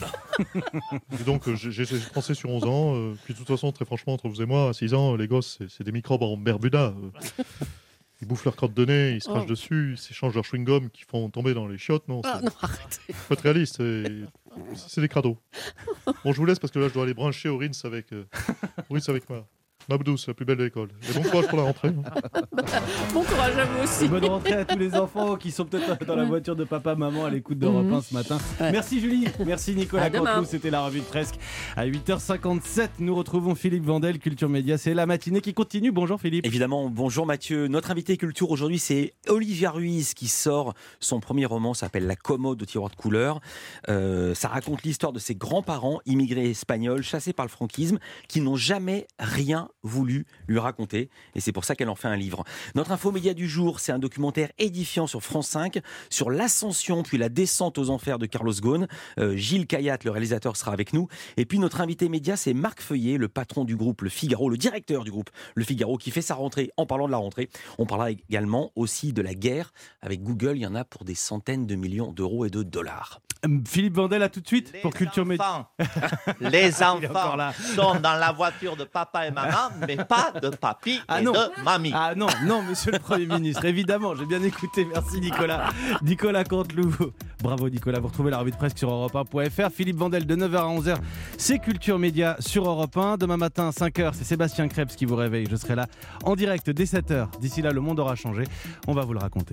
Et donc euh, j'ai, j'ai pensé sur onze ans. euh, puis de toute façon, très franchement, entre vous et moi, à six ans, les gosses, c'est, c'est des microbes en bermuda. euh. Ils bouffent leur crotte de nez, ils se crachent Oh. dessus, ils s'échangent leur chewing-gum qui font tomber dans les chiottes. Non, Ah, c'est- non, arrêtez. faut être réaliste. C'est, c'est des crados. Bon, je vous laisse parce que là, je dois aller brancher au Rins avec, euh, au Rins avec ma, ma douce, la plus belle de l'école. Et bon courage pour la rentrée. Bon courage à vous aussi. Et bonne rentrée à tous les enfants qui sont peut-être dans la voiture de papa, maman à l'écoute d'Europe un ce matin. Ouais. Merci Julie, merci Nicolas À demain. Canteloup, c'était la revue de presque. À huit heures cinquante-sept, nous retrouvons Philippe Vandel, Culture Média. C'est la matinée qui continue. Bonjour Philippe. Évidemment, bonjour Mathieu. Notre invité culture aujourd'hui, c'est Olivia Ruiz qui sort son premier roman, s'appelle La commode au tiroir de couleur. Euh, ça raconte l'histoire de ses grands-parents immigrés espagnols chassés par le franquisme qui n'ont jamais rien voulu lui raconter. Et c'est pour ça qu'elle en fait un livre. Notre info média du jour, c'est un documentaire édifiant sur France cinq sur l'ascension puis la descente aux enfers de Carlos Ghosn. Euh, Gilles Caillat, le réalisateur, sera avec nous. Et puis notre invité média, c'est Marc Feuillet, le patron du groupe Le Figaro, le directeur du groupe Le Figaro, qui fait sa rentrée. En parlant de la rentrée, on parlera également aussi de la guerre. Avec Google, il y en a pour des centaines de millions d'euros et de dollars. Euh, Philippe Vandel, à tout de suite pour Culture Média. Les Il est encore enfants là. sont dans la voiture de papa et maman, mais pas de papy Ah et non. de mamie. Ah non, non, monsieur le Premier ministre, évidemment, j'ai bien écouté, merci Nicolas. Nicolas Canteloup, bravo Nicolas, vous retrouvez la revue de presse sur europe un point f r. Philippe Vandel de neuf heures à onze heures, c'est Culture Média sur Europe un. Demain matin, cinq heures, c'est Sébastien Krebs qui vous réveille, je serai là en direct dès sept heures. D'ici là, le monde aura changé, on va vous le raconter.